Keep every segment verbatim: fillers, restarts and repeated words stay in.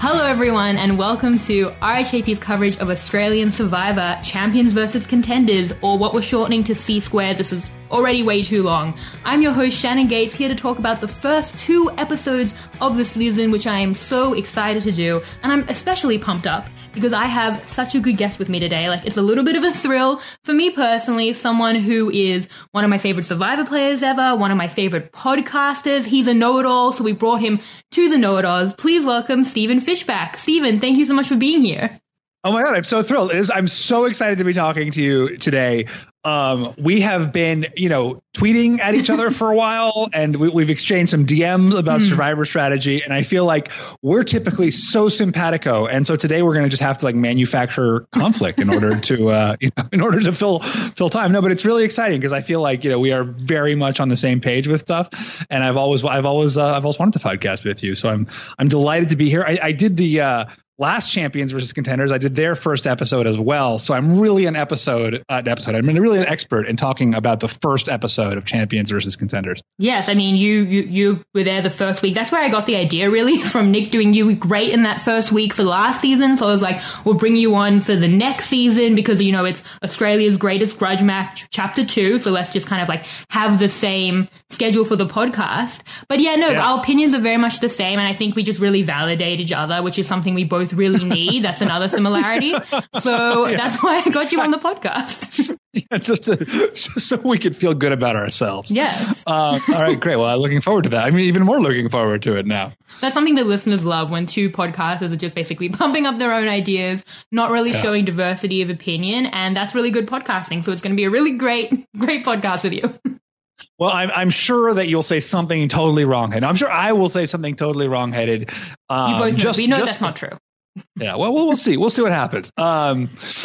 Hello everyone and welcome to R H A P's coverage of Australian Survivor Champions versus Contenders, or what we're shortening to C squared. This is already way too long. I'm your host Shannon Gates, here to talk about the first two episodes of the season, which I am so excited to do, and I'm especially pumped up because I have such a good guest with me today. Like, it's a little bit of a thrill for me personally, someone who is one of my favorite Survivor players ever, one of my favorite podcasters. He's a know-it-all, so we brought him to the know-it-alls. Please welcome Stephen Fishbach. Stephen, thank you so much for being here. Oh my God, I'm so thrilled. It is, I'm so excited to be talking to you today. Um, we have been, you know, tweeting at each other for a while, and we, we've exchanged some D Ms about mm. Survivor strategy. And I feel like we're typically so simpatico. And so today we're going to just have to like manufacture conflict in order to, uh, you know, in order to fill, fill time. No, but it's really exciting because I feel like, you know, we are very much on the same page with stuff. And I've always, I've always, uh, I've always wanted to podcast with you. So I'm, I'm delighted to be here. I, I did the, uh, last Champions versus Contenders. I did their first episode as well. So I'm really an episode, uh, an episode. I'm really an expert in talking about the first episode of Champions versus Contenders. Yes. I mean, you, you, you were there the first week. That's where I got the idea really from Nick doing you great in that first week for last season. So I was like, we'll bring you on for the next season because, you know, it's Australia's greatest grudge match chapter two. So let's just kind of like have the same schedule for the podcast. But yeah, no, yeah. Our opinions are very much the same. And I think we just really validate each other, which is something we both really need. That's another similarity. So yeah. That's why I got you on the podcast. Yeah, just, to, just so we could feel good about ourselves. Yes. Uh, all right, great. Well, I'm looking forward to that. I mean, even more looking forward to it now. That's something that listeners love, when two podcasters are just basically pumping up their own ideas, not really yeah. showing diversity of opinion. And that's really good podcasting. So it's going to be a really great, great podcast with you. Well, I'm, I'm sure that you'll say something totally wrong-headed. I'm sure I will say something totally wrong-headed. Um, you both know. Just, we know just, that's not true. Yeah, well, we'll see. We'll see what happens. Um,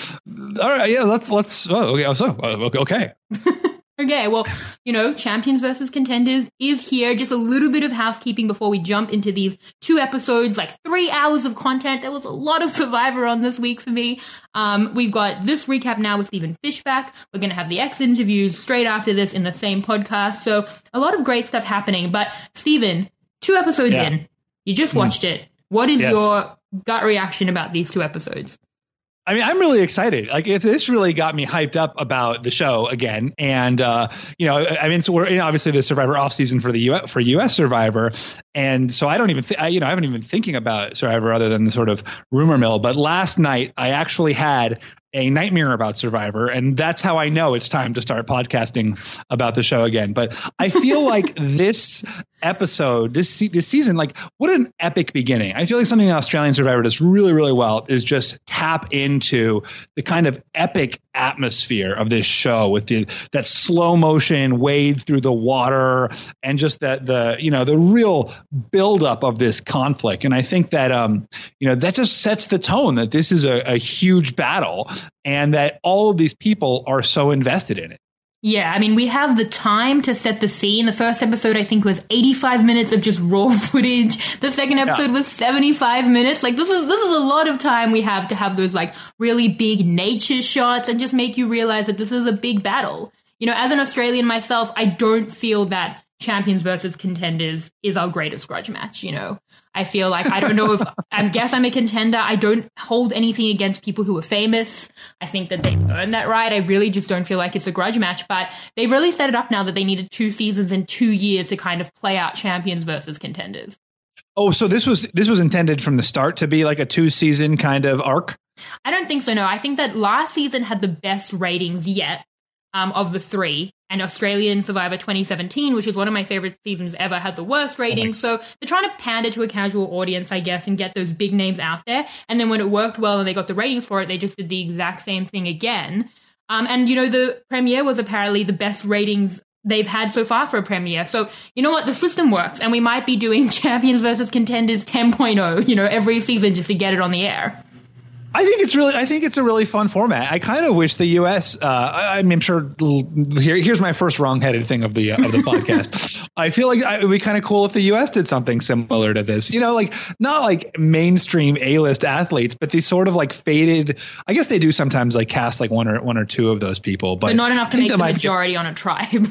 all right, yeah, let's let's. Oh, okay, so okay. Okay, well, you know, Champions versus Contenders is here. Just a little bit of housekeeping before we jump into these two episodes, like three hours of content. There was a lot of Survivor on this week for me. Um, we've got this recap now with Stephen Fishbach. We're going to have the X interviews straight after this in the same podcast. So a lot of great stuff happening. But Stephen, two episodes yeah. in, you just watched mm. it. What is yes. your gut reaction about these two episodes? I mean, I'm really excited. Like, it, this really got me hyped up about the show again. And, uh, you know, I mean, so we're you know, obviously the Survivor off season for the U S, for U S Survivor. And so I don't even, th- I, you know, I haven't even been thinking about Survivor other than the sort of rumor mill. But last night I actually had a nightmare about Survivor, and that's how I know it's time to start podcasting about the show again. But I feel like this episode, this se- this season, like, what an epic beginning. I feel like something Australian Survivor does really, really well is just tap into the kind of epic atmosphere of this show with the that slow motion wade through the water and just that the you know the real buildup of this conflict. And I think that um you know that just sets the tone that this is a, a huge battle and that all of these people are so invested in it. Yeah, I mean, we have the time to set the scene. The first episode, I think, was eighty-five minutes of just raw footage. The second episode yeah. was seventy-five minutes. Like, this is this is a lot of time we have to have those, like, really big nature shots and just make you realize that this is a big battle. You know, as an Australian myself, I don't feel that Champions versus Contenders is our greatest grudge match, you know. I feel like, I don't know if, I guess I'm a contender. I don't hold anything against people who are famous. I think that they've earned that right. I really just don't feel like it's a grudge match, but they've really set it up now that they needed two seasons and two years to kind of play out Champions versus Contenders. Oh, so this was, this was intended from the start to be like a two season kind of arc? I don't think so, no. I think that last season had the best ratings yet um, of the three. And Australian Survivor twenty seventeen, which is one of my favorite seasons ever, had the worst ratings. Oh so they're trying to pander to a casual audience, I guess, and get those big names out there. And then when it worked well and they got the ratings for it, they just did the exact same thing again. Um, and, you know, the premiere was apparently the best ratings they've had so far for a premiere. So, you know what? The system works. And we might be doing Champions versus Contenders ten point oh, you know, every season just to get it on the air. I think it's really, I think it's a really fun format. I kind of wish the U S. Uh, I, I'm sure. Here, here's my first wrong-headed thing of the uh, of the podcast. I feel like it would be kind of cool if the U S did something similar to this. You know, like not like mainstream A-list athletes, but these sort of like faded. I guess they do sometimes like cast like one or one or two of those people, but, but not enough to make the majority be, on a tribe.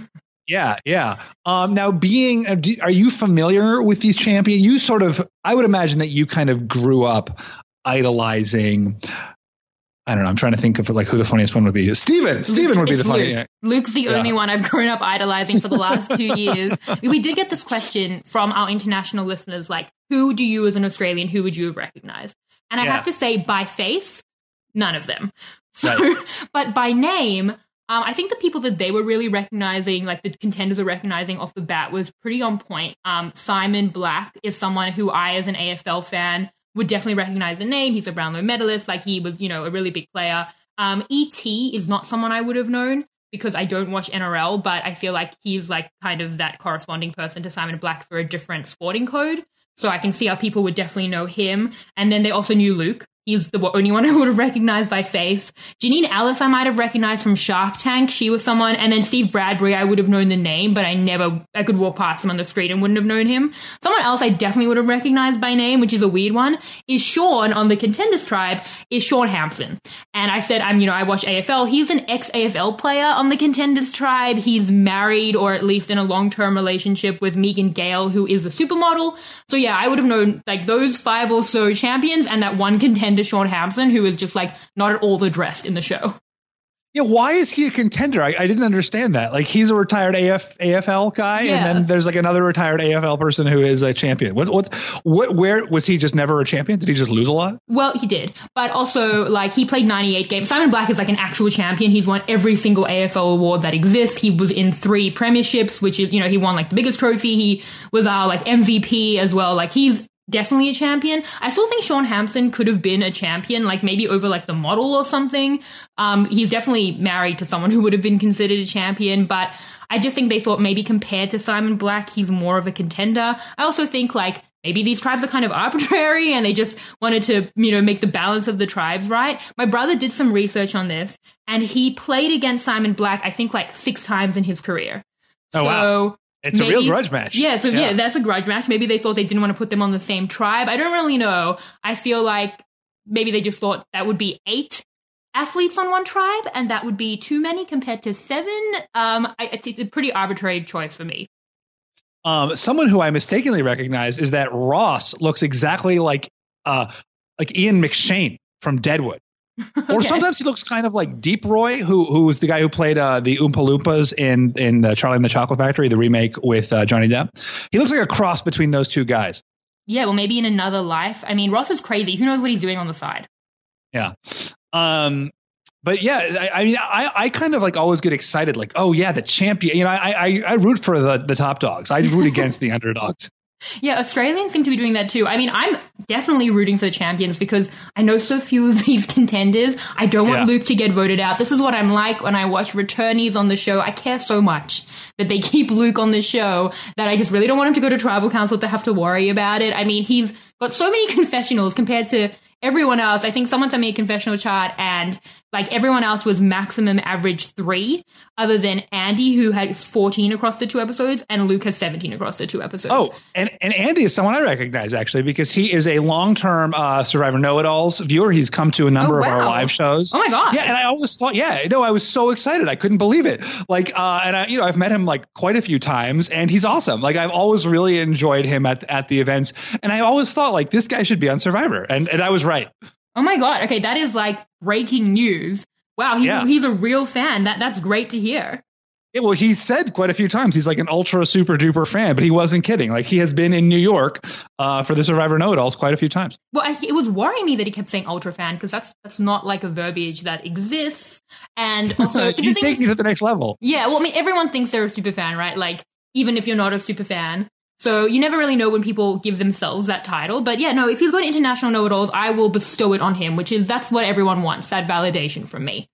Yeah, yeah. Um, now, being, uh, do, are you familiar with these champions? You sort of, I would imagine that you kind of grew up idolizing. I don't know. I'm trying to think of like who the funniest one would be. Steven. Steven would be the funniest. Luke. Luke's the yeah. only one I've grown up idolizing for the last two years. We did get this question from our international listeners, like, who do you as an Australian, who would you have recognized? And I yeah. have to say, by face, none of them. So, right. But by name, um, I think the people that they were really recognizing, like the contenders were recognizing off the bat, was pretty on point. Um, Simon Black is someone who I, as an A F L fan, would definitely recognize the name. He's a Brownlow medalist. Like, he was, you know, a really big player. Um, E T is not someone I would have known because I don't watch N R L, but I feel like he's like kind of that corresponding person to Simon Black for a different sporting code. So I can see how people would definitely know him. And then they also knew Luke. He's the only one I would have recognized by face. Janine Ellis, I might have recognized from Shark Tank. She was someone. And then Steve Bradbury, I would have known the name, but I never, I could walk past him on the street and wouldn't have known him. Someone else I definitely would have recognized by name, which is a weird one, is Sean on the Contenders Tribe, is Sean Hampson. And I said, I'm, you know, I watch A F L. He's an ex-A F L player on the Contenders Tribe. He's married, or at least in a long-term relationship with Megan Gale, who is a supermodel. So yeah, I would have known like those five or so champions and that one contender, Sean Hampson, who is just like not at all addressed in the show. Yeah, why is he a contender? I, I didn't understand that. Like, he's a retired A F, A F L guy, yeah. and then there's like another retired A F L person who is a champion. What, what's, what, where was he just never a champion? Did he just lose a lot? Well, he did, but also like he played ninety-eight games. Simon Black is like an actual champion. He's won every single A F L award that exists. He was in three premierships, which is, you know, he won like the biggest trophy. He was our like M V P as well. Like, he's definitely a champion. I still think Sean Hampson could have been a champion, like maybe over like the model or something. Um, he's definitely married to someone who would have been considered a champion, but I just think they thought maybe compared to Simon Black, he's more of a contender. I also think like maybe these tribes are kind of arbitrary and they just wanted to, you know, make the balance of the tribes right. My brother did some research on this and he played against Simon Black, I think like six times in his career. Oh, so, wow. It's maybe, a real grudge match. Yeah, so yeah. yeah, that's a grudge match. Maybe they thought they didn't want to put them on the same tribe. I don't really know. I feel like maybe they just thought that would be eight athletes on one tribe, and that would be too many compared to seven. Um, I, it's a pretty arbitrary choice for me. Um, someone who I mistakenly recognize is that Ross looks exactly like uh, like Ian McShane from Deadwood. Okay. Or sometimes he looks kind of like Deep Roy, who who was the guy who played uh, the Oompa Loompas in in uh, Charlie and the Chocolate Factory, the remake with uh, Johnny Depp. He looks like a cross between those two guys. Yeah, well, maybe in another life. I mean, Ross is crazy. Who knows what he's doing on the side? Yeah. Um, but yeah, I, I mean, I, I kind of like always get excited, like, oh yeah, the champion. You know, I I, I root for the the top dogs. I root against the underdogs. Yeah, Australians seem to be doing that too. I mean, I'm definitely rooting for the champions because I know so few of these contenders. I don't want yeah. Luke to get voted out. This is what I'm like when I watch returnees on the show. I care so much that they keep Luke on the show that I just really don't want him to go to tribal council to have to worry about it. I mean, he's got so many confessionals compared to everyone else. I think someone sent me a confessional chart and like everyone else was maximum average three, other than Andy, who had fourteen across the two episodes, and Luke has seventeen across the two episodes. Oh, and, and Andy is someone I recognize, actually, because he is a long-term uh, Survivor Know-It-Alls viewer. He's come to a number oh, wow. of our live shows. Oh, my God. Yeah, and I always thought, yeah, no, I was so excited. I couldn't believe it. Like, uh, and I, you know, I've met him like quite a few times, and he's awesome. Like, I've always really enjoyed him at at the events, and I always thought, like, this guy should be on Survivor, and, and I was right. Oh, my God. Okay, that is like breaking news. Wow, he's, yeah. he's a real fan. That That's great to hear. Yeah, well, he said quite a few times he's like an ultra super duper fan, but he wasn't kidding. Like, he has been in New York uh, for the Survivor Know-It-Alls quite a few times. Well, I, it was worrying me that he kept saying ultra fan because that's that's not like a verbiage that exists. And also, he's taking it to the next level. Yeah, well, I mean, everyone thinks they're a super fan, right? Like, even if you're not a super fan. So you never really know when people give themselves that title. But yeah, no, if he's got international know-it-alls, I will bestow it on him, which is that's what everyone wants, that validation from me.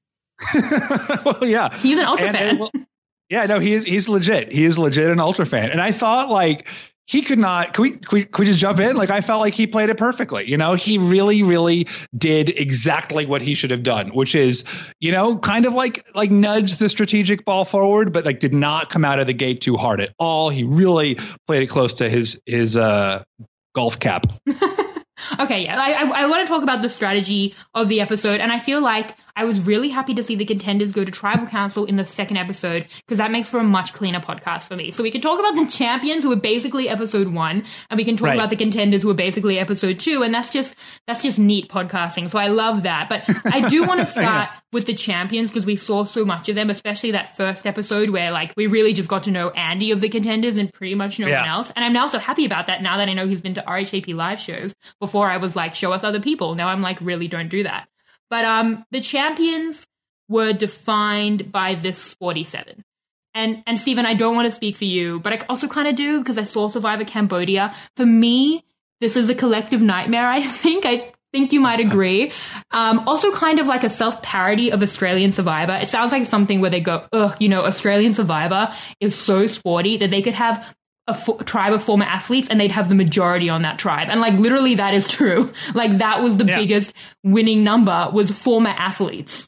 Well, yeah. He's an ultra and, fan. And, well, yeah, no, he is he's legit. He is legit an ultra fan. And I thought like he could not, can we, can we, can we just jump in? Like, I felt like he played it perfectly. You know, he really, really did exactly what he should have done, which is, you know, kind of like, like nudge the strategic ball forward, but like did not come out of the gate too hard at all. He really played it close to his, his, uh, golf cap. Okay, yeah, I, I, I want to talk about the strategy of the episode, and I feel like I was really happy to see the contenders go to Tribal Council in the second episode, because that makes for a much cleaner podcast for me. So we can talk about the champions who are basically episode one, and we can talk right. about the contenders who are basically episode two, and that's just that's just neat podcasting. So I love that. But I do want to start yeah. with the champions, because we saw so much of them, especially that first episode where like we really just got to know Andy of the contenders and pretty much no yeah. one else. And I'm now so happy about that now that I know he's been to R H A P live shows. Before I was like, show us other people. Now I'm like, really don't do that. But um, the champions were defined by this forty-seven. And and Stephen, I don't want to speak for you, but I also kind of do, because I saw Survivor Cambodia. For me, this is a collective nightmare, I think. I think you might agree. Um, also kind of like a self-parody of Australian Survivor. It sounds like something where they go, ugh, you know, Australian Survivor is so sporty that they could have a fo- tribe of former athletes and they'd have the majority on that tribe. And like literally that is true. Like that was the yeah. biggest winning number, was former athletes.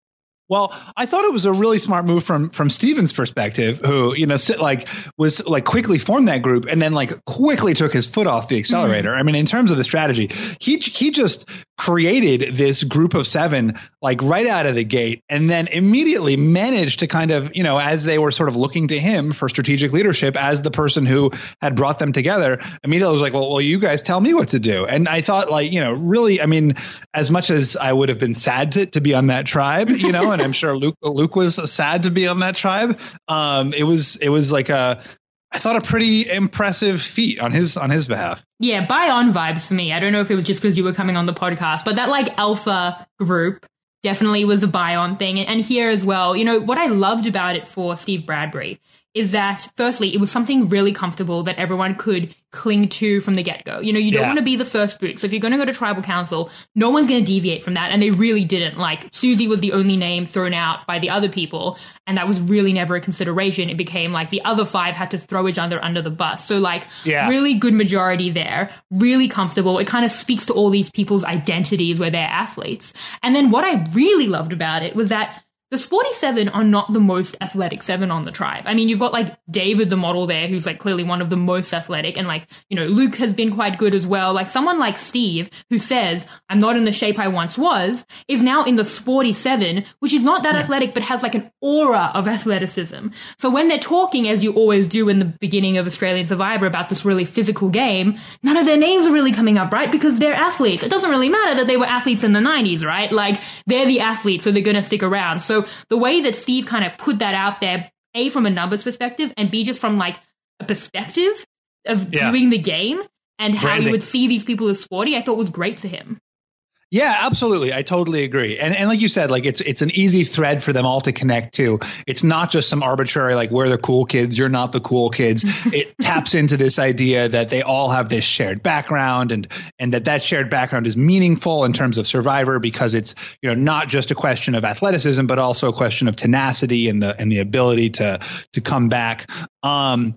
Well, I thought it was a really smart move from from Steven's perspective, who, you know, sit, like was like quickly formed that group and then like quickly took his foot off the accelerator. Mm-hmm. I mean, in terms of the strategy, he he just created this group of seven like right out of the gate, and then immediately managed to kind of, you know, as they were sort of looking to him for strategic leadership as the person who had brought them together, immediately was like, well, well, you guys tell me what to do. And I thought, like, you know, really, I mean, as much as I would have been sad to, to be on that tribe, you know, and I'm sure Luke Luke was sad to be on that tribe. Um, it was it was like a, I thought a pretty impressive feat on his on his behalf. Yeah, buy on vibes for me. I don't know if it was just because you were coming on the podcast, but that like alpha group definitely was a buy on thing. And, and here as well, you know, what I loved about it for Steve Bradbury is that, firstly, it was something really comfortable that everyone could cling to from the get-go. You know, you don't yeah. want to be the first boot. So if you're going to go to Tribal Council, no one's going to deviate from that. And they really didn't. Like, Susie was the only name thrown out by the other people, and that was really never a consideration. It became like the other five had to throw each other under the bus. So, like, yeah. really good majority there, really comfortable. It kind of speaks to all these people's identities where they're athletes. And then what I really loved about it was that the Sporty Seven are not the most athletic seven on the tribe. I mean, you've got like David, the model there, who's like clearly one of the most athletic. And like, you know, Luke has been quite good as well. Like someone like Steve, who says, I'm not in the shape I once was, is now in the Sporty Seven, which is not that yeah. athletic, but has like an aura of athleticism. So when they're talking, as you always do in the beginning of Australian Survivor, about this really physical game, none of their names are really coming up, right? Because they're athletes. It doesn't really matter that they were athletes in the nineties, right? Like they're the athletes, so they're going to stick around. So So the way that Steve kind of put that out there, A, from a numbers perspective, and B, just from like a perspective of yeah. viewing the game and how Branding. You would see these people as sporty, I thought was great for him. Yeah, absolutely. I totally agree. And and like you said, like it's it's an easy thread for them all to connect to. It's not just some arbitrary, like, we're the cool kids, you're not the cool kids. It taps into this idea that they all have this shared background, and and that that shared background is meaningful in terms of Survivor, because it's, you know, not just a question of athleticism, but also a question of tenacity and the and the ability to to come back. Um,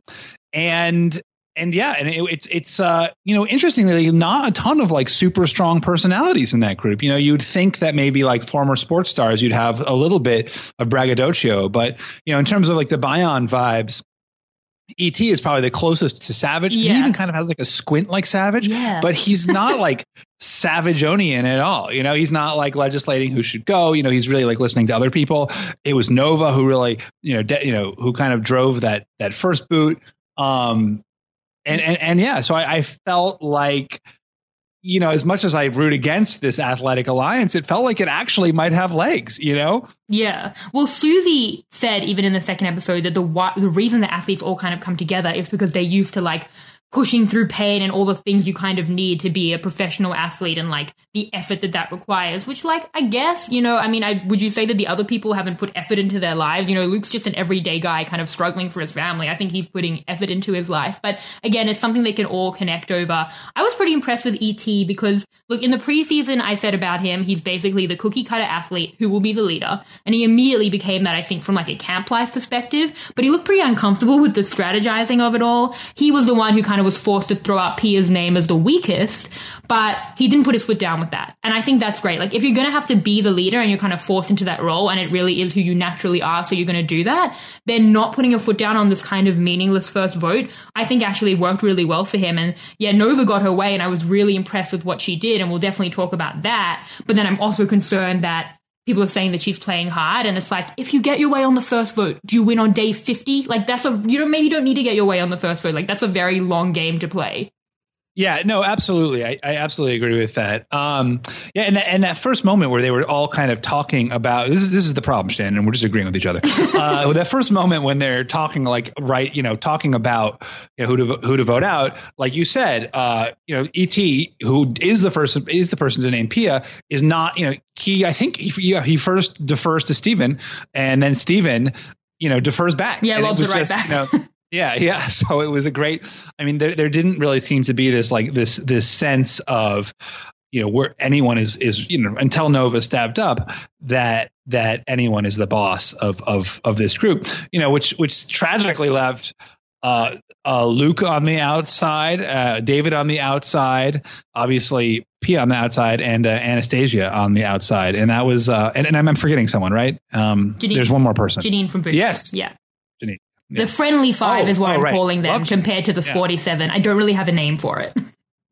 and And yeah, and it, it's it's uh you know, interestingly, not a ton of like super strong personalities in that group. You know, you'd think that maybe like former sports stars, you'd have a little bit of braggadocio, but you know, in terms of like the Bion vibes, E T is probably the closest to Savage. Yeah. He even kind of has like a squint like Savage, yeah. but he's not like Savageonian at all. You know, he's not like legislating who should go. You know, he's really like listening to other people. It was Nova who really, you know, de- you know, who kind of drove that that first boot. Um, And, and and yeah, so I, I felt like, you know, as much as I root against this athletic alliance, it felt like it actually might have legs, you know? Yeah. Well, Susie said even in the second episode that the the reason the athletes all kind of come together is because they're used to like pushing through pain and all the things you kind of need to be a professional athlete, and like the effort that that requires, which like, I guess, you know, I mean, I would you say that the other people haven't put effort into their lives? You know, Luke's just an everyday guy kind of struggling for his family. I think he's putting effort into his life. But again, it's something they can all connect over. I was pretty impressed with E T because, look, in the preseason, I said about him, he's basically the cookie cutter athlete who will be the leader. And he immediately became that, I think, from like a camp life perspective. But he looked pretty uncomfortable with the strategizing of it all. He was the one who kind of of was forced to throw out Pia's name as the weakest, but he didn't put his foot down with that. And I think that's great. Like, if you're going to have to be the leader and you're kind of forced into that role and it really is who you naturally are, so you're going to do that, then not putting your foot down on this kind of meaningless first vote, I think actually worked really well for him. And yeah, Nova got her way and I was really impressed with what she did, and we'll definitely talk about that. But then I'm also concerned that people are saying that she's playing hard, and it's like, if you get your way on the first vote, do you win on day fifty? Like, that's a, you don't, maybe you don't need to get your way on the first vote. Like, that's a very long game to play. Yeah, no, absolutely. I, I absolutely agree with that. Um, yeah, and that, and that first moment where they were all kind of talking about this is this is the problem, Shannon, and we're just agreeing with each other. Uh, that first moment when they're talking like right, you know, talking about you know, who to who to vote out, like you said, uh, you know, E T, who is the first is the person to name Pia, is not, you know, he I think he, yeah, he first defers to Steven, and then Steven, you know, defers back. Yeah, and lobs it it right just, back. You know, Yeah, yeah. So it was a great. I mean, there there didn't really seem to be this like this this sense of, you know, where anyone is is you know, until Nova stepped up, that that anyone is the boss of of of this group. You know, which which tragically left uh, uh, Luke on the outside, uh, David on the outside, obviously Pia on the outside, and uh, Anastasia on the outside, and that was uh, and, and I'm forgetting someone, right? Um, Janine, there's one more person. Janine from Boost. Yes. Yeah. Janine. The friendly five oh, is what oh, I'm right. calling them, Love compared to the yeah. sporty seven. I don't really have a name for it.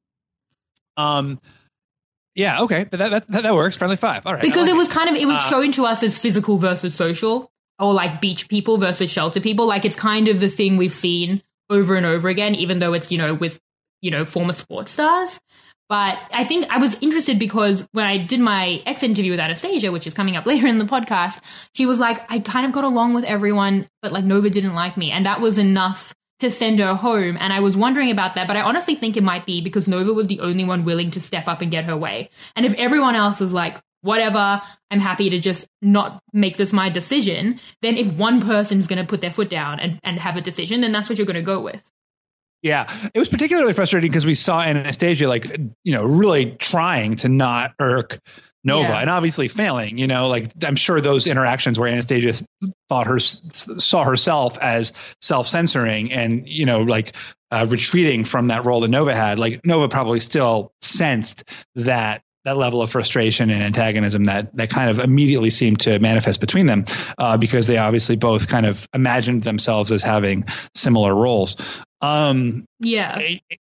Um, yeah, okay, but that that, that works. Friendly five, all right. Because like it was it. kind of, it was uh, shown to us as physical versus social, or like beach people versus shelter people. Like, it's kind of the thing we've seen over and over again, even though it's, you know, with, you know, former sports stars. But I think I was interested because when I did my X interview with Anastasia, which is coming up later in the podcast, she was like, I kind of got along with everyone, but like Nova didn't like me. And that was enough to send her home. And I was wondering about that, but I honestly think it might be because Nova was the only one willing to step up and get her way. And if everyone else is like, whatever, I'm happy to just not make this my decision, then if one person's going to put their foot down and, and have a decision, then that's what you're going to go with. Yeah, it was particularly frustrating because we saw Anastasia, like, you know, really trying to not irk Nova, Yeah. and obviously failing. You know, like, I'm sure those interactions where Anastasia thought her saw herself as self-censoring and, you know, like uh, retreating from that role that Nova had. Like, Nova probably still sensed that that level of frustration and antagonism that that kind of immediately seemed to manifest between them, uh, because they obviously both kind of imagined themselves as having similar roles. Um, Yeah.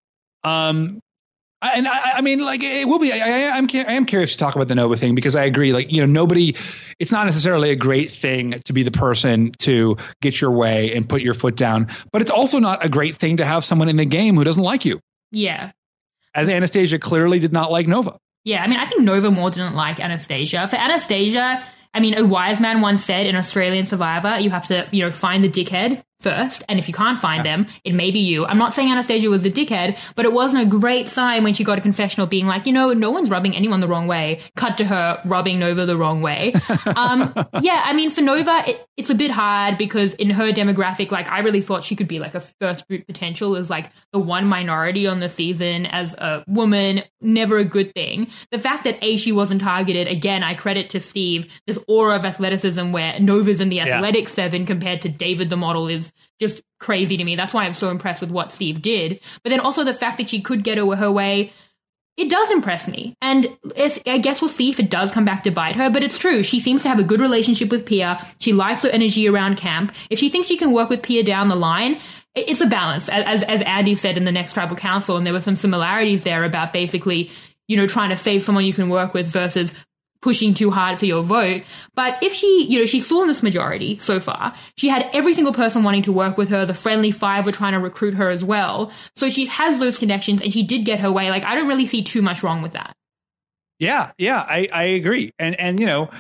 um, and I, I mean, like, it will be. I, I, I'm I am curious to talk about the Nova thing, because I agree. Like, you know, nobody. It's not necessarily a great thing to be the person to get your way and put your foot down, but it's also not a great thing to have someone in the game who doesn't like you. Yeah. As Anastasia clearly did not like Nova. Yeah, I mean, I think Nova more didn't like Anastasia. For Anastasia, I mean, a wise man once said in Australian Survivor, you have to, you know, find the dickhead first, and if you can't find them, it may be you. I'm not saying Anastasia was the dickhead, but it wasn't a great sign when she got a confessional being like, you know, no one's rubbing anyone the wrong way. Cut to her rubbing Nova the wrong way. um, yeah, I mean, for Nova, it, it's a bit hard because in her demographic, like, I really thought she could be like a first boot potential as like the one minority on the season as a woman, never a good thing. The fact that A, she wasn't targeted, again, I credit to Steve, this aura of athleticism where Nova's in the athletic yeah. seven compared to David the model is just crazy to me. That's why I'm so impressed with what Steve did. But then also the fact that she could get her, her way, it does impress me. And if, I guess we'll see if it does come back to bite her. But it's true. She seems to have a good relationship with Pia. She likes her energy around camp. If she thinks she can work with Pia down the line, it's a balance. As, as Andy said in the next tribal council, and there were some similarities there about basically, you know, trying to save someone you can work with versus pushing too hard for your vote. But if she, you know, she's still in this majority so far. She had every single person wanting to work with her. The friendly five were trying to recruit her as well. So she has those connections and she did get her way. Like, I don't really see too much wrong with that. Yeah, yeah, I, I agree. And, and, you know,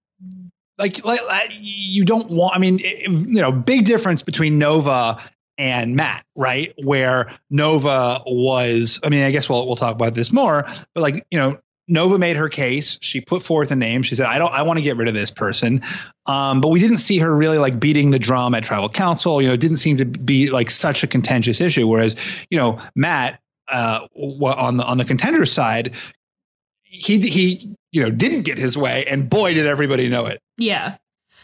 like, like, you don't want, I mean, it, you know, big difference between Nova and Matt, right? Where Nova was, I mean, I guess we'll, we'll talk about this more, but like, you know, Nova made her case. She put forth a name. She said, I don't, I want to get rid of this person. Um, but we didn't see her really like beating the drum at tribal council. You know, it didn't seem to be like such a contentious issue. Whereas, you know, Matt, uh, on the, on the contender side, he, he, you know, didn't get his way, and boy, did everybody know it. Yeah.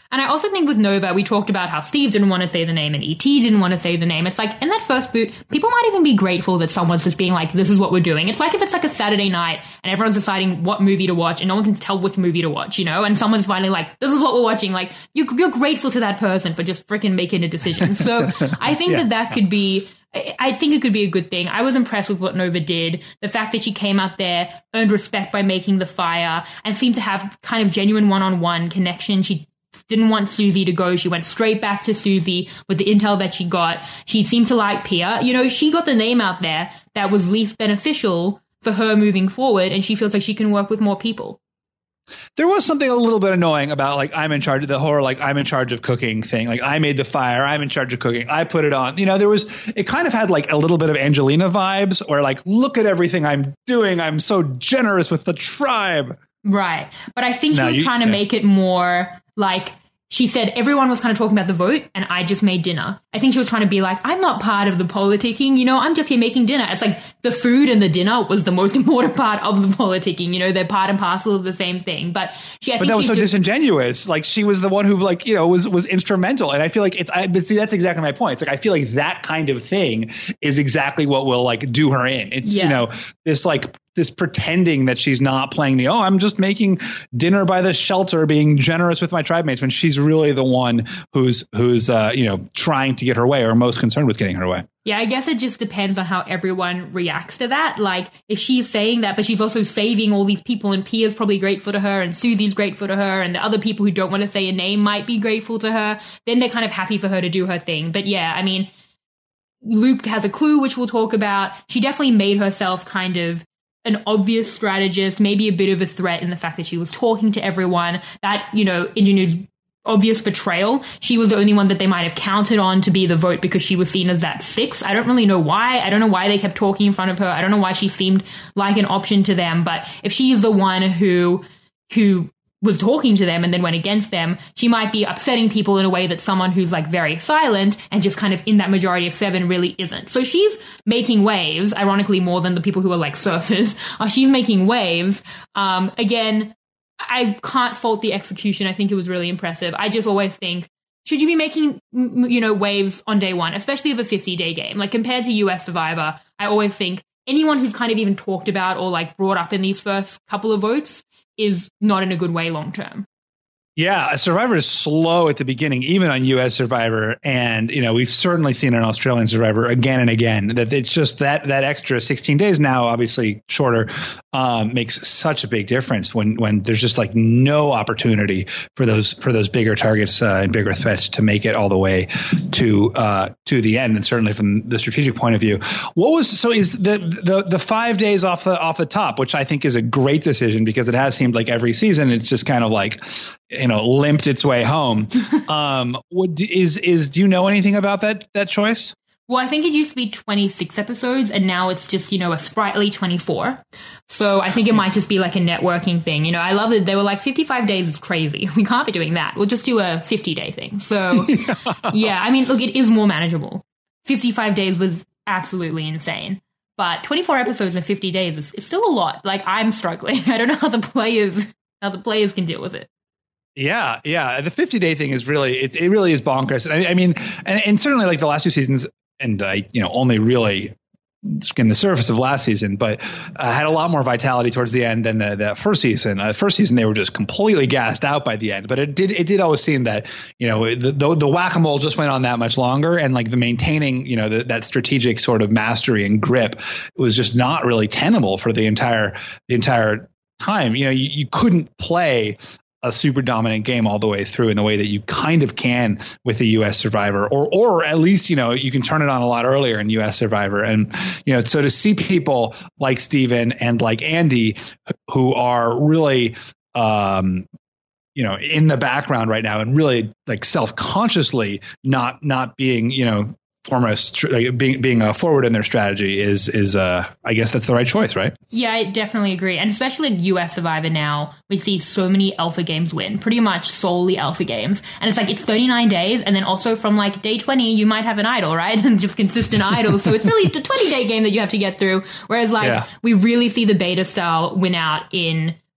And I also think with Nova, we talked about how Steve didn't want to say the name and E T didn't want to say the name. It's like in that first boot, people might even be grateful that someone's just being like, this is what we're doing. It's like if it's like a Saturday night and everyone's deciding what movie to watch and no one can tell which movie to watch, you know, and someone's finally like, this is what we're watching. Like you, you're grateful to that person for just freaking making a decision. So I think yeah. that that could be, I think it could be a good thing. I was impressed with what Nova did. The fact that she came out there, earned respect by making the fire, and seemed to have kind of genuine one-on-one connection. She didn't want Susie to go. She went straight back to Susie with the intel that she got. She seemed to like Pia. You know, she got the name out there that was least beneficial for her moving forward, and she feels like she can work with more people. There was something a little bit annoying about like I'm in charge of the whole like I'm in charge of cooking thing. Like I made the fire, I'm in charge of cooking, I put it on. You know, there was it kind of had like a little bit of Angelina vibes where like look at everything I'm doing. I'm so generous with the tribe. Right. But I think she no, was you, trying to yeah. make it more like she said everyone was kind of talking about the vote and I just made dinner. I think she was trying to be like, I'm not part of the politicking, you know, I'm just here making dinner. It's like the food and the dinner was the most important part of the politicking, you know, they're part and parcel of the same thing. But she, I but think that was so just, disingenuous. Like she was the one who like, you know, was, was instrumental. And I feel like it's, I, but see, that's exactly my point. It's like, I feel like that kind of thing is exactly what will like do her in. It's, yeah. you know, this like, this pretending that she's not playing the, oh, I'm just making dinner by the shelter, being generous with my tribe mates when she's really the one who's, who's, uh, you know, trying to get her way or most concerned with getting her way. Yeah, I guess it just depends on how everyone reacts to that. Like, if she's saying that, but she's also saving all these people, and Pia's probably grateful to her, and Susie's grateful to her, and the other people who don't want to say a name might be grateful to her, then they're kind of happy for her to do her thing. But yeah, I mean, Luke has a clue, which we'll talk about. She definitely made herself kind of an obvious strategist, maybe a bit of a threat in the fact that she was talking to everyone. That, you know, ingenues obvious betrayal. She was the only one that they might have counted on to be the vote because she was seen as that six. I don't really know why. I don't know why they kept talking in front of her. I don't know why she seemed like an option to them. But if she is the one who who was talking to them and then went against them, she might be upsetting people in a way that someone who's like very silent and just kind of in that majority of seven really isn't. So she's making waves, ironically more than the people who are like surfers. Uh, she's making waves. Um, again, I can't fault the execution. I think it was really impressive. I just always think, should you be making, you know, waves on day one, especially of a fifty-day game? Like compared to U S Survivor, I always think anyone who's kind of even talked about or like brought up in these first couple of votes is not in a good way long term. Yeah, Survivor is slow at the beginning, even on U S Survivor. And, you know, we've certainly seen an Australian Survivor again and again that it's just that that extra sixteen days now, obviously shorter, um, makes such a big difference when when there's just like no opportunity for those for those bigger targets uh, and bigger threats to make it all the way to uh, to the end. And certainly from the strategic point of view, what was so is the the the five days off the off the top, which I think is a great decision because it has seemed like every season it's just kind of like, you know, limped its way home. um, what is is do you know anything about that that choice? Well, I think it used to be twenty-six episodes, and now it's just, you know, a sprightly twenty-four. So I think it might just be like a networking thing. You know, I love it. They were like, fifty-five days is crazy. We can't be doing that. We'll just do a fifty-day thing. So, yeah. yeah, I mean, look, it is more manageable. fifty-five days was absolutely insane. But twenty-four episodes in fifty days is, is still a lot. Like, I'm struggling. I don't know how the players how the players can deal with it. Yeah, yeah. The fifty day thing is really, it's, it really is bonkers. I, I mean, and, and certainly like the last two seasons, and I, you know, only really skimmed the surface of last season, but uh, had a lot more vitality towards the end than the, the first season. Uh, first season, they were just completely gassed out by the end, but it did, it did always seem that, you know, the, the, the whack-a-mole just went on that much longer, and like the maintaining, you know, the, that strategic sort of mastery and grip was just not really tenable for the entire, the entire time. You know, you, you couldn't play a super dominant game all the way through in the way that you kind of can with the U S Survivor, or or at least, you know, you can turn it on a lot earlier in U S Survivor. And, you know, so to see people like Steven and like Andy who are really, um, you know, in the background right now and really like self-consciously not not being, you know, foremost, like being being uh, forward in their strategy is is uh I guess that's the right choice, right? Yeah, I definitely agree. And especially in U S Survivor now, we see so many alpha games win, pretty much solely alpha games. And it's like it's thirty-nine days, and then also from like day twenty you might have an idol, right? And just consistent idols. So it's really a twenty day game that you have to get through. Whereas like yeah. we really see the beta style win out in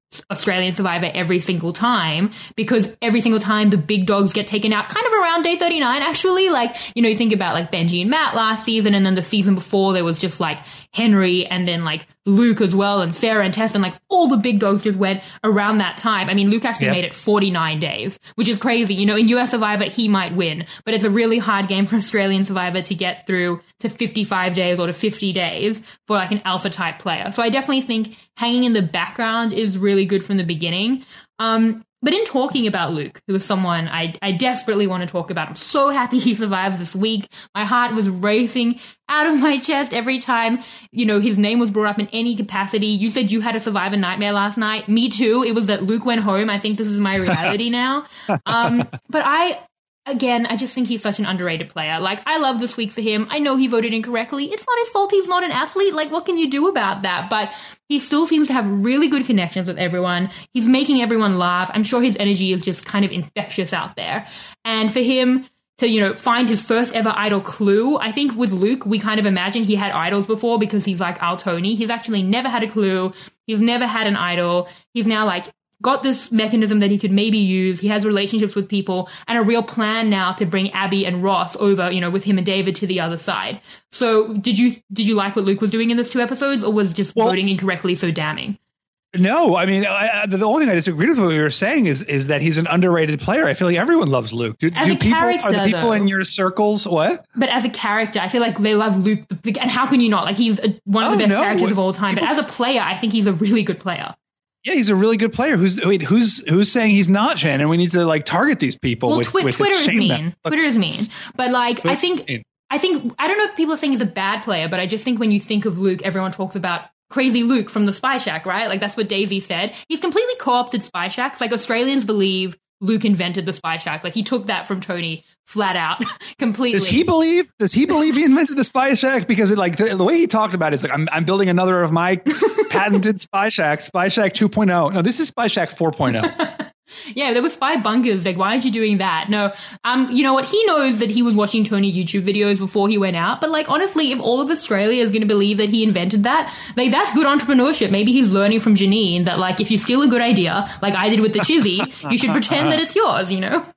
Australian Survivor every single time, because every single time the big dogs get taken out kind of around day thirty-nine, actually. Like, you know, you think about like Benji and Matt last season, and then the season before there was just like Henry and then like Luke as well, and Sarah and Tess, and like all the big dogs just went around that time. I mean, Luke actually yep. made it forty-nine days, which is crazy. You know, in U S Survivor, he might win, but it's a really hard game for Australian Survivor to get through to fifty-five days or to fifty days for like an alpha type player. So I definitely think hanging in the background is really good from the beginning. Um, but in talking about Luke, who is someone I, I desperately want to talk about, I'm so happy he survived this week. My heart was racing out of my chest every time, you know, his name was brought up in any capacity. You said you had a Survivor nightmare last night. Me too. It was that Luke went home. I think this is my reality now. Um, but I... Again, I just think he's such an underrated player. Like, I love this week for him. I know he voted incorrectly. It's not his fault. He's not an athlete. Like, what can you do about that? But he still seems to have really good connections with everyone. He's making everyone laugh. I'm sure his energy is just kind of infectious out there. And for him to, you know, find his first ever idol clue, I think with Luke, we kind of imagine he had idols before because he's like our Tony. He's actually never had a clue. He's never had an idol. He's now like got this mechanism that he could maybe use. He has relationships with people and a real plan now to bring Abby and Ross over, you know, with him and David to the other side. So did you did you like what Luke was doing in those two episodes, or was just well, voting incorrectly so damning? No, I mean, I, I, the only thing I disagree with what you were saying is is that he's an underrated player. I feel like everyone loves Luke. Do, as do a people, character, are the people though, in your circles what? But as a character, I feel like they love Luke. And how can you not? Like, he's a, one of oh, the best no. characters of all time. People, but as a player, I think he's a really good player. Yeah, he's a really good player. Who's wait, who's who's saying he's not, Shannon? We need to like target these people. Well, with, twi- with Twitter is mean. Them. Twitter is mean. But like, Twitter's I think mean. I think I don't know if people are saying he's a bad player, but I just think when you think of Luke, everyone talks about Crazy Luke from the Spy Shack, right? Like, that's what Daisy said. He's completely co-opted Spy Shacks. Like, Australians believe Luke invented the Spy Shack. Like, he took that from Tony flat out, completely. Does he believe? Does he believe he invented the Spy Shack? Because it, like the, the way he talked about it is like, I'm I'm building another of my patented Spy Shacks, Spy Shack two point oh. No, this is Spy Shack four point oh. Yeah, there was five bunkers. Like, why aren't you doing that? No, um, you know what? He knows that he was watching Tony YouTube videos before he went out. But like, honestly, if all of Australia is going to believe that he invented that, like, that's good entrepreneurship. Maybe he's learning from Janine that, like, if you steal a good idea, like I did with the Chizzy, you should pretend that it's yours. You know?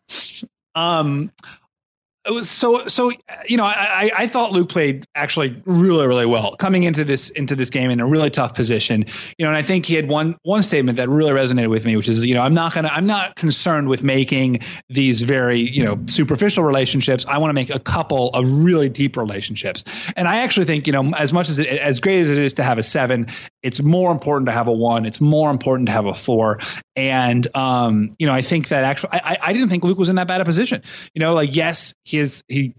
Um. It was so so you know I I thought Luke played actually really really well coming into this into this game in a really tough position, you know, and I think he had one one statement that really resonated with me, which is, you know, I'm not gonna I'm not concerned with making these very, you know, superficial relationships. I want to make a couple of really deep relationships. And I actually think, you know, as much as it, as great as it is to have a seven, it's more important to have a one. It's more important to have a four. And um, you know, I think that actually I I didn't think Luke was in that bad a position. You know, like, yes, His, he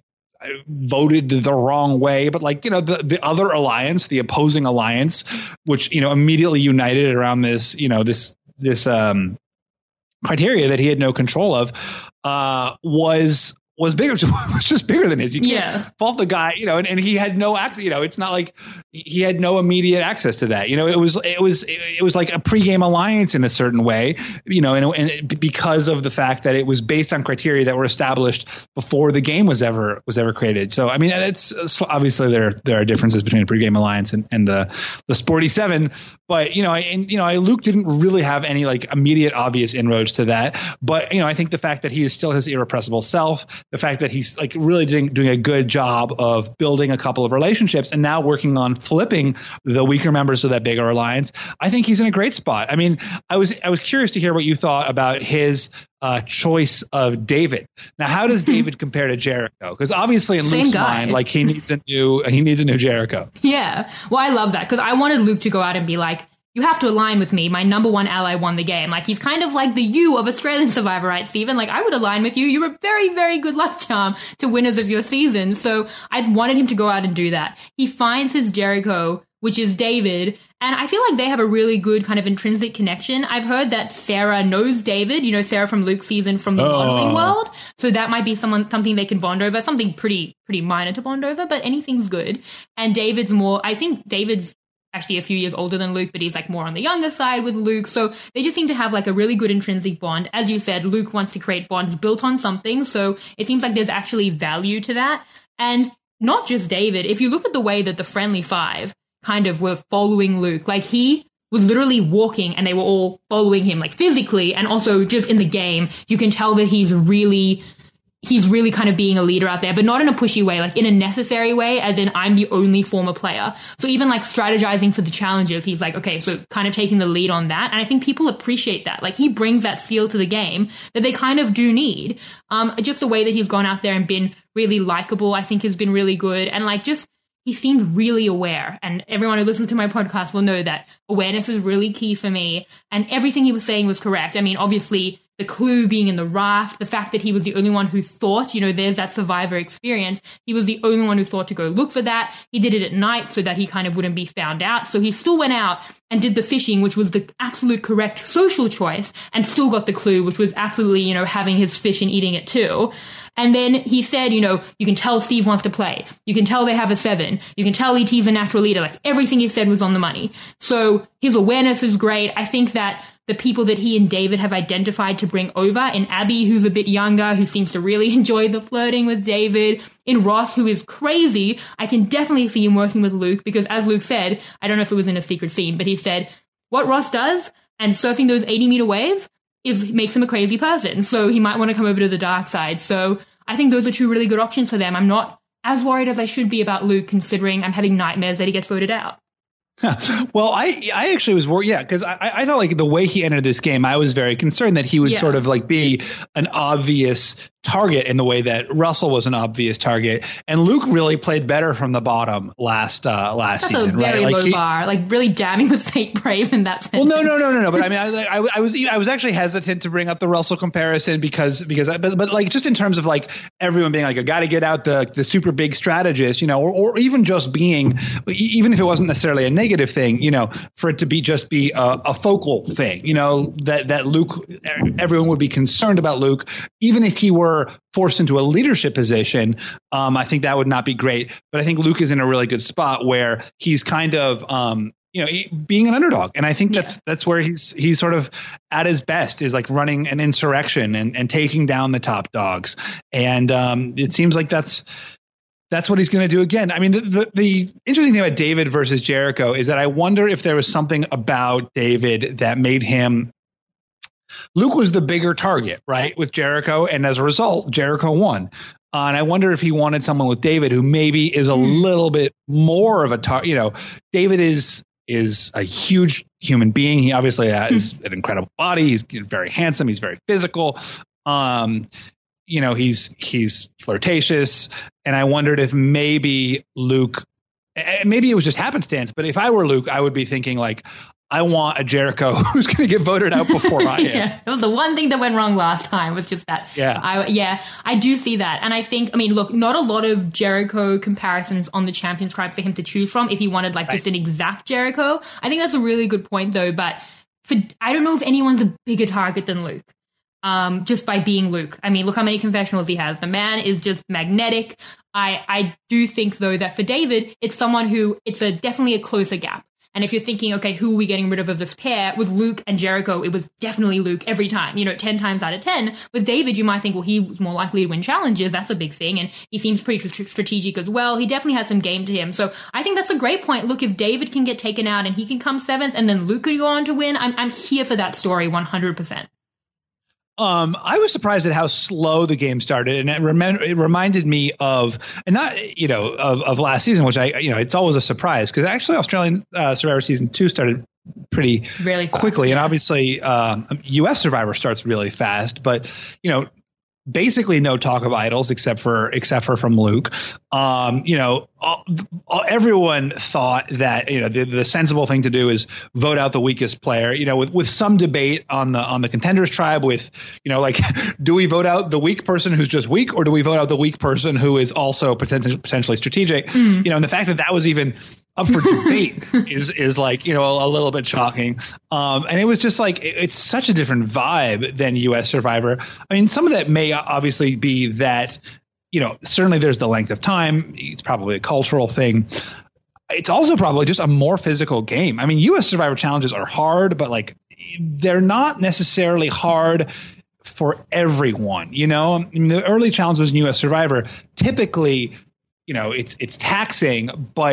voted the wrong way, but like, you know, the, the other alliance, the opposing alliance, which, you know, immediately united around this, you know, this, this um, criteria that he had no control of, uh, was, was bigger, was just bigger than his. You can't yeah. fault the guy, you know, and, and he had no access, you know, it's not like he had no immediate access to that. You know, it was, it was, it was like a pregame alliance in a certain way, you know, and, and because of the fact that it was based on criteria that were established before the game was ever, was ever created. So, I mean, it's, it's obviously there, there are differences between a pregame alliance and, and the, the Sporty Seven, but, you know, and, you know, I, Luke didn't really have any like immediate obvious inroads to that. But, you know, I think the fact that he is still his irrepressible self, the fact that he's like really doing, doing a good job of building a couple of relationships and now working on flipping the weaker members of that bigger alliance, I think he's in a great spot. I mean, I was I was curious to hear what you thought about his uh, choice of David. Now, how does David compare to Jericho? Because obviously in Same Luke's guy. mind, like he needs a new he needs a new Jericho. Yeah. Well, I love that because I wanted Luke to go out and be like, you have to align with me. My number one ally won the game. Like, he's kind of like the you of Australian Survivor, right, Stephen? Like, I would align with you. You're a very, very good luck charm to winners of your season. So I wanted him to go out and do that. He finds his Jericho, which is David. And I feel like they have a really good kind of intrinsic connection. I've heard that Sarah knows David, you know, Sarah from Luke's season from the oh. modeling world. So that might be someone, something they can bond over, something pretty, pretty minor to bond over, but anything's good. And David's more, I think David's actually a few years older than Luke, but he's like more on the younger side with Luke. So they just seem to have like a really good intrinsic bond. As you said, Luke wants to create bonds built on something. So it seems like there's actually value to that. And not just David. If you look at the way that the Friendly Five kind of were following Luke, like he was literally walking and they were all following him, like physically and also just in the game. You can tell that he's really, he's really kind of being a leader out there, but not in a pushy way, like in a necessary way, as in I'm the only former player. So even like strategizing for the challenges, he's like, okay, so kind of taking the lead on that. And I think people appreciate that. Like he brings that feel to the game that they kind of do need. Um, just the way that he's gone out there and been really likable, I think has been really good. And like just, he seemed really aware, and everyone who listens to my podcast will know that awareness is really key for me, and everything he was saying was correct. I mean, obviously, the clue being in the raft, the fact that he was the only one who thought, you know, there's that survivor experience. He was the only one who thought to go look for that. He did it at night so that he kind of wouldn't be found out. So he still went out and did the fishing, which was the absolute correct social choice, and still got the clue, which was absolutely, you know, having his fish and eating it too. And then he said, you know, you can tell Steve wants to play. You can tell they have a seven. You can tell E T's a natural leader. Like everything he said was on the money. So his awareness is great. I think that the people that he and David have identified to bring over, in Abby, who's a bit younger, who seems to really enjoy the flirting with David, in Ross, who is crazy, I can definitely see him working with Luke, because as Luke said, I don't know if it was in a secret scene, but he said, what Ross does and surfing those eighty meter waves is makes him a crazy person. So he might want to come over to the dark side. So I think those are two really good options for them. I'm not as worried as I should be about Luke, considering I'm having nightmares that he gets voted out. Well, I I actually was worried, yeah, because I, I thought like the way he entered this game, I was very concerned that he would yeah. sort of like be an obvious target in the way that Russell was an obvious target, and Luke really played better from the bottom last uh, last That's season. That's a very right? low like he, bar, like really damning with fake praise in that sense. Well, no, no, no, no, no. But I mean, I, I, I was I was actually hesitant to bring up the Russell comparison because because I, but but like just in terms of like everyone being like, I got to get out the the super big strategist, you know, or or even just being, even if it wasn't necessarily a negative thing, you know, for it to be just be a, a focal thing, you know, that that Luke, everyone would be concerned about Luke, even if he were forced into a leadership position. Um, I think that would not be great. But I think Luke is in a really good spot where he's kind of, um, you know, being an underdog. And I think that's yeah. that's where he's he's sort of at his best, is like running an insurrection and, and taking down the top dogs. And um, it seems like that's that's what he's going to do again. I mean, the, the, the interesting thing about David versus Jericho is that I wonder if there was something about David that made him, Luke was the bigger target, right, with Jericho, and as a result, Jericho won. Uh, and I wonder if he wanted someone with David who maybe is a mm. little bit more of a target. You know, David is is a huge human being. He obviously has mm. an incredible body. He's very handsome. He's very physical. Um, you know, he's he's flirtatious. And I wondered if maybe Luke, maybe it was just happenstance, but if I were Luke, I would be thinking like, I want a Jericho who's going to get voted out before I am. Yeah, that was the one thing that went wrong last time, was just that. Yeah. I, yeah, I do see that. And I think, I mean, look, not a lot of Jericho comparisons on the Champions Card for him to choose from if he wanted like right. just an exact Jericho. I think that's a really good point though, but for, I don't know if anyone's a bigger target than Luke. Um, just by being Luke. I mean, look how many confessionals he has. The man is just magnetic. I, I do think though that for David, it's someone who, it's a definitely a closer gap. And if you're thinking, okay, who are we getting rid of of this pair? With Luke and Jericho, it was definitely Luke every time, you know, ten times out of ten. With David, you might think, well, he was more likely to win challenges. That's a big thing. And he seems pretty tr- strategic as well. He definitely has some game to him. So I think that's a great point. Look, if David can get taken out and he can come seventh and then Luke could go on to win, I'm, I'm here for that story one hundred percent. Um, I was surprised at how slow the game started, and it, rem- it reminded me of, and not, you know, of, of last season, which I, you know, it's always a surprise because actually Australian uh, Survivor season two started pretty really fast, quickly, yeah. and obviously um, U S Survivor starts really fast, but you know, basically no talk of idols except for except for from Luke. Um, you know, all, all, everyone thought that, you know, the, the sensible thing to do is vote out the weakest player, you know, with, with some debate on the on the contenders tribe with, you know, like, do we vote out the weak person who's just weak, or do we vote out the weak person who is also potentially potentially strategic? Mm. You know, and the fact that that was even up for debate is is like, you know, a, a little bit shocking. Um, and it was just like, it, it's such a different vibe than U S Survivor. I mean, some of that may obviously be that, you know, certainly there's the length of time. It's probably a cultural thing. It's also probably just a more physical game. I mean, U S Survivor challenges are hard, but like, they're not necessarily hard for everyone. You know, I mean, the early challenges in U S Survivor, typically, you know, it's it's taxing, but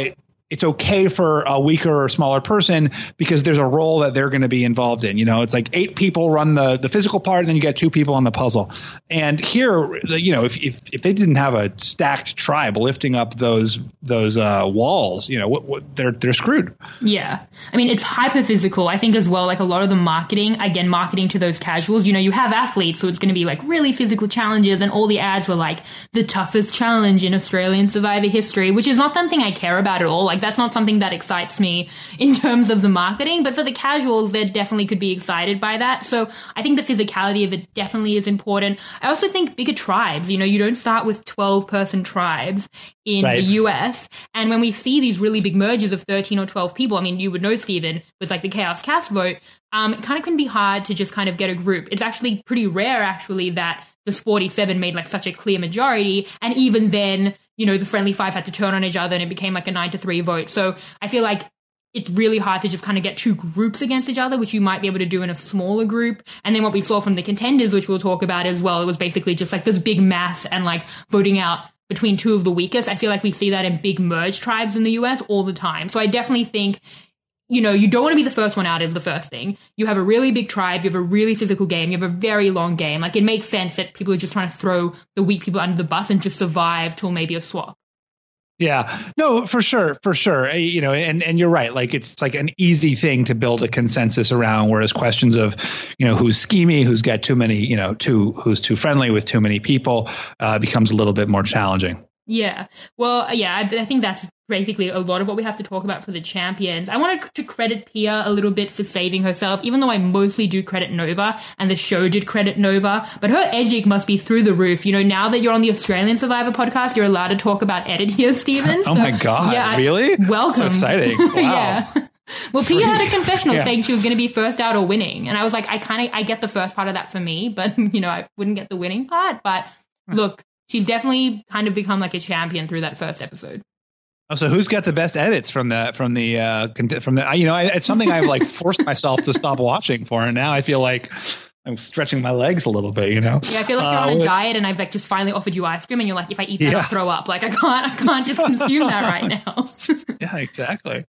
it's okay for a weaker or smaller person because there's a role that they're going to be involved in. You know, it's like eight people run the, the physical part, and then you get two people on the puzzle. And here, you know, if, if, if they didn't have a stacked tribe lifting up those those uh, walls, you know, what, what, they're they're screwed. Yeah. I mean, it's hyper physical. I think as well, like a lot of the marketing, again, marketing to those casuals, you know, you have athletes, so it's going to be like really physical challenges, and all the ads were like the toughest challenge in Australian Survivor history, which is not something I care about at all. Like, that's not something that excites me in terms of the marketing, but for the casuals, they definitely could be excited by that. So I think the physicality of it definitely is important. I also think bigger tribes, you know, you don't start with twelve person tribes in right. the U S. And when we see these really big merges of thirteen or twelve people, I mean, you would know, Stephen, with like the Chaos Cast vote, um, it kind of can be hard to just kind of get a group. It's actually pretty rare, actually, that the forty-seven made like such a clear majority. And even then, you know, the Friendly Five had to turn on each other and it became like a nine to three vote. So I feel like it's really hard to just kind of get two groups against each other, which you might be able to do in a smaller group. And then what we saw from the contenders, which we'll talk about as well, it was basically just like this big mass and like voting out between two of the weakest. I feel like we see that in big merge tribes in the U S all the time. So I definitely think, you know, you don't want to be the first one out is the first thing. You have a really big tribe, you have a really physical game, you have a very long game. Like, it makes sense that people are just trying to throw the weak people under the bus and just survive till maybe a swap. Yeah, no, for sure, for sure. You know, and, and you're right. Like, it's like an easy thing to build a consensus around, whereas questions of, you know, who's schemy, who's got too many, you know, too, who's too friendly with too many people uh, becomes a little bit more challenging. Yeah. Well, yeah, I, I think that's basically a lot of what we have to talk about for the champions. I wanted to credit Pia a little bit for saving herself, even though I mostly do credit Nova, and the show did credit Nova, but her edgic must be through the roof. You know, now that you're on the Australian Survivor podcast, you're allowed to talk about edit here, Stephen. So, oh my God, yeah, really? Welcome. So exciting. Wow. Yeah. Well, Pia had a confessional yeah. saying she was going to be first out or winning, and I was like, I kind of, I get the first part of that for me, but, you know, I wouldn't get the winning part, but look, she's definitely kind of become like a champion through that first episode. Oh, so who's got the best edits from the from the uh, from the? You know, I, it's something I've like forced myself to stop watching for, and now I feel like I'm stretching my legs a little bit. You know? Yeah, I feel like you're uh, on a diet, and I've like just finally offered you ice cream, and you're like, if I eat that, yeah. I'll throw up. Like, I can't, I can't just consume that right now. Yeah, exactly.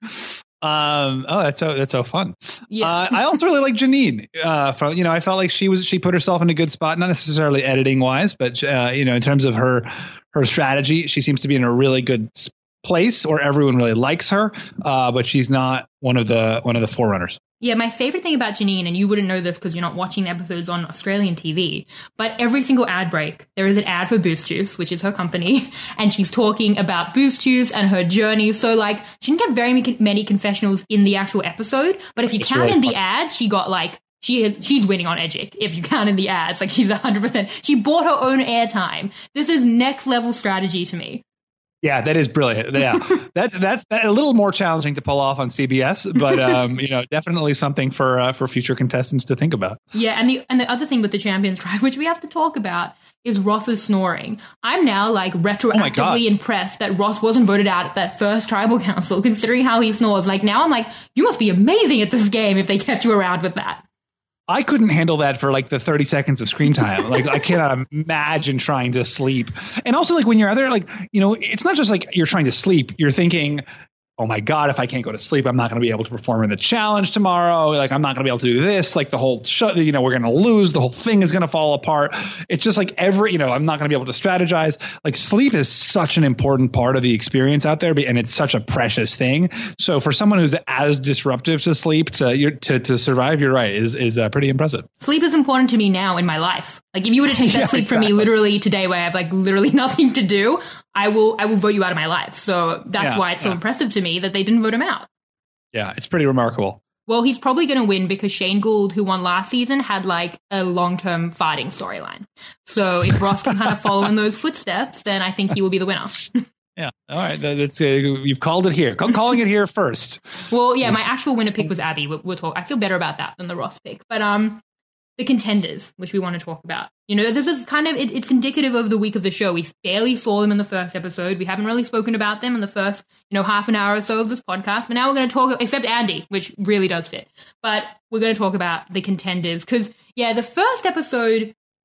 Um, oh, that's so that's so fun. Yeah. Uh, I also really like Janine. Uh, from you know, I felt like she was she put herself in a good spot, not necessarily editing wise, but uh, you know, in terms of her her strategy, she seems to be in a really good place, or everyone really likes her, uh, but she's not one of the one of the forerunners. Yeah, my favorite thing about Janine, and you wouldn't know this because you're not watching episodes on Australian T V, but every single ad break, there is an ad for Boost Juice, which is her company, and she's talking about Boost Juice and her journey. So, like, she didn't get very many confessionals in the actual episode, but if you it's count really in fun. the ads, she got, like, she is, she's winning on Edgic. If you count in the ads, like, she's one hundred percent. She bought her own airtime. This is next level strategy to me. Yeah, that is brilliant. Yeah, that's that's a little more challenging to pull off on C B S, but um, you know, definitely something for uh, for future contestants to think about. Yeah, and the and the other thing with the Champions Tribe, which we have to talk about, is Ross's snoring. I'm now like retroactively oh impressed that Ross wasn't voted out at that first tribal council, considering how he snores. Like, now I'm like, you must be amazing at this game if they kept you around with that. I couldn't handle that for like the thirty seconds of screen time. Like, I cannot imagine trying to sleep. And also, like, when you're out there, like, you know, it's not just like you're trying to sleep. You're thinking, oh my God, if I can't go to sleep, I'm not going to be able to perform in the challenge tomorrow. Like, I'm not going to be able to do this. Like, the whole show, you know, we're going to lose. The whole thing is going to fall apart. It's just like every, you know, I'm not going to be able to strategize. Like, sleep is such an important part of the experience out there, and it's such a precious thing. So for someone who's as disruptive to sleep to you're, to, to survive, you're right, is is uh, pretty impressive. Sleep is important to me now in my life. Like, if you were to take that yeah, sleep exactly. from me literally today, where I have like literally nothing to do, I will I will vote you out of my life. So that's yeah, why it's so yeah. impressive to me that they didn't vote him out. Yeah, it's pretty remarkable. Well, he's probably going to win because Shane Gould, who won last season, had like a long-term farting storyline. So if Ross can kind of follow in those footsteps, then I think he will be the winner. Yeah. All right. That's uh, you've called it here. I'm calling it here first. Well, yeah, my actual winner pick was Abby. We'll, we'll talk. I feel better about that than the Ross pick. But um, the contenders, which we want to talk about. You know, this is kind of, it, it's indicative of the week of the show. We barely saw them in the first episode. We haven't really spoken about them in the first, you know, half an hour or so of this podcast. But now we're going to talk, except Andy, which really does fit. But we're going to talk about the contenders. Because, yeah, the first episode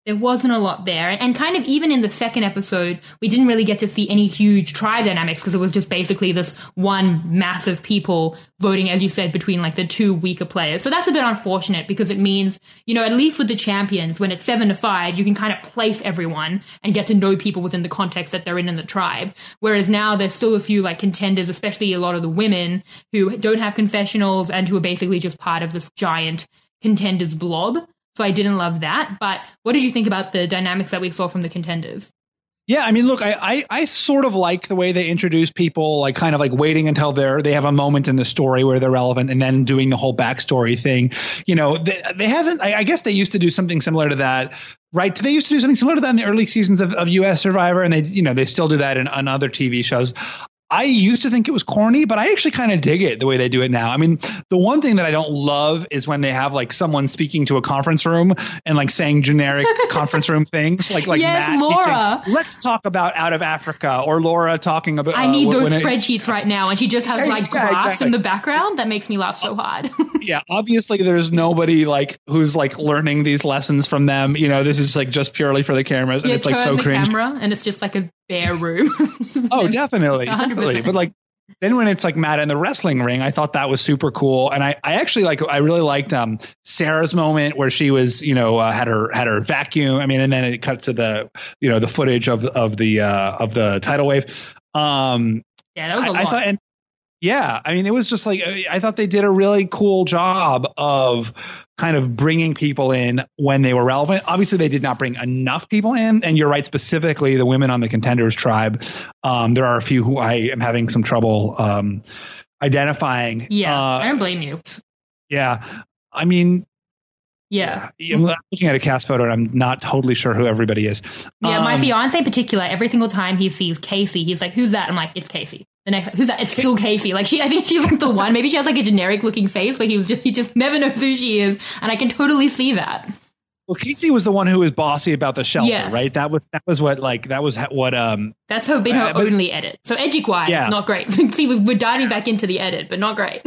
There wasn't a lot there. And kind of even in the second episode, we didn't really get to see any huge tribe dynamics because it was just basically this one mass of people voting, as you said, between like the two weaker players. So that's a bit unfortunate because it means, you know, at least with the champions, when it's seven to five, you can kind of place everyone and get to know people within the context that they're in in the tribe. Whereas now there's still a few like contenders, especially a lot of the women who don't have confessionals and who are basically just part of this giant contenders blob. So I didn't love that. But what did you think about the dynamics that we saw from the contenders? Yeah, I mean, look, I, I, I sort of like the way they introduce people, like kind of like waiting until they're they have a moment in the story where they're relevant and then doing the whole backstory thing. You know, they, they haven't I, I guess they used to do something similar to that. Right. They used to do something similar to that in the early seasons of, of U S Survivor. And they, you know, they still do that in, on other T V shows. I used to think it was corny, but I actually kind of dig it the way they do it now. I mean, the one thing that I don't love is when they have like someone speaking to a conference room and like saying generic conference room things like like yes, Matt Laura. Teaching, let's talk about Out of Africa, or Laura talking about. I need uh, those it, spreadsheets right now, and she just has like yeah, graphs exactly. in the background. That makes me laugh so hard. Yeah, obviously there's nobody like who's like learning these lessons from them. You know, this is like just purely for the cameras, and yeah, it's like turn so the cringe. camera, and it's just like a bare room. Oh, definitely, one hundred percent. definitely. But like. Then when it's like Matt in the wrestling ring, I thought that was super cool. And I, I actually like, I really liked um, Sarah's moment where she was, you know, uh, had her, had her vacuum. I mean, and then it cut to the, you know, the footage of, of the, uh, of the tidal wave. Um, yeah, that was a I, lot. I thought, and yeah, I mean, it was just like, I thought they did a really cool job of kind of bringing people in when they were relevant. Obviously, they did not bring enough people in. And you're right, specifically the women on the contenders tribe. Um, there are a few who I am having some trouble um, identifying. Yeah, uh, I don't blame you. Yeah. I mean, yeah. yeah. I'm looking at a cast photo and I'm not totally sure who everybody is. Yeah, um, my fiance in particular, every single time he sees Casey, he's like, who's that? I'm like, it's Casey. The next, who's that? It's still Casey. Like she, I think she's like the one. Maybe she has like a generic looking face, but he was just, he just never knows who she is. And I can totally see that. Well, Casey was the one who was bossy about the shelter, yes. right? That was, that was what, like, that was what, um, that's her, been her uh, but, only edit. So edgic-wise, yeah. not great. See, we're diving back into the edit, but not great.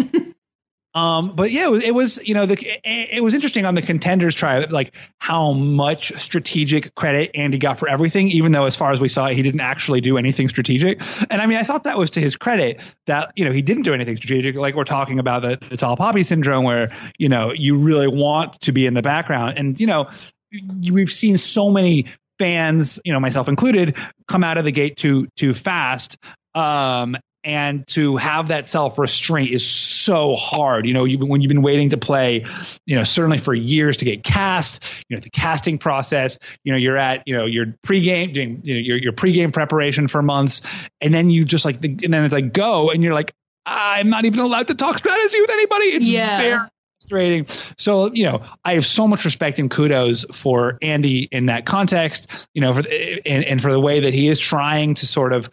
Um, but yeah, it was, it was, you know, the, it, it was interesting on the contenders tribe, like how much strategic credit Andy got for everything, even though as far as we saw, he didn't actually do anything strategic. And I mean, I thought that was to his credit that, you know, he didn't do anything strategic. Like we're talking about the, the tall poppy syndrome where, you know, you really want to be in the background. And, you know, we've seen so many fans, you know, myself included, come out of the gate too, too fast. Um, And to have that self-restraint is so hard. You know, you, when you've been waiting to play, you know, certainly for years to get cast, you know, the casting process, you know, you're at, you know, your pregame, doing, you know, your, your pregame preparation for months. And then you just like, and then it's like, go. And you're like, I'm not even allowed to talk strategy with anybody. It's yeah. very frustrating. So, you know, I have so much respect and kudos for Andy in that context, you know, for, and, and for the way that he is trying to sort of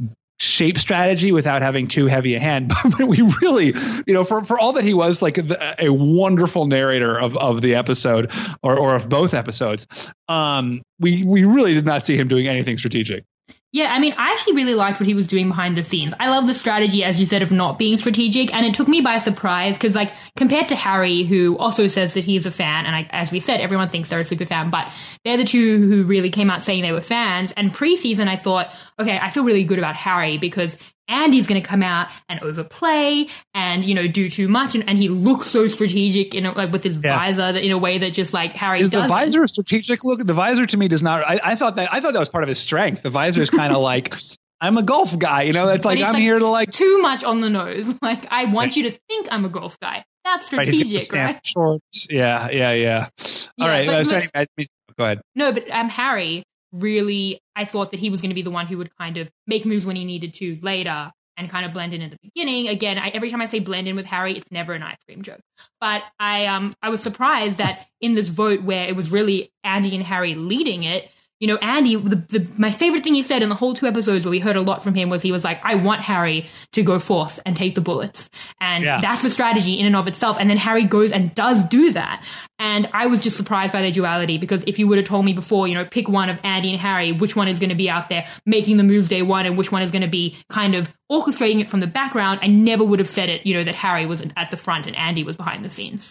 shape strategy without having too heavy a hand. But we really, you know, for, for all that he was like a, a wonderful narrator of, of the episode or, or of both episodes, um, we, we really did not see him doing anything strategic. Yeah, I mean, I actually really liked what he was doing behind the scenes. I love the strategy, as you said, of not being strategic, and it took me by surprise because, like, compared to Harry, who also says that he's a fan, and I, as we said, everyone thinks they're a super fan, but they're the two who really came out saying they were fans. And preseason, I thought, okay, I feel really good about Harry because Andy's going to come out and overplay and, you know, do too much. And, and he looks so strategic, in a, like with his yeah. visor that, in a way that just like Harry is doesn't. The visor a strategic look? The visor to me does not. I, I thought that I thought that was part of his strength. The visor is kind of like, I'm a golf guy, you know, that's like, I'm like here to like too much on the nose. Like, I want you to think I'm a golf guy. That's strategic, right? right? Shorts. Yeah. Yeah. Yeah. All yeah, right. But, uh, sorry, I, go ahead. No, but um, Harry really, I thought that he was going to be the one who would kind of make moves when he needed to later and kind of blend in at the beginning. Again, I, every time I say blend in with Harry, it's never an ice cream joke. But I um I was surprised that in this vote where it was really Andy and Harry leading it, you know, Andy, the, the, my favorite thing he said in the whole two episodes where we heard a lot from him was he was like, I want Harry to go forth and take the bullets. And yeah. that's a strategy in and of itself. And then Harry goes and does do that. And I was just surprised by their duality because if you would have told me before, you know, pick one of Andy and Harry, which one is going to be out there making the moves day one and which one is going to be kind of orchestrating it from the background, I never would have said it, you know, that Harry was at the front and Andy was behind the scenes.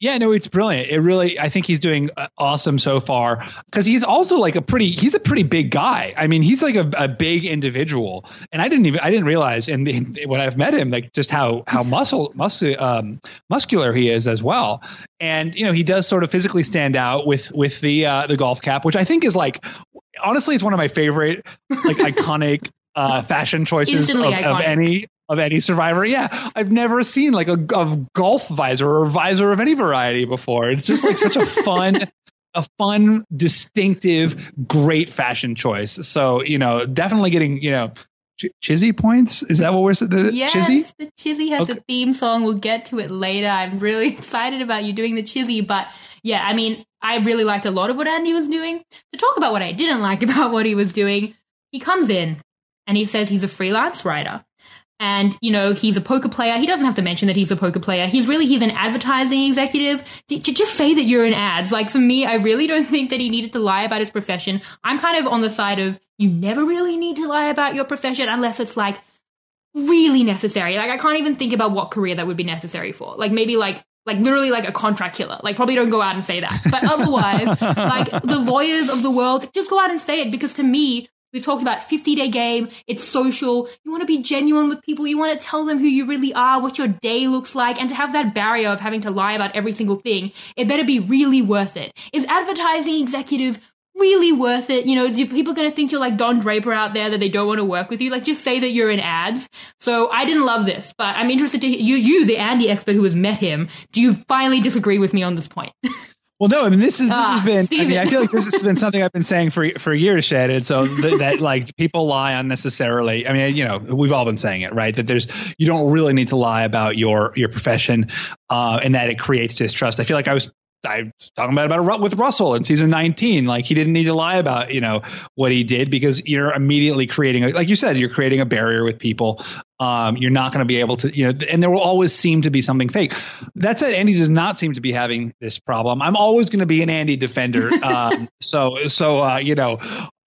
Yeah, no, it's brilliant. It really, I think he's doing awesome so far because he's also like a pretty, he's a pretty big guy. I mean, he's like a, a big individual, and I didn't even, I didn't realize, and when I've met him, like just how how muscle, muscle, um, muscular he is as well. And you know, he does sort of physically stand out with with the uh, the golf cap, which I think is like, honestly, it's one of my favorite like iconic uh, fashion choices of, of any. Of any Survivor. Yeah. I've never seen like a, a golf visor or visor of any variety before. It's just like such a fun, a fun, distinctive, great fashion choice. So, you know, definitely getting, you know, Ch- Chizzy points. Is that what we're saying? Yes, Chizzy? the Chizzy has okay. a theme song. We'll get to it later. I'm really excited about you doing the Chizzy. But yeah, I mean, I really liked a lot of what Andy was doing. To talk about what I didn't like about what he was doing, he comes in and he says he's a freelance writer. And, you know, he's a poker player. He doesn't have to mention that he's a poker player. He's really, he's an advertising executive. To just say that you're in ads. Like, for me, I really don't think that he needed to lie about his profession. I'm kind of on the side of you never really need to lie about your profession unless it's, like, really necessary. Like, I can't even think about what career that would be necessary for. Like, maybe, like, like literally like a contract killer. Like, probably don't go out and say that. But otherwise, like, the lawyers of the world, just go out and say it. Because to me, we've talked about fifty-day game. It's social. You want to be genuine with people. You want to tell them who you really are, what your day looks like, and to have that barrier of having to lie about every single thing, it better be really worth it. Is advertising executive really worth it? You know, is people going to think you're like Don Draper out there, that they don't want to work with you? Like, just say that you're in ads. So I didn't love this, but I'm interested to hear you, you, the Andy expert who has met him. Do you finally disagree with me on this point? Well, no, I mean, this is, this ah, has been, Steven. I mean, I feel like this has been something I've been saying for, for years, Shed. And so th- that like people lie unnecessarily. I mean, you know, we've all been saying it, right? That there's, you don't really need to lie about your, your profession, uh, and that it creates distrust. I feel like I was, I was talking about, about with Russell in season nineteen. Like, he didn't need to lie about, you know, what he did, because you're immediately creating, a, like you said, you're creating a barrier with people. Um, you're not going to be able to, you know, and there will always seem to be something fake. That said, Andy does not seem to be having this problem. I'm always going to be an Andy defender. Um, so, so, uh, you know,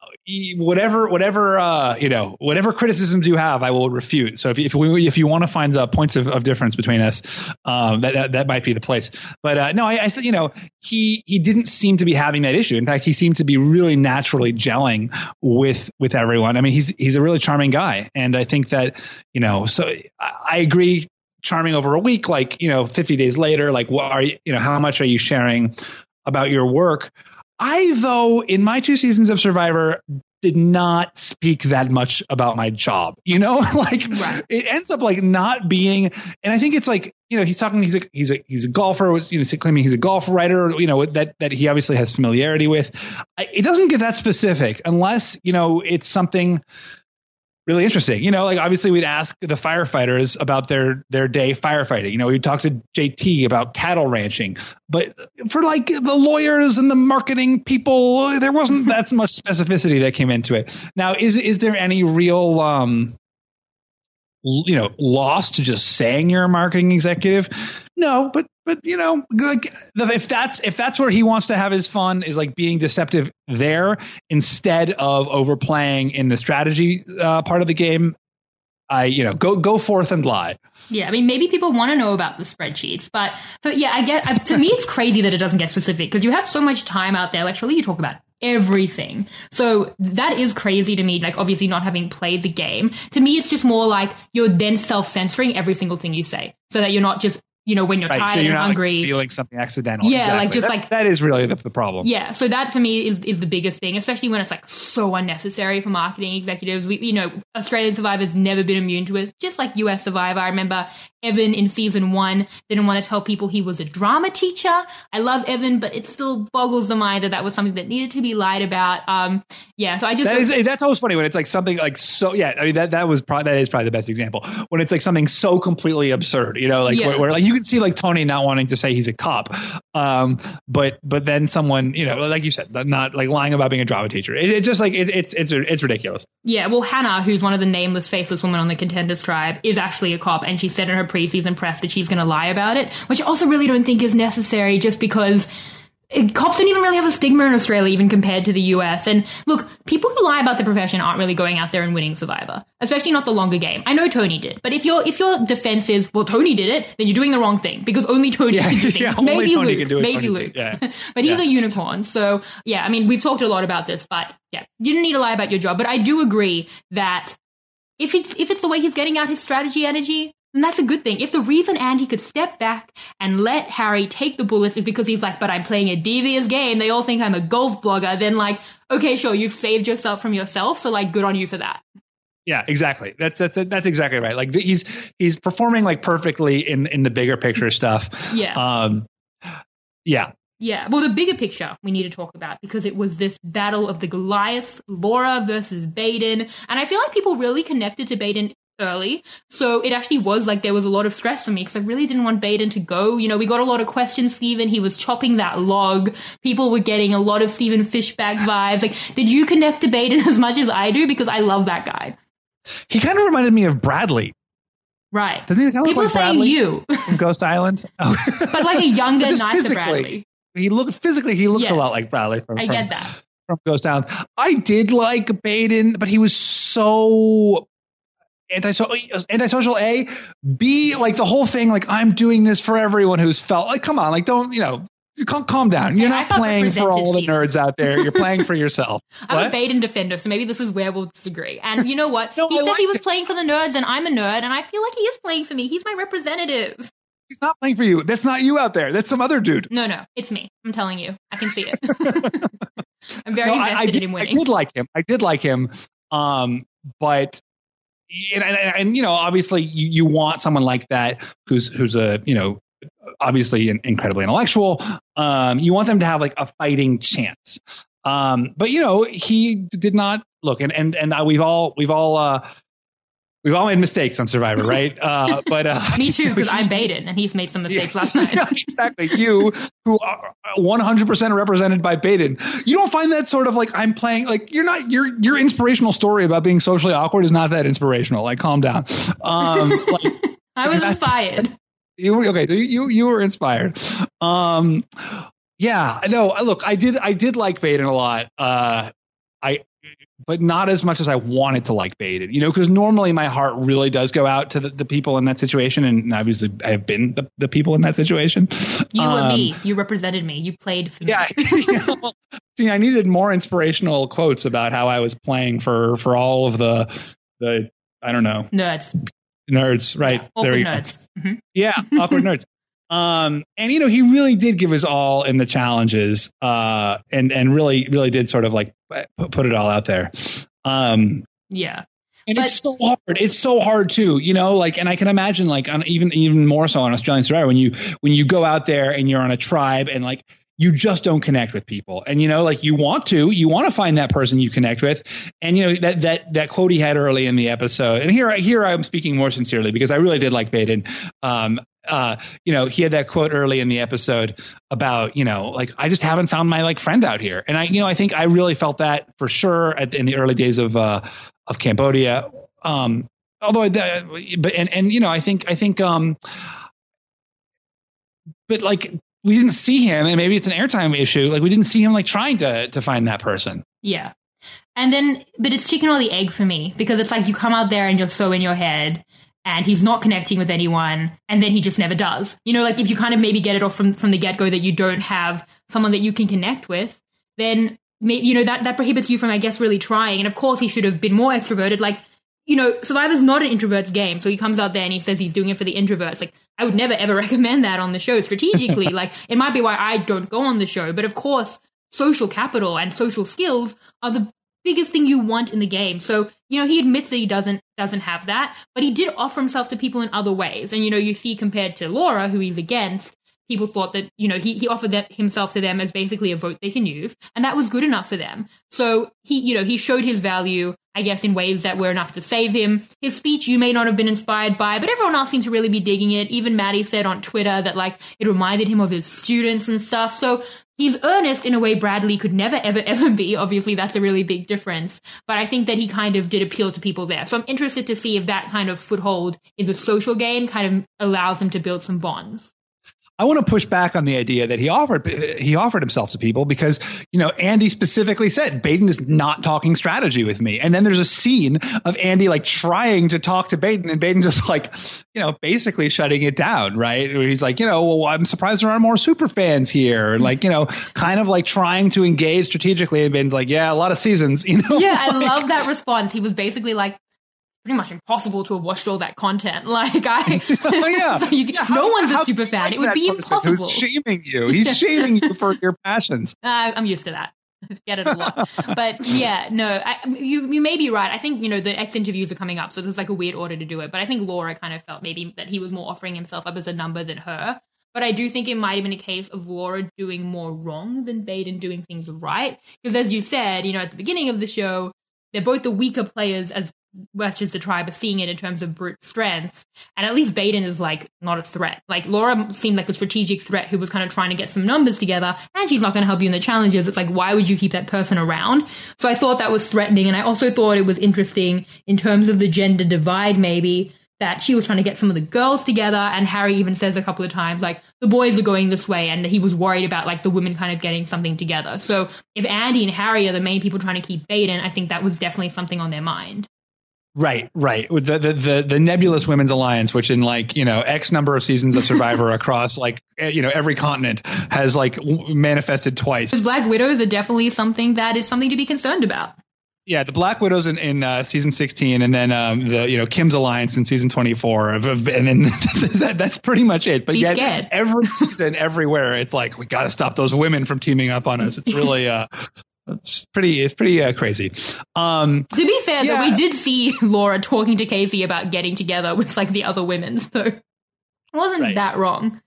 whatever, whatever, uh, you know, whatever criticisms you have, I will refute. So if, if we, if you want to find uh, points of, of difference between us, um, that, that, that might be the place. But, uh, no, I, I think, you know, he, he didn't seem to be having that issue. In fact, he seemed to be really naturally gelling with, with everyone. I mean, he's, he's a really charming guy. And I think that, you know, so I, I agree, charming over a week, like, you know, fifty days later, like, what are you, you know, how much are you sharing about your work? I, though, in my two seasons of Survivor, did not speak that much about my job, you know, like right. It ends up like not being. And I think it's like, you know, he's talking, he's a, he's a, he's a golfer, you know, claiming he's a golf writer, you know, that, that he obviously has familiarity with. I, it doesn't get that specific unless, you know, it's something really interesting. You know, like obviously we'd ask the firefighters about their, their day firefighting. You know, we'd talk to J T about cattle ranching, but for like the lawyers and the marketing people, there wasn't that much specificity that came into it. Now, is, is there any real, um, you know, loss to just saying you're a marketing executive? No, but, but, you know, like if that's, if that's where he wants to have his fun, is like being deceptive there instead of overplaying in the strategy uh, part of the game, I, you know, go, go forth and lie. Yeah. I mean, maybe people want to know about the spreadsheets, but, but yeah, I get, to me, it's crazy that it doesn't get specific, because you have so much time out there. Like, surely you talk about everything. So that is crazy to me, like obviously not having played the game. To me, it's just more like you're then self-censoring every single thing you say, so that you're not just, you know, when you're right, tired so you're and not, hungry, like, feeling something accidental. Yeah, exactly. like just That's, like that is really the, the problem. Yeah, so that for me is, is the biggest thing, especially when it's like so unnecessary for marketing executives. We, you know, Australian Survivor's never been immune to it, just like U S Survivor. I remember Evan in season one didn't want to tell people he was a drama teacher. I love Evan, but it still boggles the mind that that was something that needed to be lied about. Um, yeah, so I just that is that's always funny when it's like something like so. Yeah, I mean that that was probably that is probably the best example when it's like something so completely absurd. You know, like yeah. where, where like you can see like Tony not wanting to say he's a cop, um, but but then someone, you know, like you said, not like lying about being a drama teacher. It, it just like it, it's it's it's ridiculous. Yeah, well, Hannah, who's one of the nameless, faceless women on the Contenders tribe, is actually a cop, and she said in her preseason press that she's going to lie about it, which I also really don't think is necessary, just because cops don't even really have a stigma in Australia, even compared to the U S. And look, people who lie about the profession aren't really going out there and winning Survivor, especially not the longer game. I know Tony did, but if your if your defense is, well, Tony did it, then you're doing the wrong thing, because only Tony yeah, can do things. Yeah, maybe Tony Luke, can do it, maybe Tony Luke, yeah. but he's yeah. a unicorn. So yeah, I mean, we've talked a lot about this, but yeah, you didn't need to lie about your job. But I do agree that if it's if it's the way he's getting out his strategy energy, and that's a good thing. If the reason Andy could step back and let Harry take the bullets is because he's like, but I'm playing a devious game, they all think I'm a golf blogger, then like, okay, sure, you've saved yourself from yourself, so like, good on you for that. Yeah, exactly. That's that's that's exactly right. Like he's he's performing like perfectly in in the bigger picture stuff. Yeah. Um. Yeah. Yeah. Well, the bigger picture we need to talk about, because it was this battle of the Goliaths, Laura versus Baden, and I feel like people really connected to Baden early. So it actually was like there was a lot of stress for me, because I really didn't want Baden to go. You know, we got a lot of questions, Stephen. He was chopping that log. People were getting a lot of Stephen Fishbach vibes. Like, did you connect to Baden as much as I do? Because I love that guy. He kind of reminded me of Bradley. Right. Doesn't he kind of People look like saying Bradley you. from Ghost Island? Oh. But like a younger, nicer physically. Bradley. He look physically. He looks Yes. a lot like Bradley from. I from, get that. From Ghost Island. I did like Baden, but he was so antisocial. Antisocial. A, B, like the whole thing. Like, I'm doing this for everyone who's felt. Like, come on, like don't you know? Calm, calm down. You're Yeah, not playing for all the Stephen. nerds out there. You're playing for yourself. I'm What? a Baden defender, so maybe this is where we'll disagree. And you know what? No, he I said he liked was it. playing for the nerds, and I'm a nerd, and I feel like he is playing for me. He's my representative. He's not playing for you. That's not you out there. That's some other dude. No, no, it's me. I'm telling you. I can see it. I'm very No, I, invested I, did, in him I winning. did like him. I did like him. Um, but and, and, and you know, obviously, you, you want someone like that who's who's a you know, obviously an incredibly intellectual. Um, you want them to have like a fighting chance. Um, but you know, he did not look, and and and we've all we've all. Uh, We've all made mistakes on Survivor, right? Uh, but uh, Me too, because I'm Baden, and he's made some mistakes last night. Yeah, exactly. You, who are one hundred percent represented by Baden, you don't find that sort of like I'm playing like you're not your your inspirational story about being socially awkward is not that inspirational. Like, calm down. Um, like, I was inspired. You okay? You you were inspired. Um, yeah. No. Look, I did I did like Baden a lot. Uh, I. But not as much as I wanted to like Baden, you know, because normally my heart really does go out to the, the people in that situation. And obviously I have been the, the people in that situation. You um, were me. You represented me. You played for me. Yeah. You know, see, I needed more inspirational quotes about how I was playing for, for all of the, the, I don't know. Nerds. Nerds. Right. Yeah, there awkward you go. nerds. Mm-hmm. Yeah. Awkward nerds. Um, and you know, he really did give his all in the challenges, uh, and, and really, really did sort of like put, put it all out there. Um, yeah. And but, it's so hard. It's so hard too, you know, like, and I can imagine like on even, even more so on Australian Survivor, when you, when you go out there and you're on a tribe and like, you just don't connect with people. And, you know, like you want to, you want to find that person you connect with. And, you know, that, that, that quote he had early in the episode, and here, here I'm speaking more sincerely because I really did like Baden. Um, uh, you know, he had that quote early in the episode about, you know, like, I just haven't found my like friend out here. And I, you know, I think I really felt that for sure at, in the early days of, uh, of Cambodia. Um, although, I, but, and, and, you know, I think, I think, um, but like, we didn't see him, and maybe it's an airtime issue. Like we didn't see him like trying to, to find that person. Yeah. And then, but it's chicken or the egg for me, because it's like you come out there and you're so in your head, and he's not connecting with anyone, and then he just never does. You know, like if you kind of maybe get it off from, from the get-go that you don't have someone that you can connect with, then, maybe, you know, that, that prohibits you from, I guess, really trying. And of course, he should have been more extroverted. Like, you know, Survivor's not an introvert's game, so he comes out there and he says he's doing it for the introverts. Like, I would never, ever recommend that on the show strategically. Like, it might be why I don't go on the show, but of course, social capital and social skills are the biggest thing you want in the game. So, you know, he admits that he doesn't doesn't have that, but he did offer himself to people in other ways. And, you know, you see compared to Laura, who he's against, people thought that, you know, he, he offered that himself to them as basically a vote they can use, and that was good enough for them. So he, you know, he showed his value, I guess, in ways that were enough to save him. His speech you may not have been inspired by, but everyone else seemed to really be digging it. Even Maddie said on Twitter that, like, it reminded him of his students and stuff. So he's earnest in a way Bradley could never, ever, ever be. Obviously, that's a really big difference. But I think that he kind of did appeal to people there. So I'm interested to see if that kind of foothold in the social game kind of allows him to build some bonds. I want to push back on the idea that he offered he offered himself to people because, you know, Andy specifically said Baden is not talking strategy with me. And then there's a scene of Andy like trying to talk to Baden and Baden just like, you know, basically shutting it down. Right. He's like, you know, well, I'm surprised there aren't more super fans here. And like, you know, kind of like trying to engage strategically. And Baden's like, yeah, a lot of seasons, you know. Yeah, like, I love that response. He was basically like, pretty much impossible to have watched all that content. Like I, oh, yeah. so you, yeah no how, one's how a super fan. like it would be impossible. Who's shaming you? He's shaming you for your passions. Uh, I'm used to that. Get it a lot. But yeah, no, I, you you may be right. I think, you know, the X interviews are coming up, so there's like a weird order to do it. But I think Laura kind of felt maybe that he was more offering himself up as a number than her. But I do think it might have been a case of Laura doing more wrong than Baden doing things right. Because as you said, you know, at the beginning of the show, they're both the weaker players as much as the tribe are seeing it in terms of brute strength. And at least Baden is like not a threat. Like Laura seemed like a strategic threat who was kind of trying to get some numbers together, and she's not going to help you in the challenges. It's like, why would you keep that person around? So I thought that was threatening. And I also thought it was interesting in terms of the gender divide, maybe, that she was trying to get some of the girls together. And Harry even says a couple of times, like, the boys are going this way. And he was worried about, like, the women kind of getting something together. So if Andy and Harry are the main people trying to keep Baden, I think that was definitely something on their mind. Right, right. With the, the the the nebulous women's alliance, which in like, you know, X number of seasons of Survivor across like, you know, every continent has like w- manifested twice. Because Black Widows are definitely something that is something to be concerned about. Yeah, the Black Widows in, in uh, season sixteen, and then um, the you know Kim's alliance in season twenty-four, and then that, that's pretty much it. But be yet, scared. every season, everywhere, it's like we got to stop those women from teaming up on us. It's really uh, it's pretty it's pretty uh, crazy. Um, to be fair, yeah. though, we did see Laura talking to Casey about getting together with like the other women, so it wasn't right. that wrong.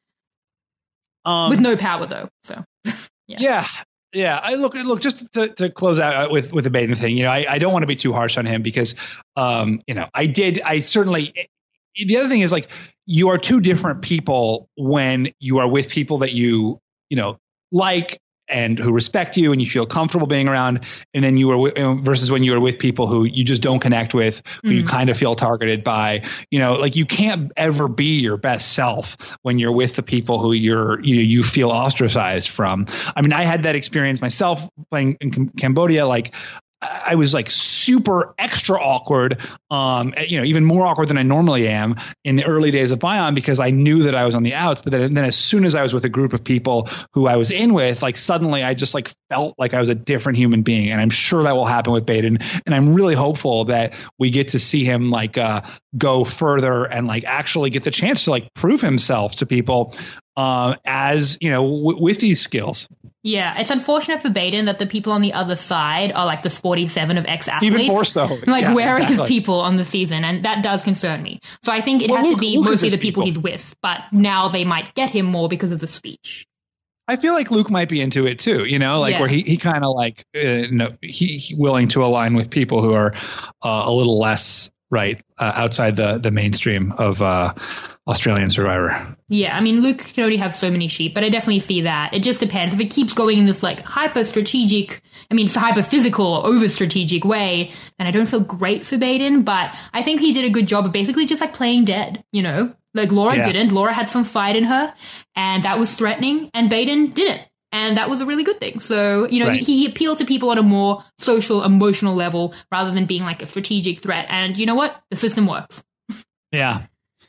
Um, with no power, though. So yeah. yeah. Yeah, I look look just to, to close out with with the Baden thing. You know, I, I don't want to be too harsh on him because, um, you know, I did. I certainly. The other thing is like you are two different people when you are with people that you you know like and who respect you and you feel comfortable being around, and then you are w- versus when you are with people who you just don't connect with, who mm. you kind of feel targeted by. You know, like you can't ever be your best self when you're with the people who you're you you feel ostracized from. I mean, I had that experience myself playing in Cambodia. Like, I was like super extra awkward, um, you know, even more awkward than I normally am in the early days of Bion because I knew that I was on the outs. But then, then as soon as I was with a group of people who I was in with, like suddenly I just like felt like I was a different human being. And I'm sure that will happen with Baden. And I'm really hopeful that we get to see him like uh, go further and like actually get the chance to like prove himself to people uh, as, you know, w- with these skills. Yeah, it's unfortunate for Baden that the people on the other side are like the Sporty Seven of ex-athletes. Even more so. Like, yeah, where exactly. are his people on the season? And that does concern me. So I think it well, has Luke, to be Luke mostly the people, people he's with. But now they might get him more because of the speech. I feel like Luke might be into it too, you know, like yeah. where he, he kind of like, uh, no, he, he willing to align with people who are uh, a little less right uh, outside the, the mainstream of uh, Australian Survivor. Yeah, I mean, Luke can only have so many sheep, but I definitely see that. It just depends. If it keeps going in this like hyper strategic, I mean, it's a hyper physical or over strategic way, then I don't feel great for Baden. But I think he did a good job of basically just like playing dead, you know, like Laura yeah. didn't. Laura had some fight in her, and that was threatening, and Baden didn't. And that was a really good thing. So, you know, right. he, he appealed to people on a more social, emotional level rather than being like a strategic threat. And you know what? The system works. Yeah.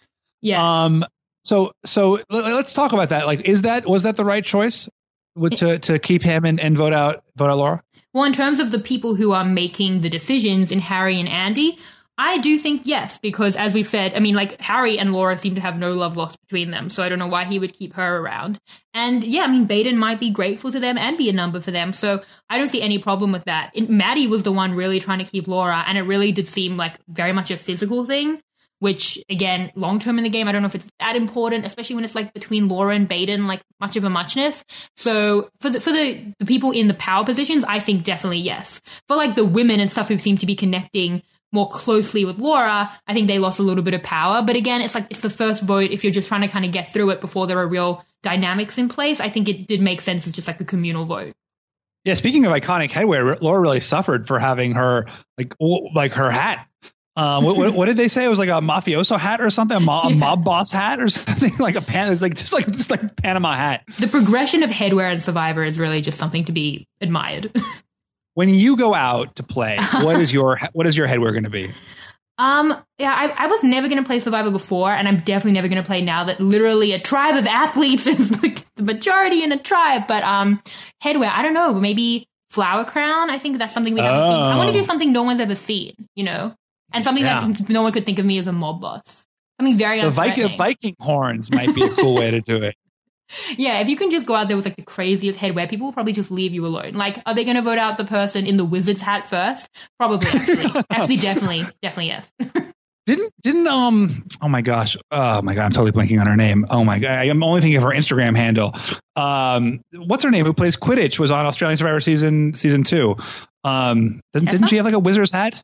Yeah. Um. So so let's talk about that. Like, is that was that the right choice with, to to keep him and, and vote out vote out Laura? Well, in terms of the people who are making the decisions in Harry and Andy, I do think yes, because as we've said, I mean, like Harry and Laura seem to have no love lost between them, so I don't know why he would keep her around. And yeah, I mean, Baden might be grateful to them and be a number for them, so I don't see any problem with that. It, Maddie was the one really trying to keep Laura, and it really did seem like very much a physical thing. Which, again, long-term in the game, I don't know if it's that important, especially when it's, like, between Laura and Baden, like, much of a muchness. So, for the for the, the people in the power positions, I think definitely yes. For, like, the women and stuff who seem to be connecting more closely with Laura, I think they lost a little bit of power. But, again, it's, like, it's the first vote. If you're just trying to kind of get through it before there are real dynamics in place, I think it did make sense as just, like, a communal vote. Yeah, speaking of iconic headwear, Laura really suffered for having her, like, like her hat Um, what, what, what did they say? It was like a mafioso hat or something, a, mo- yeah. a mob boss hat or something, like a pan. It's like just like just like Panama hat. The progression of headwear in Survivor is really just something to be admired. When you go out to play, what is your what is your headwear going to be? Um, yeah, I, I was never going to play Survivor before, and I'm definitely never going to play now that literally a tribe of athletes is like the majority in a tribe. But um, headwear, I don't know, maybe flower crown. I think that's something we haven't oh. seen. I want to do something no one's ever seen, you know. And something yeah. that no one could think of me as a mob boss. Something very the Viking, Viking horns might be a cool way to do it. Yeah, if you can just go out there with like the craziest headwear, people will probably just leave you alone. Like, are they going to vote out the person in the wizard's hat first? Probably, actually. actually, definitely, definitely yes. Didn't, didn't, um, oh my gosh. Oh my God, I'm totally blanking on her name. Oh my God, I'm only thinking of her Instagram handle. Um, what's her name? Who plays Quidditch, was on Australian Survivor season, season two. Um, didn't, didn't she have like a wizard's hat?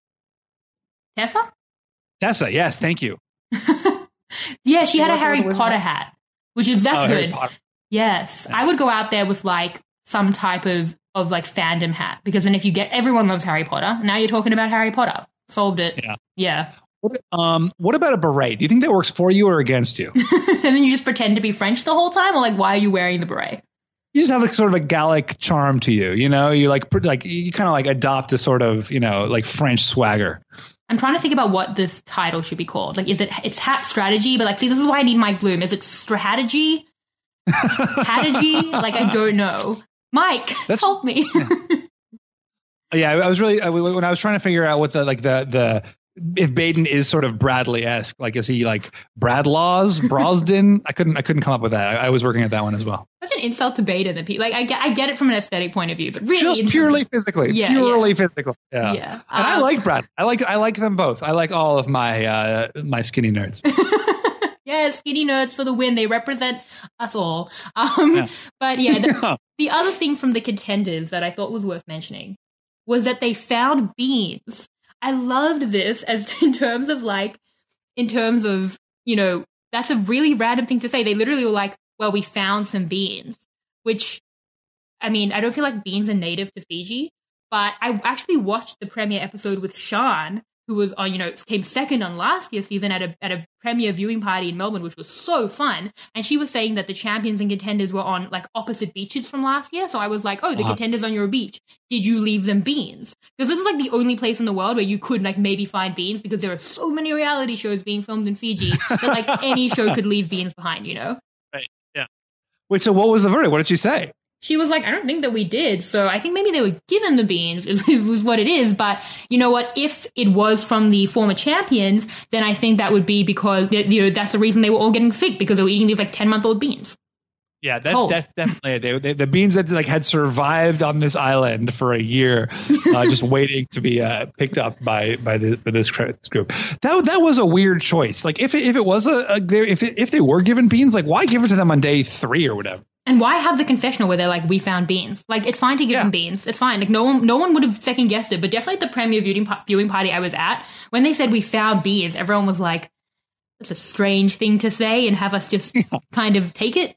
Tessa? Tessa, yes, thank you. Yeah, she had a Harry Potter hat. hat, which is, that's oh, good. Yes, that's I would go out there with like some type of, of like fandom hat, because then if you get, everyone loves Harry Potter. Now you're talking about Harry Potter. Solved it. Yeah. Yeah. What, um, what about a beret? Do you think that works for you or against you? And then you just pretend to be French the whole time, or like, why are you wearing the beret? You just have like sort of a Gallic charm to you, you know, you like, like you kind of like adopt a sort of, you know, like French swagger. I'm trying to think about what this title should be called. Like, is it, it's hat strategy, but like, see, this is why I need Mike Bloom. Is it strategy? Strategy? Like, I don't know. Mike, That's, help me. Yeah, yeah I, I was really, I, when I was trying to figure out what the, like the, the, if Baden is sort of Bradley-esque, like is he like Bradlaws, Brosden? I couldn't, I couldn't come up with that. I, I was working at that one as well. Such an insult to Baden. And like I get, I get it from an aesthetic point of view, but really, just purely of, physically, yeah, purely yeah. physical. Yeah, yeah. And um, I like Brad. I like, I like them both. I like all of my, uh, my skinny nerds. Yeah, skinny nerds for the win. They represent us all. Um, yeah. But yeah, the, the other thing from the contenders that I thought was worth mentioning was that they found beans. I loved this as in terms of like, in terms of, you know, that's a really random thing to say. They literally were like, well, we found some beans, which, I mean, I don't feel like beans are native to Fiji, but I actually watched the premiere episode with Sean, who was on, you know, came second on last year's season at a at a premiere viewing party in Melbourne, which was so fun. And she was saying that the champions and contenders were on like opposite beaches from last year. So I was like, oh, the uh-huh. contenders on your beach. Did you leave them beans? Because this is like the only place in the world where you could like maybe find beans, because there are so many reality shows being filmed in Fiji that like any show could leave beans behind, you know? Right. Yeah. Wait, so what was the verdict? What did she say? She was like, I don't think that we did. So I think maybe they were given the beans is, is, is what it is. But you know what? If it was from the former champions, then I think that would be because, you know, that's the reason they were all getting sick, because they were eating these like ten month old beans. Yeah, that, that's definitely they, they, the beans that like had survived on this island for a year, uh, just waiting to be uh, picked up by by, the, by this group. That that was a weird choice. Like if it, if it was a, a if it, if they were given beans, like why give it to them on day three or whatever? And why have the confessional where they're like, we found beans? Like, it's fine to give yeah. them beans. It's fine. Like, no one no one would have second guessed it. But definitely at the premiere viewing, viewing party I was at, when they said we found beans, everyone was like, that's a strange thing to say, and have us just yeah. kind of take it.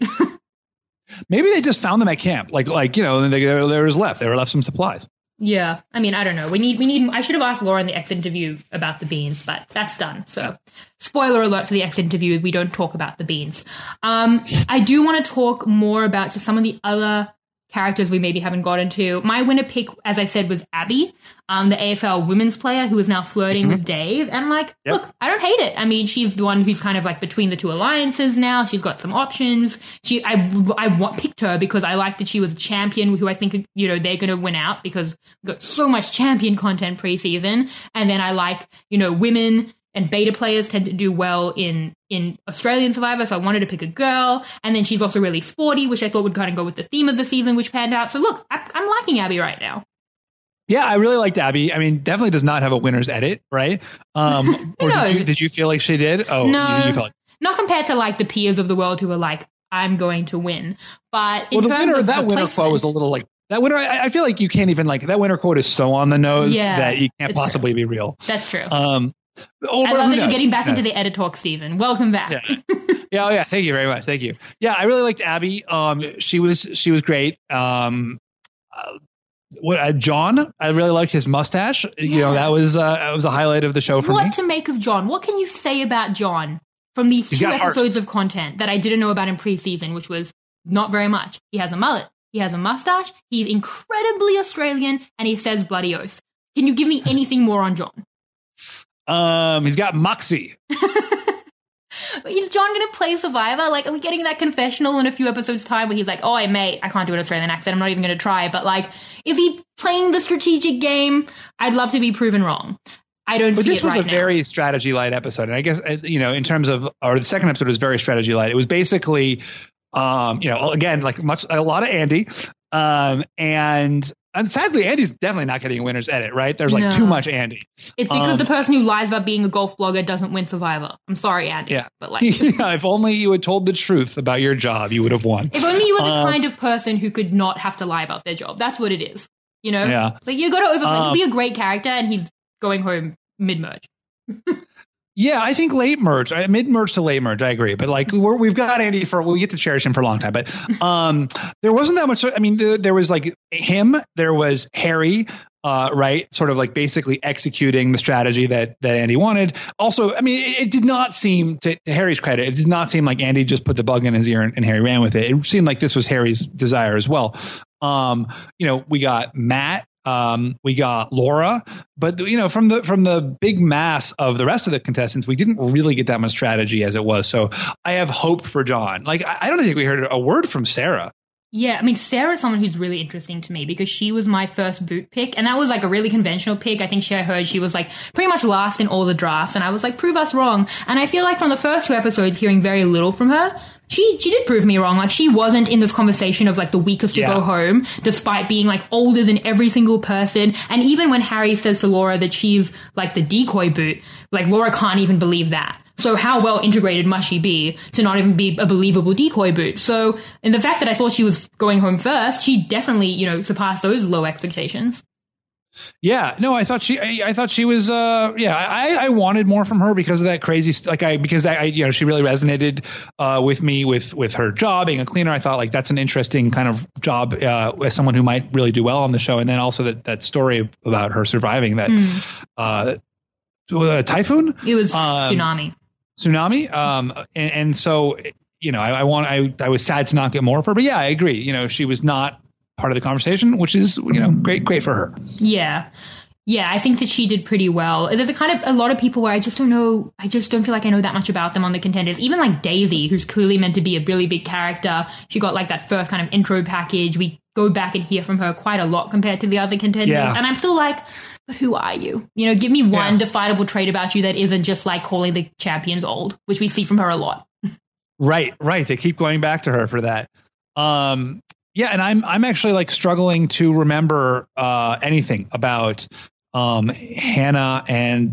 Maybe they just found them at camp. Like, like you know, they, there, there was left. They were left some supplies. Yeah. I mean, I don't know. We need, we need, I should have asked Laura in the X interview about the beans, but that's done. So spoiler alert for the X interview. We don't talk about the beans. Um, I do want to talk more about just some of the other characters we maybe haven't gotten to. My winner pick, as I said, was Abby, um, the A F L women's player who is now flirting mm-hmm. with Dave. And I'm like, yep. look, I don't hate it. I mean, she's the one who's kind of like between the two alliances now. She's got some options. She, I, I want, picked her because I liked that she was a champion who I think, you know, they're going to win out because we've got so much champion content preseason. And then I like, you know, women and beta players tend to do well in, in Australian Survivor, so I wanted to pick a girl. And then she's also really sporty, which I thought would kind of go with the theme of the season, which panned out. So look, I, I'm liking Abby right now. Yeah, I really liked Abby. I mean, definitely does not have a winner's edit, right? Um, or did you, did you feel like she did? Oh, no, you, you felt like- not compared to like the peers of the world who are like, I'm going to win. But in well, the terms winner, of that the winner quote was a little like, that winner, I, I feel like you can't even like, that winner quote is so on the nose yeah, that you can't possibly true. be real. That's true. Um, Oh, I love that knows? you're getting back into the edit talk, Stephen. Welcome back. Yeah. yeah, oh yeah, thank you very much. Thank you. Yeah, I really liked Abby. Um, she was she was great. Um, uh, what uh, John, I really liked his mustache. Yeah. You know, that was uh, that was a highlight of the show for what me. What to make of John? What can you say about John from these He's two episodes heart. of content that I didn't know about in preseason, which was not very much? He has a mullet. He has a mustache. He's incredibly Australian, and he says bloody oath. Can you give me anything more on John? Um, he's got moxie. Is John going to play Survivor? Like, are we getting that confessional in a few episodes' time where he's like, oh, mate, I can't do an Australian accent. I'm not even going to try. But, like, is he playing the strategic game? I'd love to be proven wrong. I don't but see it right now. This was a very strategy light episode. And I guess, you know, in terms of, or the second episode was very strategy light. It was basically, um, you know, again, like much, a lot of Andy. Um, and, and sadly, Andy's definitely not getting a winner's edit, right? There's like no. too much Andy. It's because um, the person who lies about being a golf blogger doesn't win Survivor. I'm sorry, Andy. Yeah. But like, yeah, if only you had told the truth about your job, you would have won. If only you were the um, kind of person who could not have to lie about their job. That's what it is. You know? Yeah. Like, you got to overplay. Um, He'll be a great character, and he's going home mid-merge. Yeah, I think late merge, mid merge to late merge. I agree, but like we're, we've got Andy for we get to cherish him for a long time. But um, there wasn't that much. I mean, there, there was like him. There was Harry, uh, right? Sort of like basically executing the strategy that that Andy wanted. Also, I mean, it, it did not seem to, to Harry's credit. It did not seem like Andy just put the bug in his ear and, and Harry ran with it. It seemed like this was Harry's desire as well. Um, you know, we got Matt. Um, we got Laura, but you know, from the from the big mass of the rest of the contestants, we didn't really get that much strategy as it was. So I have hope for John. Like I, I don't think we heard a word from Sarah. Yeah, I mean, Sarah's someone who's really interesting to me because she was my first boot pick, and that was like a really conventional pick. I think she I heard she was like pretty much last in all the drafts, and I was like, prove us wrong. And I feel like from the first two episodes, hearing very little from her, She she did prove me wrong. Like, she wasn't in this conversation of, like, the weakest to yeah. go home, despite being, like, older than every single person. And even when Harry says to Laura that she's, like, the decoy boot, like, Laura can't even believe that. So how well integrated must she be to not even be a believable decoy boot? So, and the fact that I thought she was going home first, she definitely, you know, surpassed those low expectations. Yeah, no, I thought she, I, I thought she was, uh, yeah, I, I wanted more from her because of that crazy, like I, because I, you know, she really resonated, uh, with me with, with her job being a cleaner. I thought like that's an interesting kind of job, uh, as someone who might really do well on the show. And then also that, that story about her surviving that, mm. uh, uh, typhoon. It was um, tsunami. Tsunami. Um, and, and so, you know, I, I want, I, I was sad to not get more of her, but yeah, I agree. You know, she was not part of the conversation, which is, you know, great, great for her. Yeah. Yeah, I think that she did pretty well. There's a kind of a lot of people where I just don't know, I just don't feel like I know that much about them on the contenders. Even like Daisy, who's clearly meant to be a really big character. She got like that first kind of intro package. We go back and hear from her quite a lot compared to the other contenders. Yeah. And I'm still like, but who are you? You know, give me one yeah. definable trait about you that isn't just like calling the champions old, which we see from her a lot. Right, right. They keep going back to her for that. Um, Yeah, and I'm I'm actually like struggling to remember uh, anything about um, Hannah and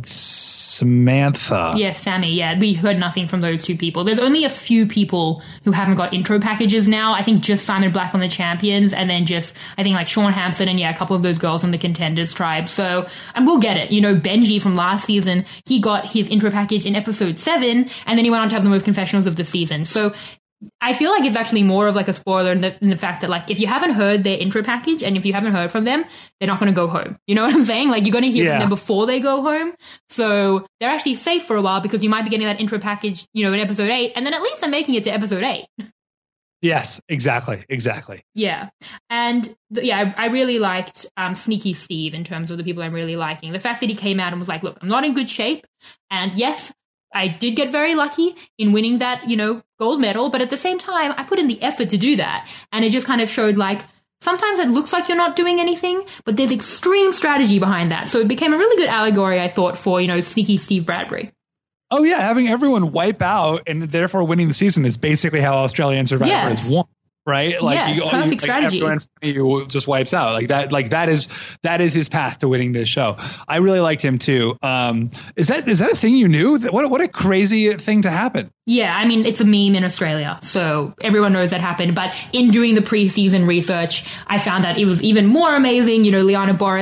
Samantha. Yeah, Sammy. Yeah, we heard nothing from those two people. There's only a few people who haven't got intro packages now. I think just Simon Black on the Champions, and then just I think like Sean Hampson and yeah, a couple of those girls on the Contenders tribe. So and we'll get it. You know, Benji from last season, he got his intro package in episode seven, and then he went on to have the most confessionals of the season. So I feel like it's actually more of like a spoiler in the, in the fact that like if you haven't heard their intro package and if you haven't heard from them, they're not going to go home. You know what I'm saying? Like you're going to hear yeah. from them before they go home. So they're actually safe for a while because you might be getting that intro package, you know, in episode eight, and then at least they're making it to episode eight. Yes, exactly. Exactly. Yeah. And th- yeah, I, I really liked um, Sneaky Steve in terms of the people I'm really liking. The fact that he came out and was like, look, I'm not in good shape. And yes, I did get very lucky in winning that, you know, gold medal, but at the same time, I put in the effort to do that. And it just kind of showed like, sometimes it looks like you're not doing anything, but there's extreme strategy behind that. So it became a really good allegory, I thought, for, you know, Sneaky Steve Bradbury. Oh, yeah. Having everyone wipe out and therefore winning the season is basically how Australian Survivor yes. is won. Right? Like, yes, you, perfect you, strategy. Like everyone you just wipes out like that. Like that is that is his path to winning this show. I really liked him too. Um, is that is that a thing you knew? What what a crazy thing to happen. Yeah, I mean it's a meme in Australia, so everyone knows that happened. But in doing the preseason research, I found out it was even more amazing. You know, Liana Boris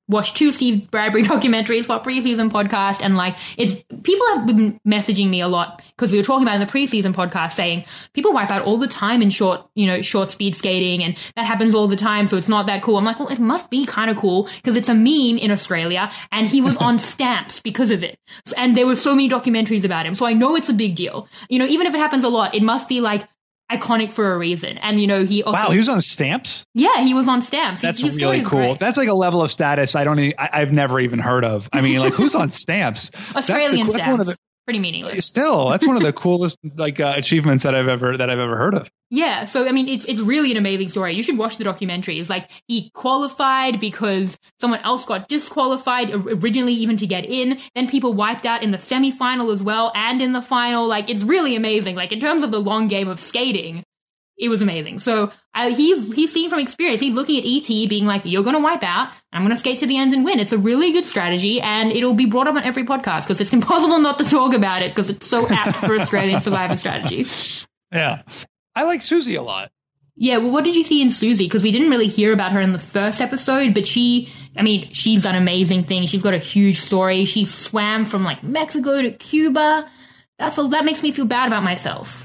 watched two Steve Bradbury documentaries for a preseason podcast, and like it's people have been messaging me a lot because we were talking about in the preseason podcast saying people wipe out all the time in short, you know, short speed skating, and that happens all the time, so it's not that cool. I'm like, well, it must be kind of cool because it's a meme in Australia, and he was on stamps because of it, and there were so many documentaries about him, so I know it's a big deal. You know, even if it happens a lot, it must be like iconic for a reason. And you know, he also, wow, he was on stamps. Yeah, he was on stamps. That's his, his really cool. Great. That's like a level of status I don't even, I, I've never even heard of. I mean, like, who's on stamps? Australian that's the, stamps. that's one of the, pretty meaningless. Still, that's one of the coolest like uh, achievements that I've ever that I've ever heard of. Yeah, so I mean, it's it's really an amazing story. You should watch the documentary. It's like he qualified because someone else got disqualified originally, even to get in. Then people wiped out in the semifinal as well, and in the final. Like, it's really amazing. Like, in terms of the long game of skating, it was amazing. So uh, he's he's seen from experience. He's looking at E T being like, you're going to wipe out. I'm going to skate to the end and win. It's a really good strategy, and it'll be brought up on every podcast because it's impossible not to talk about it because it's so apt for Australian survivor strategy. Yeah. I like Susie a lot. Yeah, well, what did you see in Susie? Because we didn't really hear about her in the first episode, but she, I mean, she's done amazing things. She's got a huge story. She swam from, like, Mexico to Cuba. That's a, that makes me feel bad about myself.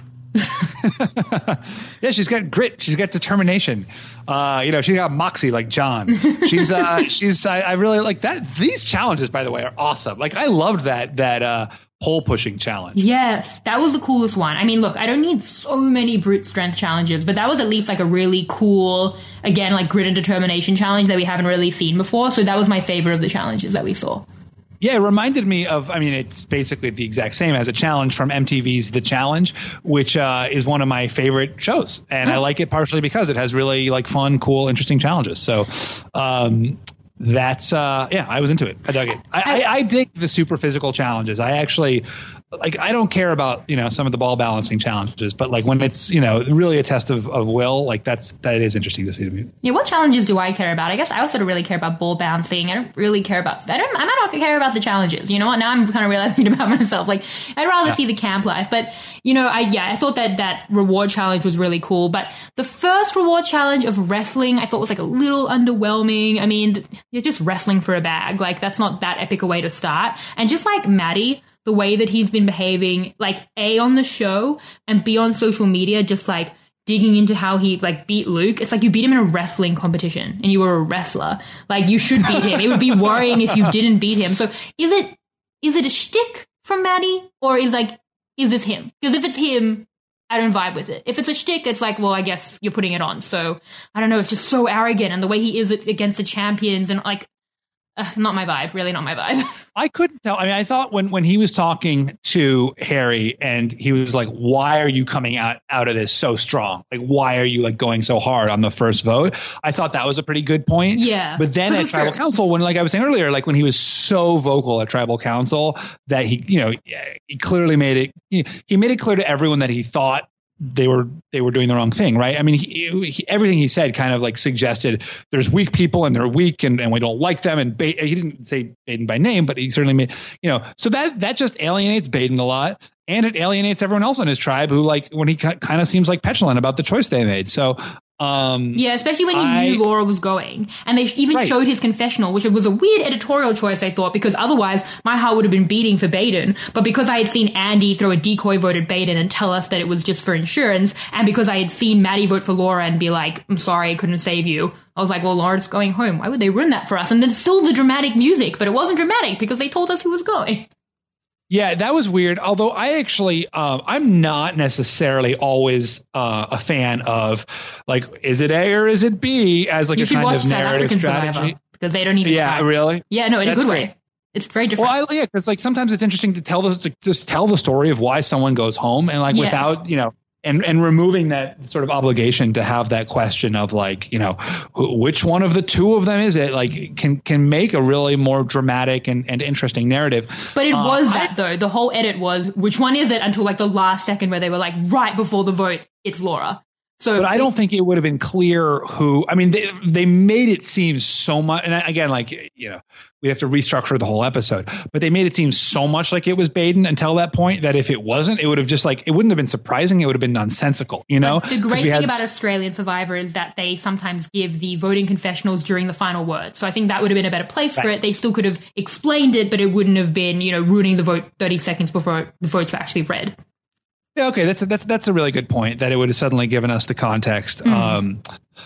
Yeah, she's got grit. She's got determination. Uh, you know, she's got moxie like John. She's, uh, she's. I, I really like that. These challenges, by the way, are awesome. Like, I loved that that uh, pole pushing challenge. Yes, that was the coolest one. I mean, look, I don't need so many brute strength challenges, but that was at least like a really cool, again, like grit and determination challenge that we haven't really seen before. So that was my favorite of the challenges that we saw. Yeah, it reminded me of, I mean, it's basically the exact same as a challenge from M T V's The Challenge, which uh, is one of my favorite shows. And oh. I like it partially because it has really like fun, cool, interesting challenges. So um, that's, uh, yeah, I was into it. I dug it. I, I, I dig the super physical challenges. I actually, like, I don't care about, you know, some of the ball balancing challenges, but like when it's, you know, really a test of, of will, like that's, that is interesting to see to me. Yeah. What challenges do I care about? I guess I also don't really care about ball bouncing. I don't really care about, I don't, I might not care about the challenges. You know what? Now I'm kind of realizing about myself. Like, I'd rather yeah. see the camp life, but you know, I, yeah, I thought that that reward challenge was really cool, but the first reward challenge of wrestling, I thought was like a little underwhelming. I mean, you're just wrestling for a bag. Like, that's not that epic a way to start. And just like Maddie, the way that he's been behaving, like, A, on the show, and B, on social media, just, like, digging into how he, like, beat Luke. It's like you beat him in a wrestling competition, and you were a wrestler. Like, you should beat him. It would be worrying if you didn't beat him. So is it is it a shtick from Maddie, or is, like, is this him? Because if it's him, I don't vibe with it. If it's a shtick, it's like, well, I guess you're putting it on. So, I don't know, it's just so arrogant, and the way he is against the champions, and, like, Uh, not my vibe, really not my vibe. I couldn't tell. I mean, I thought when, when he was talking to Harry and he was like, why are you coming out, out of this so strong? Like, why are you like going so hard on the first vote? I thought that was a pretty good point. Yeah. But then at Tribal true. Council, when, like I was saying earlier, like when he was so vocal at Tribal Council that he, you know, he clearly made it, he, he made it clear to everyone that he thought they were they were doing the wrong thing, right? I mean, he, he, everything he said kind of like suggested there's weak people and they're weak and, and we don't like them. And ba- he didn't say Baden by name, but he certainly made, you know, so that that just alienates Baden a lot, and it alienates everyone else in his tribe who, like, when he kind of seems like petulant about the choice they made. So um yeah, especially when he I, knew Laura was going, and they even right. showed his confessional, which was a weird editorial choice, I thought, because otherwise my heart would have been beating for Baden. But because I had seen Andy throw a decoy vote at Baden and tell us that it was just for insurance, and because I had seen Maddie vote for Laura and be like, I'm sorry, I couldn't save you, I was like, well, Laura's going home, why would they ruin that for us? And then still the dramatic music, but it wasn't dramatic because they told us who was going. Yeah, that was weird. Although I actually, um, I'm not necessarily always uh, a fan of, like, is it A or is it B as like you a kind watch of narrative African strategy? Survivor, because they don't even. Yeah, try. really. Yeah, no, in That's a good great. way. It's very different. Well, I, yeah, because like sometimes it's interesting to tell the to just tell the story of why someone goes home, and like yeah. without, you know. And and removing that sort of obligation to have that question of, like, you know, which one of the two of them is it, like, can can make a really more dramatic and, and interesting narrative. But it uh, was that, I, though. The whole edit was, which one is it, until, like, the last second where they were like, right before the vote, it's Laura. So, but I don't think it would have been clear who. I mean, they they made it seem so much. And again, like you know, we have to restructure the whole episode. But they made it seem so much like it was Baden until that point that if it wasn't, it would have just like it wouldn't have been surprising. It would have been nonsensical. You know, but the great thing had... about Australian Survivor is that they sometimes give the voting confessionals during the final word. So I think that would have been a better place right. for it. They still could have explained it, but it wouldn't have been you know ruining the vote thirty seconds before the votes were actually read. Yeah, okay, that's a, that's that's a really good point. That it would have suddenly given us the context. Mm. Um,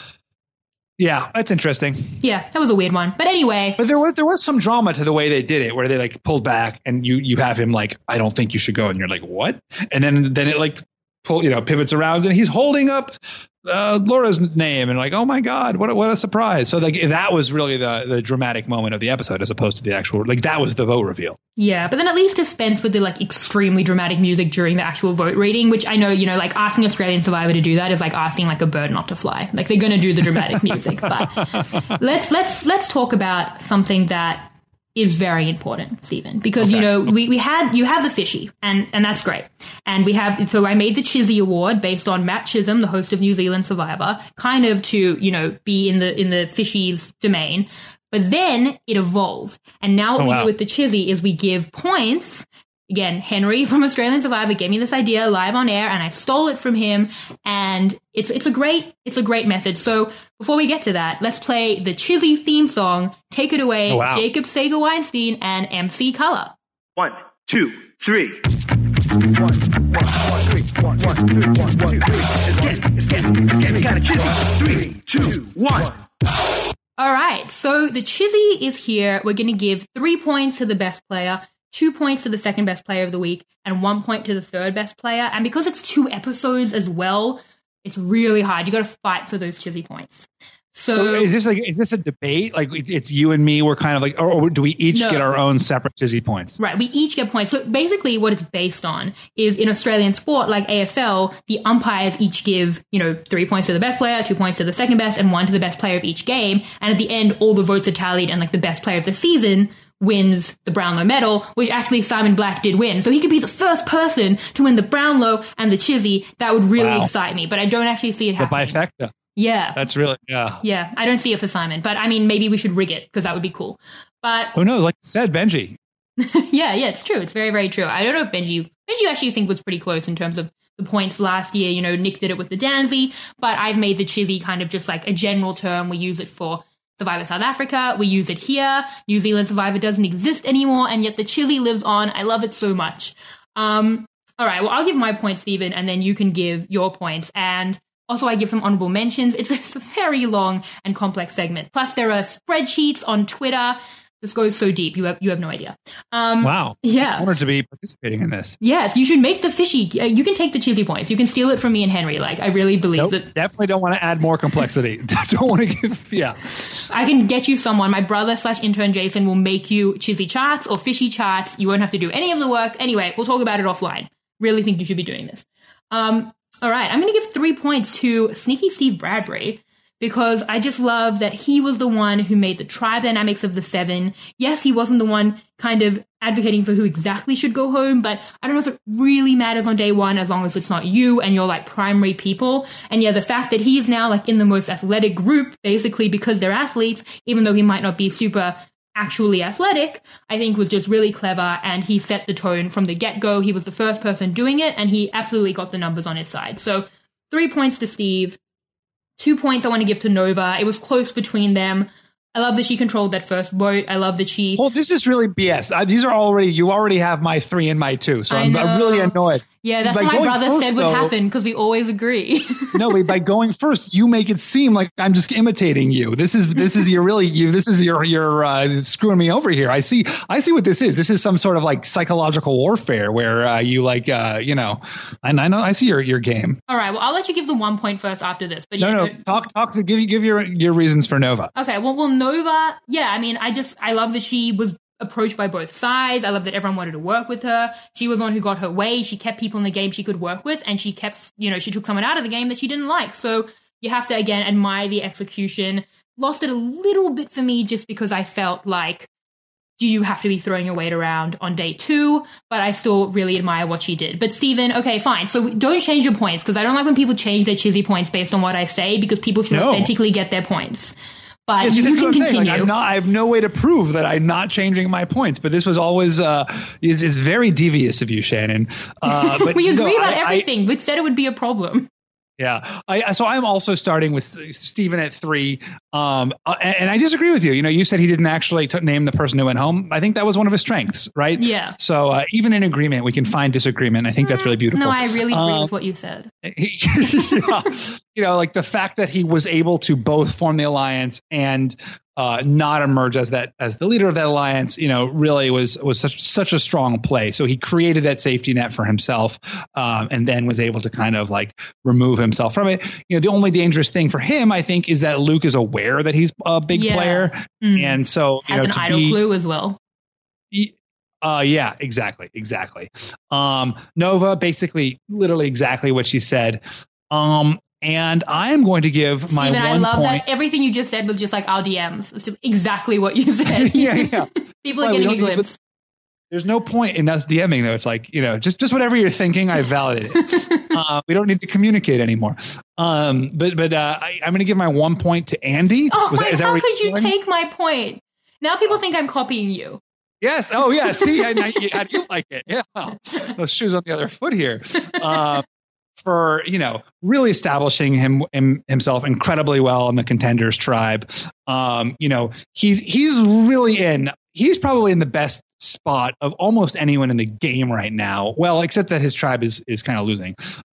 yeah, that's interesting. Yeah, that was a weird one, but anyway. But there was there was some drama to the way they did it, where they like pulled back, and you you have him like, I don't think you should go, and you're like, what? And then then it like pull you know pivots around, and he's holding up uh, Laura's name, and like, oh my god, what a, what a surprise! So like that was really the the dramatic moment of the episode, as opposed to the actual like that was the vote reveal. Yeah, but then at least dispense with the like extremely dramatic music during the actual vote reading, which I know, you know, like asking Australian Survivor to do that is like asking like a bird not to fly. Like they're going to do the dramatic music, but let's let's let's talk about something that is very important, Stephen, because okay. you know we, we had you have the fishy and and that's great, and we have so I made the Chizzy Award based on Matt Chisholm, the host of New Zealand Survivor, kind of to you know be in the in the fishy's domain. But then it evolved. And now what oh, we wow. do with the Chizzy is we give points. Again, Henry from Australian Survivor gave me this idea live on air and I stole it from him. And it's it's a great it's a great method. So before we get to that, let's play the Chizzy theme song. Take it away, oh, wow. Jacob Sager-Weinstein and M C Color. One, two, three. One, one, one, three, one, one, three, one, one, three. It's getting, it's getting, it's getting kind of Chizzy. Three, two, one. All right, so the Chizzy is here. We're going to give three points to the best player, two points to the second best player of the week, and one point to the third best player. And because it's two episodes as well, it's really hard. You got to fight for those Chizzy points. So, so is this like is this a debate? Like it's you and me. We're kind of like, or, or do we each no. get our own separate Chizzy points? Right, we each get points. So basically, what it's based on is in Australian sport, like A F L, the umpires each give you know three points to the best player, two points to the second best, and one to the best player of each game. And at the end, all the votes are tallied, and like the best player of the season wins the Brownlow medal, which actually Simon Black did win. So he could be the first person to win the Brownlow and the Chizzy. That would really wow. excite me, but I don't actually see it happening. The bifecta. Yeah. That's really, yeah. Yeah. I don't see it for Simon, but I mean, maybe we should rig it because that would be cool. But oh no, like you said, Benji. yeah, yeah, it's true. It's very, very true. I don't know if Benji, Benji actually think was pretty close in terms of the points last year. You know, Nick did it with the Danzy, but I've made the Chizzy kind of just like a general term. We use it for Survivor South Africa. We use it here. New Zealand Survivor doesn't exist anymore, and yet the Chizzy lives on. I love it so much. Um, all right, well, I'll give my points, Stephen, and then you can give your points. And also, I give some honorable mentions. It's, it's a very long and complex segment. Plus, there are spreadsheets on Twitter. This goes so deep. You have you have no idea. Um, wow. Yeah. I'm honored to be participating in this. Yes, you should make the fishy. Uh, you can take the Chizzy points. You can steal it from me and Henry. Like, I really believe nope, that. Definitely don't want to add more complexity. Don't want to give. Yeah. I can get you someone. My brother slash intern Jason will make you Chizzy charts or fishy charts. You won't have to do any of the work. Anyway, we'll talk about it offline. Really think you should be doing this. Um, all right. I'm going to give three points to Sneaky Steve Bradbury, because I just love that he was the one who made the tribe dynamics of the seven. Yes, he wasn't the one kind of advocating for who exactly should go home, but I don't know if it really matters on day one as long as it's not you and your like primary people. And yeah, the fact that he's now like in the most athletic group, basically because they're athletes, even though he might not be super actually athletic, I think was just really clever, and he set the tone from the get-go. He was the first person doing it, and he absolutely got the numbers on his side. So three points to Steve. Two points I want to give to Nova. It was close between them. I love that she controlled that first vote. I love that she... Well, this is really B S. I, these are already... You already have my three and my two, so I'm, I'm really annoyed. Yeah, that's what my brother first, said would though, happen, because we always agree. No, by going first, you make it seem like I'm just imitating you. This is this is your really you. This is your your uh, screwing me over here. I see. I see what this is. This is some sort of like psychological warfare where uh, you like uh, you know. And I know I see your your game. All right. Well, I'll let you give the one point first after this. But no, yeah, no, no. Talk talk. Give give your your reasons for Nova. Okay. Well, well, Nova. Yeah. I mean, I just I love that she was approached by both sides. I love that everyone wanted to work with her. She was one who got her way. She kept people in the game she could work with, and she kept, you know, she took someone out of the game that she didn't like. So you have to, again, admire the execution. Lost it a little bit for me just because I felt like do you have to be throwing your weight around on day two? But I still really admire what she did. But Steven, okay, fine. So don't change your points, because I don't like when people change their Chizzy points based on what I say, because people should no. authentically get their points. But yes, you can continue. Like, I'm not, I have no way to prove that I'm not changing my points. But this was always uh, is, is very devious of you, Shannon. Uh, but we agree no, about I, everything. We said it would be a problem. Yeah. I, so I'm also starting with Steven at three. Um, and, and I disagree with you. You know, you said he didn't actually t- name the person who went home. I think that was one of his strengths, right? Yeah. So uh, even in agreement, we can find disagreement. I think that's really beautiful. No, I really agree um, with what you said. He, yeah, you know, like the fact that he was able to both form the alliance and uh, not emerge as that as the leader of that alliance, you know, really was was such such a strong play. So he created that safety net for himself, um, and then was able to kind of like remove himself from it. You know, the only dangerous thing for him, I think, is that Luke is aware that he's a big yeah. player, mm. and so you has know, an to idle be, clue as well. He, Uh, yeah, exactly. Exactly. Um, Nova, basically, literally exactly what she said. Um, and I am going to give Steven, my one I love point. that everything you just said was just like our D Ms. It's just exactly what you said. yeah, yeah. People are getting a glimpse. There's no point in us DMing though. It's like, you know, just, just whatever you're thinking, I validate it. uh, we don't need to communicate anymore. Um, but, but, uh, I, I'm going to give my one point to Andy. Oh Was my, that, is how that could you doing? take my point? Now people think I'm copying you. Yes. Oh, yeah. See, I, I, how do you like it? Yeah. Those shoes on the other foot here. Uh, for, you know, really establishing him, him himself incredibly well in the Contenders tribe. Um, you know, he's he's really in. He's probably in the best spot of almost anyone in the game right now. Well, except that his tribe is is kind of losing.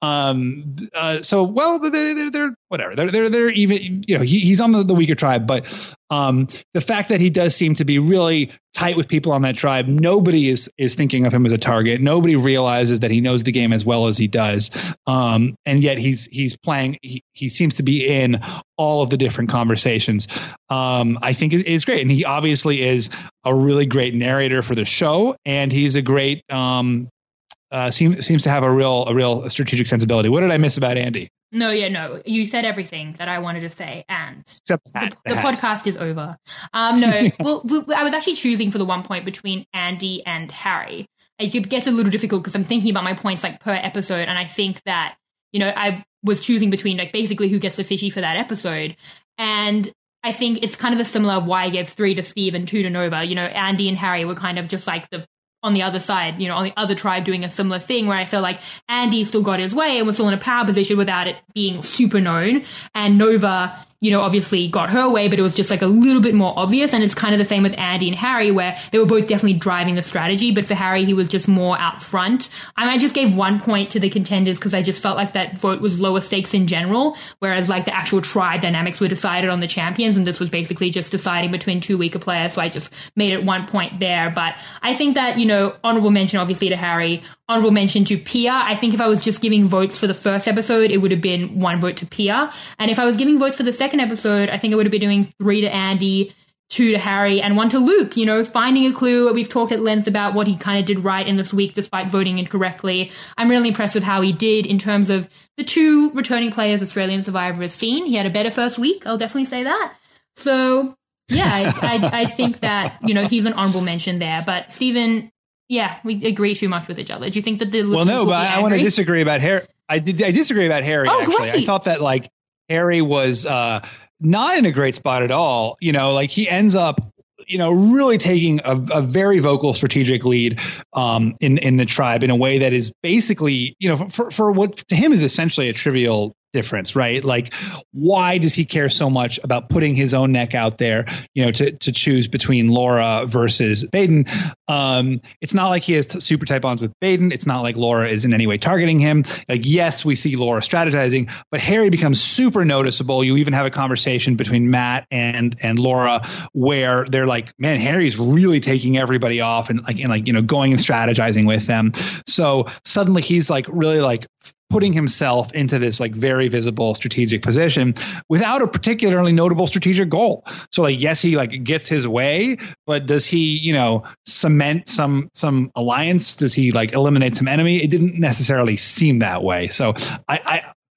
Um, uh, so, well, they're, they're whatever. They're they're they're even. You know, he, he's on the, the weaker tribe, but um, the fact that he does seem to be really tight with people on that tribe, nobody is is thinking of him as a target. Nobody realizes that he knows the game as well as he does, um, and yet he's he's playing. He, he seems to be in all of the different conversations. Um, I think it is great, and he obviously is a really great narrator for the show, and he's a great um, uh, seems seems to have a real a real strategic sensibility. What did I miss about Andy? No, yeah, no. You said everything that I wanted to say, and Except the, the, the podcast is over. Um, no, well, we, I was actually choosing for the one point between Andy and Harry. It gets a little difficult because I'm thinking about my points like per episode, and I think that, you know, I was choosing between like basically who gets the fishy for that episode, and I think it's kind of a similar of why I gave three to Steve and two to Nova. You know, Andy and Harry were kind of just like the on the other side, you know, on the other tribe doing a similar thing where I feel like Andy still got his way and was still in a power position without it being super known. And Nova, you know, obviously got her way, but it was just like a little bit more obvious. And it's kind of the same with Andy and Harry, where they were both definitely driving the strategy. But for Harry, he was just more out front. I, mean, I just gave one point to the Contenders because I just felt like that vote was lower stakes in general, whereas like the actual tribe dynamics were decided on the champions. And this was basically just deciding between two weaker players. So I just made it one point there. But I think that, you know, honorable mention obviously to Harry, honorable mention to Pia. I think if I was just giving votes for the first episode, it would have been one vote to Pia. And if I was giving votes for the second episode, I think I would have been doing three to Andy, two to Harry, and one to Luke. You know, finding a clue. We've talked at length about what he kind of did right in this week despite voting incorrectly. I'm really impressed with how he did in terms of the two returning players Australian Survivor has seen. He had a better first week, I'll definitely say that. So, yeah, I, I, I think that, you know, he's an honorable mention there. But Steven, yeah, we agree too much with each other. Do you think that the well, no, but I, I want to disagree about Harry. I did. I disagree about Harry. Oh, actually, great. I thought that like Harry was uh, not in a great spot at all. You know, like he ends up, you know, really taking a, a very vocal strategic lead um, in in the tribe in a way that is basically, you know, for for what to him is essentially a trivial difference, right? Like, why does he care so much about putting his own neck out there, you know, to, to choose between Laura versus Baden? Um, it's not like he has super tight bonds with Baden. It's not like Laura is in any way targeting him. Like, yes, we see Laura strategizing, but Harry becomes super noticeable. You even have a conversation between Matt and and Laura where they're like, man, Harry's really taking everybody off and like, and like, you know, going and strategizing with them. So suddenly he's like really like putting himself into this like very visible strategic position without a particularly notable strategic goal. So like, yes, he like gets his way, but does he, you know, cement some, some alliance? Does he like eliminate some enemy? It didn't necessarily seem that way. So I, I,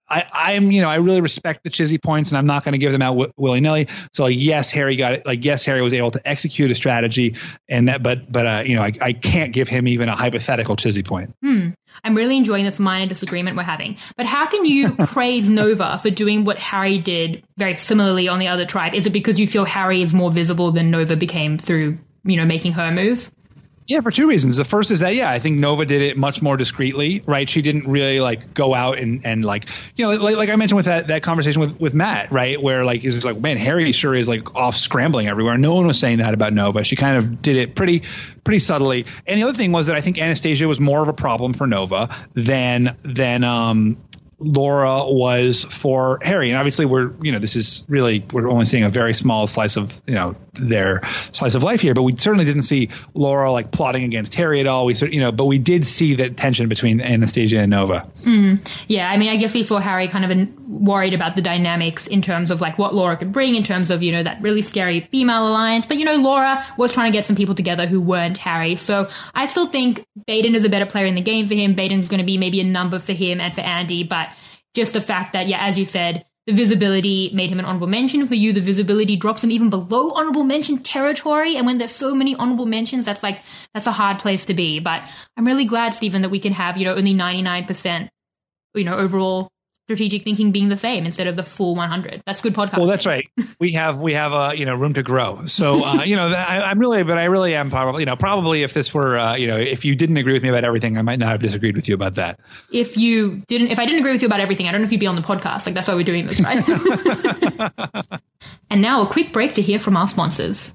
I, I'm, you know, I really respect the Chizzy points, and I'm not going to give them out w- willy nilly. So, like, yes, Harry got it. Like, yes, Harry was able to execute a strategy, and that, but, but, uh, you know, I, I can't give him even a hypothetical Chizzy point. Hmm. I'm really enjoying this minor disagreement we're having. But how can you praise Nova for doing what Harry did very similarly on the other tribe? Is it because you feel Harry is more visible than Nova became through, you know, making her move? Yeah, for two reasons. The first is that, yeah, I think Nova did it much more discreetly, right? She didn't really like go out and, and like, you know, like, like I mentioned with that, that conversation with, with Matt, right? Where like, it's like, man, Harry sure is like off scrambling everywhere. No one was saying that about Nova. She kind of did it pretty, pretty subtly. And the other thing was that I think Anastasia was more of a problem for Nova than, than, um, Laura was for Harry. And obviously we're, you know, this is really, we're only seeing a very small slice of, you know, their slice of life here, but we certainly didn't see Laura like plotting against Harry at all. We, you know, but we did see that tension between Anastasia and Nova. Mm. Yeah. I mean, I guess we saw Harry kind of in, worried about the dynamics in terms of like what Laura could bring in terms of, you know, that really scary female alliance. But, you know, Laura was trying to get some people together who weren't Harry. So I still think Baden is a better player in the game for him. Baden's going to be maybe a number for him and for Andy, but just the fact that, yeah, as you said, the visibility made him an honorable mention. For you, the visibility drops him even below honorable mention territory. And when there's so many honorable mentions, that's like, that's a hard place to be. But I'm really glad, Stephen, that we can have, you know, only ninety-nine percent, you know, overall strategic thinking being the same instead of the full one hundred. That's good podcast. Well, that's right. We have we have uh, you know, room to grow. So uh, you know, I, I'm really, but I really am probably, you know, probably if this were, uh, you know, if you didn't agree with me about everything, I might not have disagreed with you about that. If you didn't, if I didn't agree with you about everything, I don't know if you'd be on the podcast. Like that's why we're doing this, right? And now a quick break to hear from our sponsors.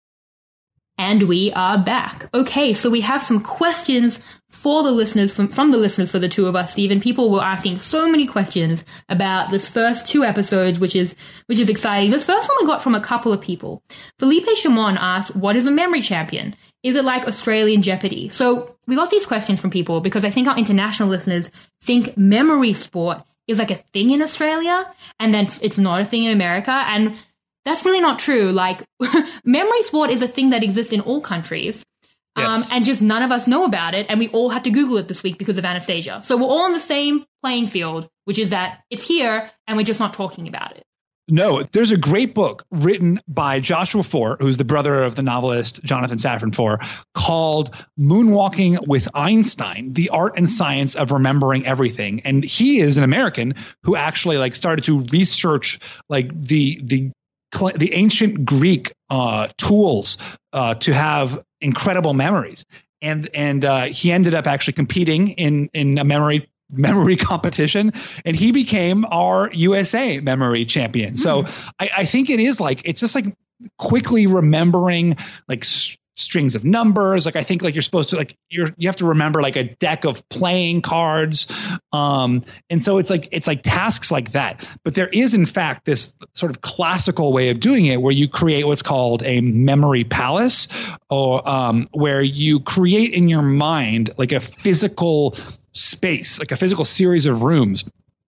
And we are back. Okay, so we have some questions for the listeners, from, from the listeners for the two of us, Stephen. People were asking so many questions about this first two episodes, which is which is exciting. This first one we got from a couple of people. Felipe Chamon asked, what is a memory champion? Is it like Australian Jeopardy? So we got these questions from people because I think our international listeners think memory sport is like a thing in Australia and then it's not a thing in America. And that's really not true. Like, memory sport is a thing that exists in all countries. Um, yes. And just none of us know about it. And we all had to Google it this week because of Anastasia. So we're all on the same playing field, which is that it's here and we're just not talking about it. No, there's a great book written by Joshua Foer, who's the brother of the novelist Jonathan Safran Foer, called Moonwalking with Einstein, The Art and Science of Remembering Everything. And he is an American who actually like started to research like the the the ancient Greek uh, tools uh, to have incredible memories. And and uh, he ended up actually competing in, in a memory memory competition, and he became our U S A memory champion. Mm-hmm. So I, I think it is like, it's just like quickly remembering like s- strings of numbers. Like I think like you're supposed to like you're you have to remember like a deck of playing cards. Um, and so it's like it's like tasks like that. But there is in fact this sort of classical way of doing it where you create what's called a memory palace, or um, where you create in your mind like a physical space, like a physical series of rooms.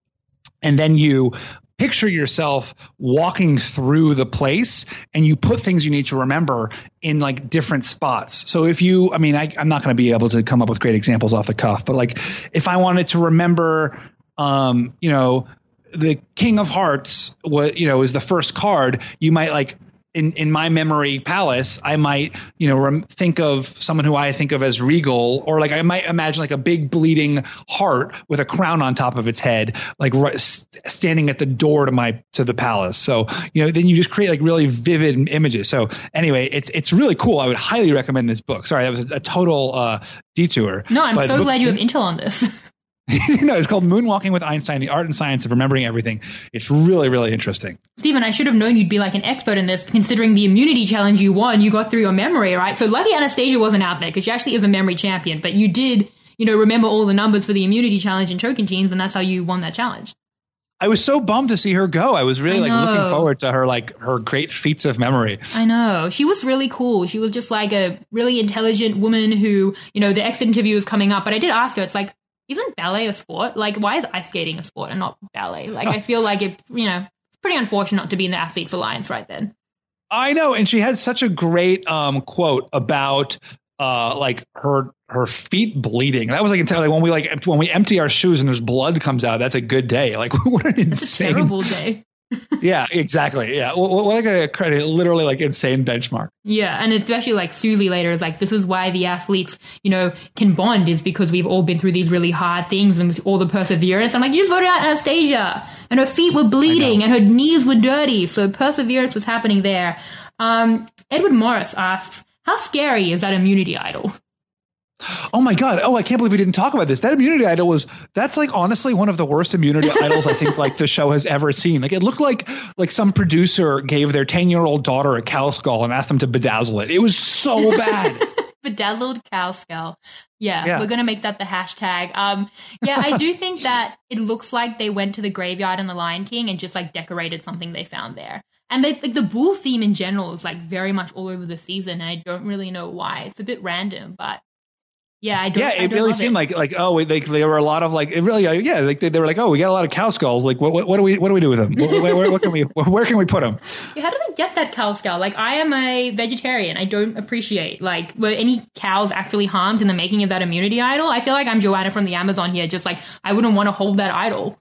And then you picture yourself walking through the place and you put things you need to remember in like different spots. So if you, I mean, I, I'm not going to be able to come up with great examples off the cuff, but like if I wanted to remember, um, you know, the King of Hearts, what, you know, is the first card, you might like, in, in my memory palace, I might, you know, rem- think of someone who I think of as regal, or like I might imagine like a big bleeding heart with a crown on top of its head, like r- st- standing at the door to my to the palace. So, you know, then you just create like really vivid images. So anyway, it's it's really cool. I would highly recommend this book. Sorry, that was a, a total uh, detour. No, I'm but so book- glad you have intel on this. No, it's called Moonwalking with Einstein, The Art and Science of Remembering Everything. It's really, really interesting. Stephen, I should have known you'd be like an expert in this, considering the immunity challenge you won, you got through your memory, right? So lucky Anastasia wasn't out there, because she actually is a memory champion, but you did, you know, remember all the numbers for the immunity challenge in Tocantins, and that's how you won that challenge. I was so bummed to see her go. I was really like looking forward to her, like her great feats of memory. I know. She was really cool. She was just like a really intelligent woman who, you know, the exit interview was coming up, but I did ask her, it's like, isn't ballet a sport? Like, why is ice skating a sport and not ballet? Like, I feel like it, you know, it's pretty unfortunate not to be in the Athletes Alliance right then. I know. And she had such a great um, quote about uh, like her her feet bleeding. That was like, like when we like when we empty our shoes and there's blood comes out. That's a good day. Like what an insane, it's a terrible day. Yeah, exactly. Yeah, well, like a credit, literally like insane benchmark. Yeah, and especially like Susie later is like, this is why the athletes, you know, can bond is because we've all been through these really hard things and with all the perseverance. I'm like, you just voted out Anastasia, and her feet were bleeding and her knees were dirty, so perseverance was happening there. Um, Edward Morris asks, how scary is that immunity idol? Oh my God. Oh, I can't believe we didn't talk about this. That immunity idol was, that's like honestly one of the worst immunity idols I think like the show has ever seen. Like it looked like, like some producer gave their ten year old daughter a cow skull and asked them to bedazzle it. It was so bad. Bedazzled cow skull. Yeah, yeah, we're going to make that the hashtag. Um, yeah, I do think that it looks like they went to the graveyard in The Lion King and just like decorated something they found there. And they, like the bull theme in general is like very much all over the season. And I don't really know why. It's a bit random, but yeah, I don't. Yeah, I it don't really love seemed it. like like oh, like there were a lot of like it really uh, yeah, like they, they were like oh, we got a lot of cow skulls. Like what what, what do we what do we do with them? Where, where, what can we where can we put them? Yeah, how do they get that cow skull? Like I am a vegetarian. I don't appreciate like were any cows actually harmed in the making of that immunity idol? I feel like I'm Joanna from the Amazon here. Just like I wouldn't want to hold that idol.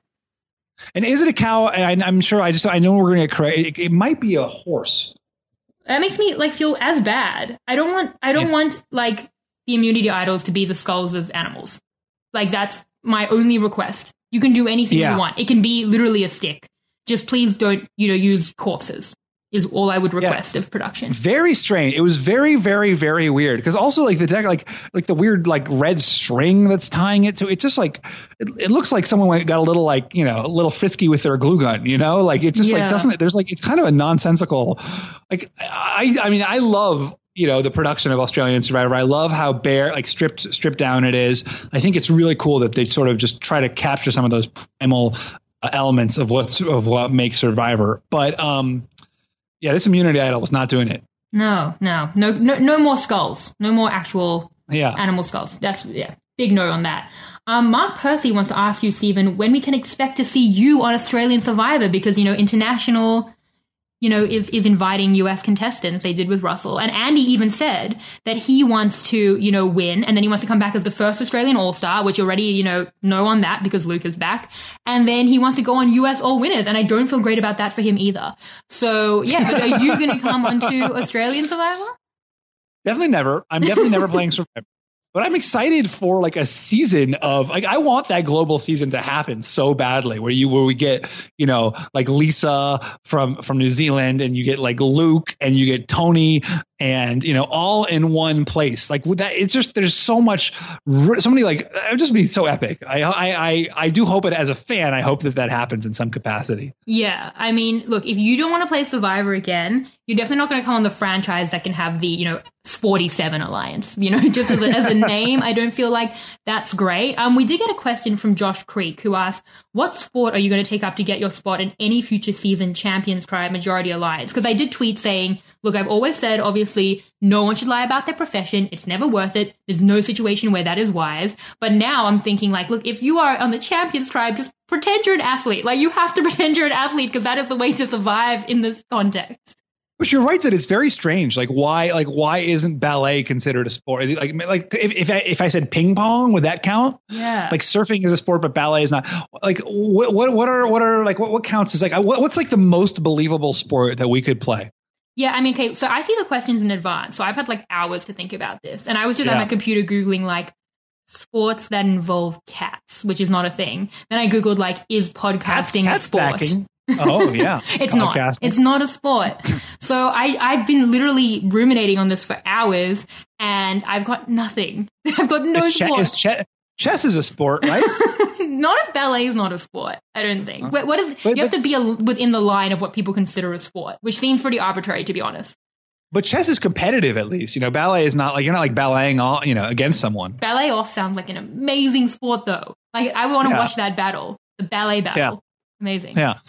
And is it a cow? I, I'm sure. I just I know we're going to get correct. It, it might be a horse. That makes me like feel as bad. I don't want. I don't yeah. want like. the immunity idols to be the skulls of animals. Like that's my only request. You can do anything yeah. you want. It can be literally a stick. Just please don't, you know, use corpses is all I would request yeah. of production. Very strange. It was very, very, very weird. Because also like the deck, like like the weird like red string that's tying it to it, just like it, it looks like someone went, got a little like you know a little frisky with their glue gun. You know, like it just yeah. like doesn't. There's like it's kind of a nonsensical. Like I I mean I love. You know, the production of Australian Survivor. I love how bare, like stripped, stripped down it is. I think it's really cool that they sort of just try to capture some of those primal uh, elements of what's of what makes Survivor. But um, yeah, this immunity idol was not doing it. No, no, no, no, no more skulls. No more actual yeah. animal skulls. That's yeah, big no on that. Um, Mark Percy wants to ask you, Stephen, when we can expect to see you on Australian Survivor because you know international. you know, is, is inviting U S contestants. They did with Russell. And Andy even said that he wants to, you know, win. And then he wants to come back as the first Australian All-Star, which already, you know, know on that because Luke is back. And then he wants to go on U S All Winners. And I don't feel great about that for him either. So, yeah, but are you going to come onto Australian Survivor? Definitely never. I'm definitely never playing Survivor. But I'm excited for like a season of like I want that global season to happen so badly where you where we get, you know, like Lisa from from New Zealand and you get like Luke and you get Tony and, you know, all in one place. Like with that, it's just there's so much so many like it would just be so epic. I I I, I do hope it as a fan. I hope that that happens in some capacity. Yeah. I mean, look, if you don't want to play Survivor again, you're definitely not going to come on the franchise that can have the, you know, forty-seven Alliance, you know, just as a, as a name. I don't feel like that's great. Um, we did get a question from Josh Creek who asked, what sport are you going to take up to get your spot in any future season Champions Tribe Majority Alliance? Because I did tweet saying, look, I've always said, obviously, no one should lie about their profession. It's never worth it. There's no situation where that is wise. But now I'm thinking like, look, if you are on the Champions Tribe, just pretend you're an athlete. Like you have to pretend you're an athlete because that is the way to survive in this context. But you're right that it's very strange. Like why, like why isn't ballet considered a sport? Is it like, like if if I, if I said ping pong, would that count? Yeah. Like surfing is a sport, but ballet is not. Like what what what are what are like what, what counts as like what, what's like the most believable sport that we could play? Yeah, I mean, okay, so I see the questions in advance, so I've had like hours to think about this, and I was just yeah. on my computer googling like sports that involve cats, which is not a thing. Then I googled like, is podcasting cat, cat a sport? Stacking. Oh yeah, it's not. It's not a sport. So I, I've been literally ruminating on this for hours, and I've got nothing. I've got no is sport. Che- is che- chess is a sport, right? Not if ballet is not a sport. I don't think. Huh? What, what is? But, you have but, to be a, within the line of what people consider a sport, which seems pretty arbitrary, to be honest. But chess is competitive, at least. You know, ballet is not like you're not like balleting all you know against someone. Ballet off sounds like an amazing sport, though. Like I want to yeah. watch that battle, the ballet battle. Yeah. Amazing. Yeah.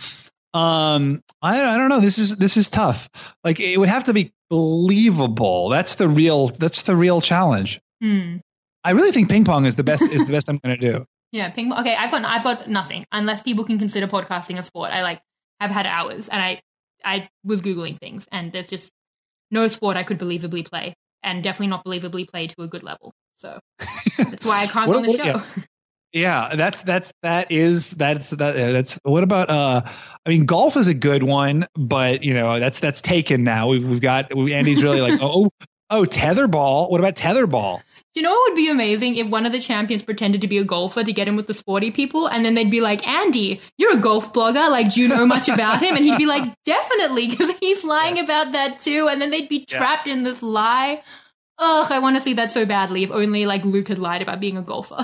Um, I I don't know. This is this is tough. Like it would have to be believable. That's the real. That's the real challenge. Hmm. I really think ping pong is the best. is the best I'm going to do. Yeah, ping pong. Okay, I've got I've got nothing unless people can consider podcasting a sport. I like have had hours, and I I was googling things, and there's just no sport I could believably play, and definitely not believably play to a good level. So that's why I can't what, go on the what, show. Yeah. Yeah, that's that's that is that's that that's what about uh I mean golf is a good one, but you know that's that's taken now. We've we've got we, Andy's really like oh oh tetherball. What about tetherball? Do you know what would be amazing if one of the champions pretended to be a golfer to get in with the sporty people, and then they'd be like, Andy, you're a golf blogger, like, do you know much about him? And he'd be like, definitely, because he's lying yes. about that too, and then they'd be trapped yeah. in this lie. Ugh, I want to see that so badly. If only like Luke had lied about being a golfer.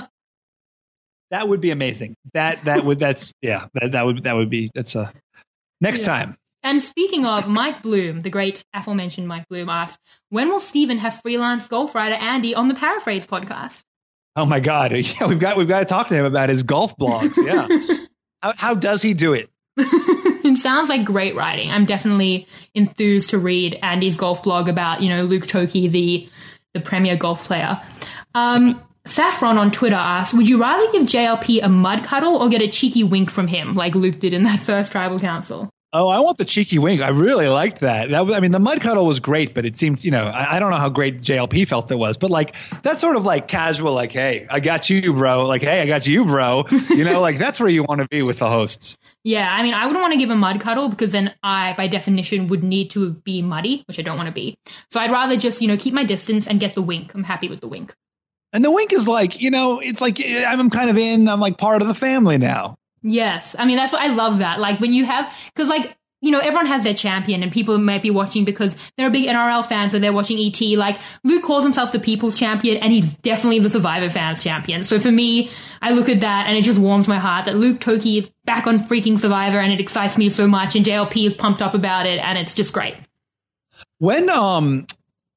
That would be amazing. That that would that's yeah that that would that would be that's a next yeah. time. And speaking of, Mike Bloom, the great aforementioned Mike Bloom, asks, when will Stephen have freelance golf writer Andy on the Paraphrase podcast? Oh my God, yeah, we've got we've got to talk to him about his golf blogs. Yeah, how how does he do it? It sounds like great writing. I'm definitely enthused to read Andy's golf blog about you know Luke Toki, the the premier golf player. Um. Saffron on Twitter asks, would you rather give J L P a mud cuddle or get a cheeky wink from him like Luke did in that first Tribal Council? Oh, I want the cheeky wink. I really liked that. That was, I mean, the mud cuddle was great, but it seemed, you know, I, I don't know how great J L P felt it was, but like that's sort of like casual, like, hey, I got you, bro. Like, hey, I got you, bro. You know, like that's where you want to be with the hosts. Yeah, I mean, I wouldn't want to give a mud cuddle because then I, by definition, would need to be muddy, which I don't want to be. So I'd rather just, you know, keep my distance and get the wink. I'm happy with the wink. And the wink is like, you know, it's like I'm kind of in, I'm like part of the family now. Yes. I mean, that's what I love that. Like when you have, because like, you know, everyone has their champion and people might be watching because they're a big N R L fan, so they're watching E T. Like Luke calls himself the people's champion and he's definitely the Survivor fans champion. So for me, I look at that and it just warms my heart that Luke Toki is back on freaking Survivor and it excites me so much and J L P is pumped up about it and it's just great. When, um,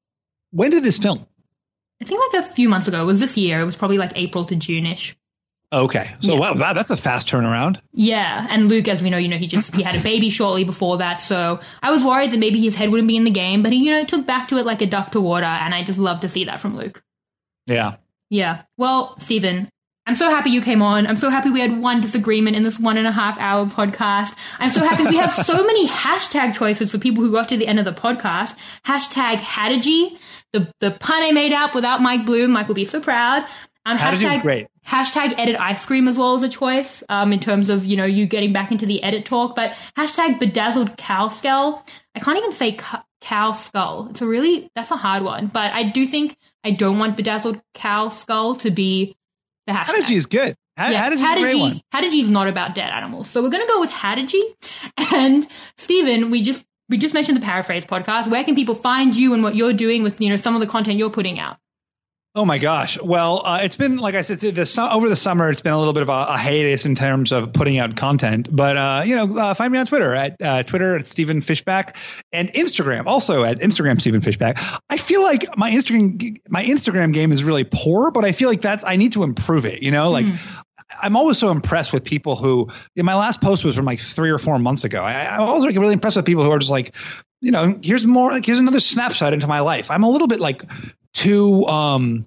when did this film? I think like a few months ago. It was this year. It was probably like April to June-ish. Okay. So, yeah. wow, that's a fast turnaround. Yeah. And Luke, as we know, you know, he just, he had a baby shortly before that. So I was worried that maybe his head wouldn't be in the game, but he, you know, took back to it like a duck to water. And I just love to see that from Luke. Yeah. Yeah. Well, Stephen, I'm so happy you came on. I'm so happy we had one disagreement in this one and a half hour podcast. I'm so happy we have so many hashtag choices for people who got to the end of the podcast. Hashtag Hadiji, the, the pun I made up without Mike Bloom. Mike will be so proud. Um, hashtag, great. Hashtag edit ice cream as well as a choice um, in terms of, you know, you getting back into the edit talk. But hashtag bedazzled cow skull. I can't even say cu- cow skull. It's a really, that's a hard one. But I do think I don't want bedazzled cow skull to be the hashtag. Hadiji is good. Had- yeah, Hadiji's a great one. Hadiji is not about dead animals. So we're going to go with Hadiji. And Stephen, we just we just mentioned the Paraphrase podcast. Where can people find you and what you're doing with, you know, some of the content you're putting out? Oh my gosh! Well, uh, it's been like I said, the su- over the summer, it's been a little bit of a, a hiatus in terms of putting out content. But uh, you know, uh, find me on Twitter at uh, Twitter at Stephen Fishback and Instagram also at Instagram Stephen Fishback. I feel like my Instagram my Instagram game is really poor, but I feel like that's I need to improve it. You know, like. Mm. I'm always so impressed with people who, you know, my last post was from like three or four months ago. I, I'm always like really impressed with people who are just like, you know, here's more, like, here's another snapshot into my life. I'm a little bit like too um,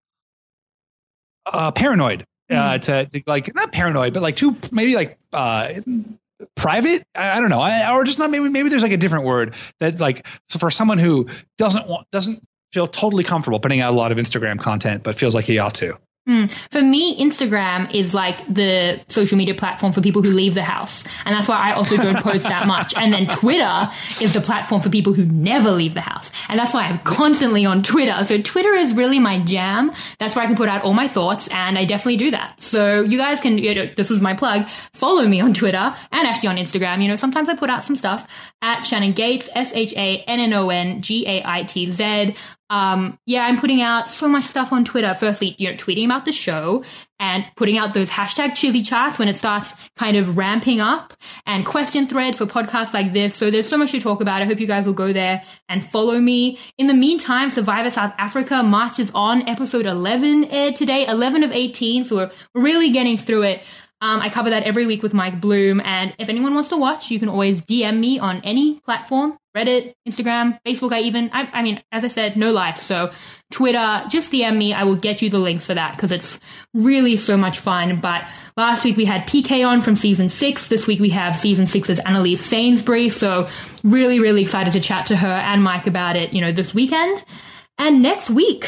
uh, paranoid uh, mm. to, to like, not paranoid, but like too, maybe like uh, private. I, I don't know. I, or just not, maybe, maybe there's like a different word that's like, so for someone who doesn't want, doesn't feel totally comfortable putting out a lot of Instagram content, but feels like he ought to. Mm. For me, Instagram is like the social media platform for people who leave the house. And that's why I also don't post that much. And then Twitter is the platform for people who never leave the house. And that's why I'm constantly on Twitter. So Twitter is really my jam. That's where I can put out all my thoughts. And I definitely do that. So you guys can, you know, this is my plug, follow me on Twitter and actually on Instagram. You know, sometimes I put out some stuff at Shannon Gates, S H A N N O N G A I T Z. Um, yeah, I'm putting out so much stuff on Twitter. Firstly, you know, tweeting about the show and putting out those hashtag chili charts when it starts kind of ramping up and question threads for podcasts like this. So there's so much to talk about. I hope you guys will go there and follow me. In the meantime, Survivor South Africa marches on. Episode eleven aired today, eleven of eighteen. So we're really getting through it. Um, I cover that every week with Mike Bloom. And if anyone wants to watch, you can always D M me on any platform. Reddit, Instagram, Facebook, I even, I, I mean, as I said, no life. So Twitter, just D M me. I will get you the links for that because it's really so much fun. But last week we had P K on from season six. This week we have season six's Annalise Sainsbury. So really, really excited to chat to her and Mike about it, you know, this weekend. And next week,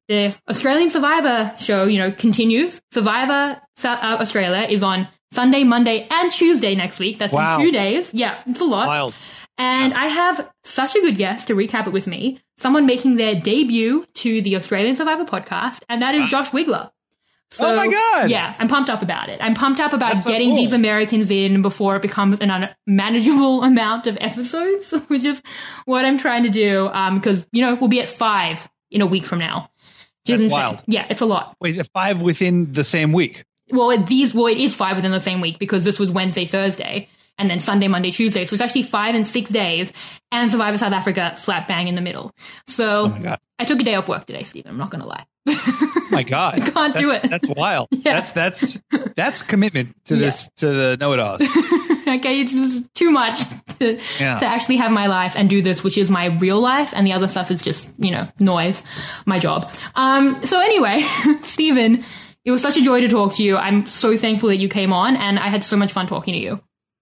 the Australian Survivor show, you know, continues. Survivor South, uh, Australia is on Sunday, Monday, and Tuesday next week. That's wow. in two days. Yeah, it's a lot. Wild. And wow. I have such a good guest to recap it with me. Someone making their debut to the Australian Survivor podcast, and that is wow. Josh Wigler. So, oh my God. Yeah, I'm pumped up about it. I'm pumped up about That's so getting cool. these Americans in before it becomes an unmanageable amount of episodes, which is what I'm trying to do. Um, because, you know, we'll be at five in a week from now. That's insane. wild. Yeah, it's a lot. Wait, five within the same week? Well, it, these, well, it is five within the same week because this was Wednesday, Thursday, and then Sunday, Monday, Tuesday. So it's actually five and six days, and Survivor South Africa slap bang in the middle. So oh my God. I took a day off work today, Stephen. I'm not going to lie. Oh my God. I can't that's, do it. That's wild. Yeah. That's that's that's commitment to this yeah. to the know-it-alls. Okay, it was too much to, yeah. to actually have my life and do this, which is my real life, and the other stuff is just, you know, noise, my job. Um. So anyway, Stephen, it was such a joy to talk to you. I'm so thankful that you came on, and I had so much fun talking to you.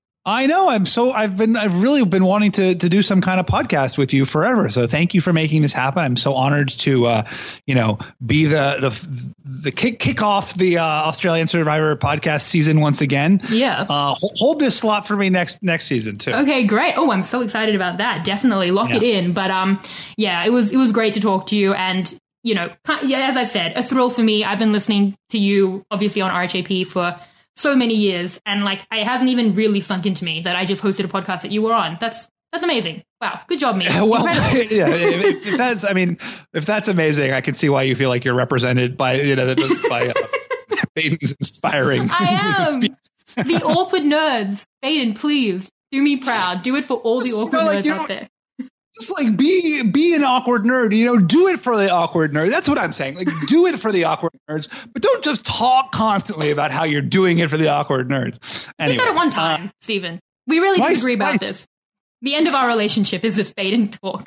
I know. I'm so I've been I've really been wanting to to do some kind of podcast with you forever. So thank you for making this happen. I'm so honored to uh, you know, be the the the kick kick off the uh, Australian Survivor podcast season once again. Yeah. Uh, hold, hold this slot for me next next season too. Okay, great. Oh, I'm so excited about that. Definitely lock yeah. it in. But um, yeah, it was it was great to talk to you, and you know, yeah, as I've said, a thrill for me. I've been listening to you obviously on R H A P for so many years, and like it hasn't even really sunk into me that I just hosted a podcast that you were on. That's that's amazing. Wow, good job, me. Well, yeah, if, if that's, I mean, if that's amazing, I can see why you feel like you're represented by, you know, by uh, Baden's inspiring. I am the awkward nerds. Baden, please do me proud. Do it for all the awkward you know, like, nerds out there. Just like be be an awkward nerd, you know, do it for the awkward nerd. That's what I'm saying. Like, do it for the awkward nerds, but don't just talk constantly about how you're doing it for the awkward nerds. Anyway, you said it one time, uh, Stephen. We really twice, disagree about twice. this. The end of our relationship is this Baden talk.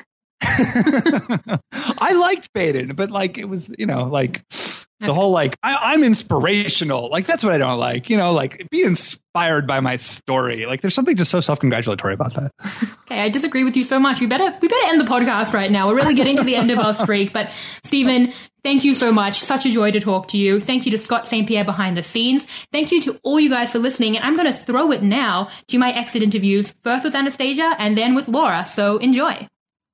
I liked Baden, but like it was, you know, like the whole like I, I'm inspirational. Like that's what I don't like. You know, like be inspired by my story. Like there's something just so self-congratulatory about that. Okay, I disagree with you so much. We better we better end the podcast right now. We're really getting to the end of our streak. But Stephen, thank you so much. Such a joy to talk to you. Thank you to Scott Saint Pierre behind the scenes. Thank you to all you guys for listening. And I'm going to throw it now to my exit interviews, first with Anastasia and then with Laura. So enjoy.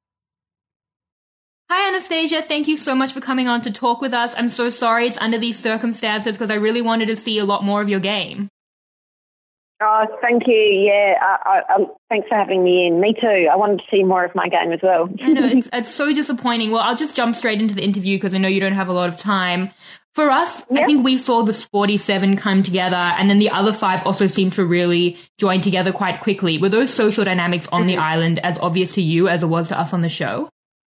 Hi, Anastasia. Thank you so much for coming on to talk with us. I'm so sorry it's under these circumstances because I really wanted to see a lot more of your game. Oh, thank you. Yeah, I, I, I, thanks for having me in. Me too. I wanted to see more of my game as well. I know, it's, it's so disappointing. Well, I'll just jump straight into the interview because I know you don't have a lot of time. For us, yeah. I think we saw the forty-seven come together, and then the other five also seemed to really join together quite quickly. Were those social dynamics on the island as obvious to you as it was to us on the show?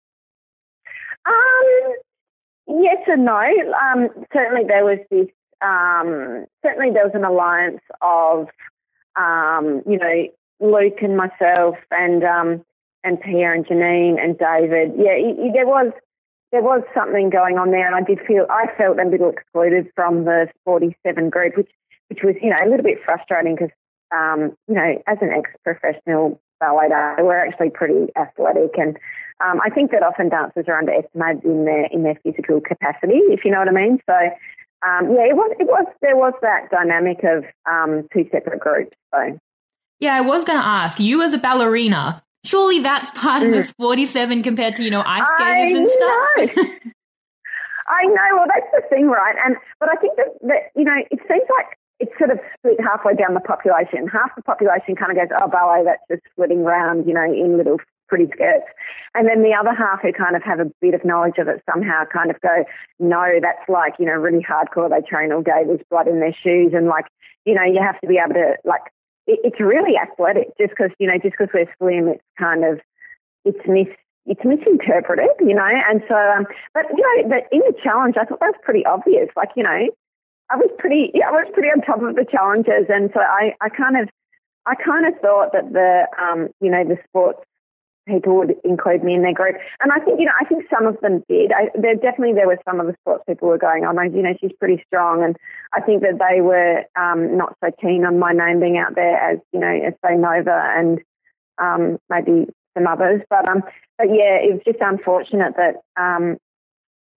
Um, yes and no. Um, certainly there was this, um, certainly there was an alliance of, um, you know, Luke and myself and, um, and Pierre and Janine and David. Yeah, y- y- there was, there was something going on there, and I did feel, I felt a little excluded from the forty-seven group, which, which was, you know, a little bit frustrating because, um, you know, as an ex-professional ballet dancer, we're actually pretty athletic, and Um, I think that often dancers are underestimated in their in their physical capacity, if you know what I mean. So, um, yeah, it was it was there was that dynamic of um, two separate groups. So, yeah, I was going to ask you as a ballerina. Surely that's part of mm. this forty-seven compared to, you know, ice skaters and stuff. I know. Well, that's the thing, right? And but I think that, that you know, it seems like it's sort of split halfway down the population. Half the population kind of goes, "Oh, ballet, that's just flitting around, you know, in little pretty skirts," and then the other half who kind of have a bit of knowledge of it somehow kind of go, "No, that's like, you know, really hardcore. They train all day. There's blood in their shoes, and like, you know, you have to be able to like." It, it's really athletic. Just because you know, just because we're slim, it's kind of it's mis it's misinterpreted, you know. And so, um, but you know, but in the challenge, I thought that was pretty obvious. Like, you know, I was pretty, yeah, I was pretty on top of the challenges, and so I, I kind of, I kind of thought that the, um, you know, the sports people would include me in their group. And I think, you know, I think some of them did. I, there definitely, there were some of the sports people who were going on, you know, she's pretty strong. And I think that they were um, not so keen on my name being out there as, you know, as say Nova and um, maybe some others. But, um, but yeah, it was just unfortunate that, um,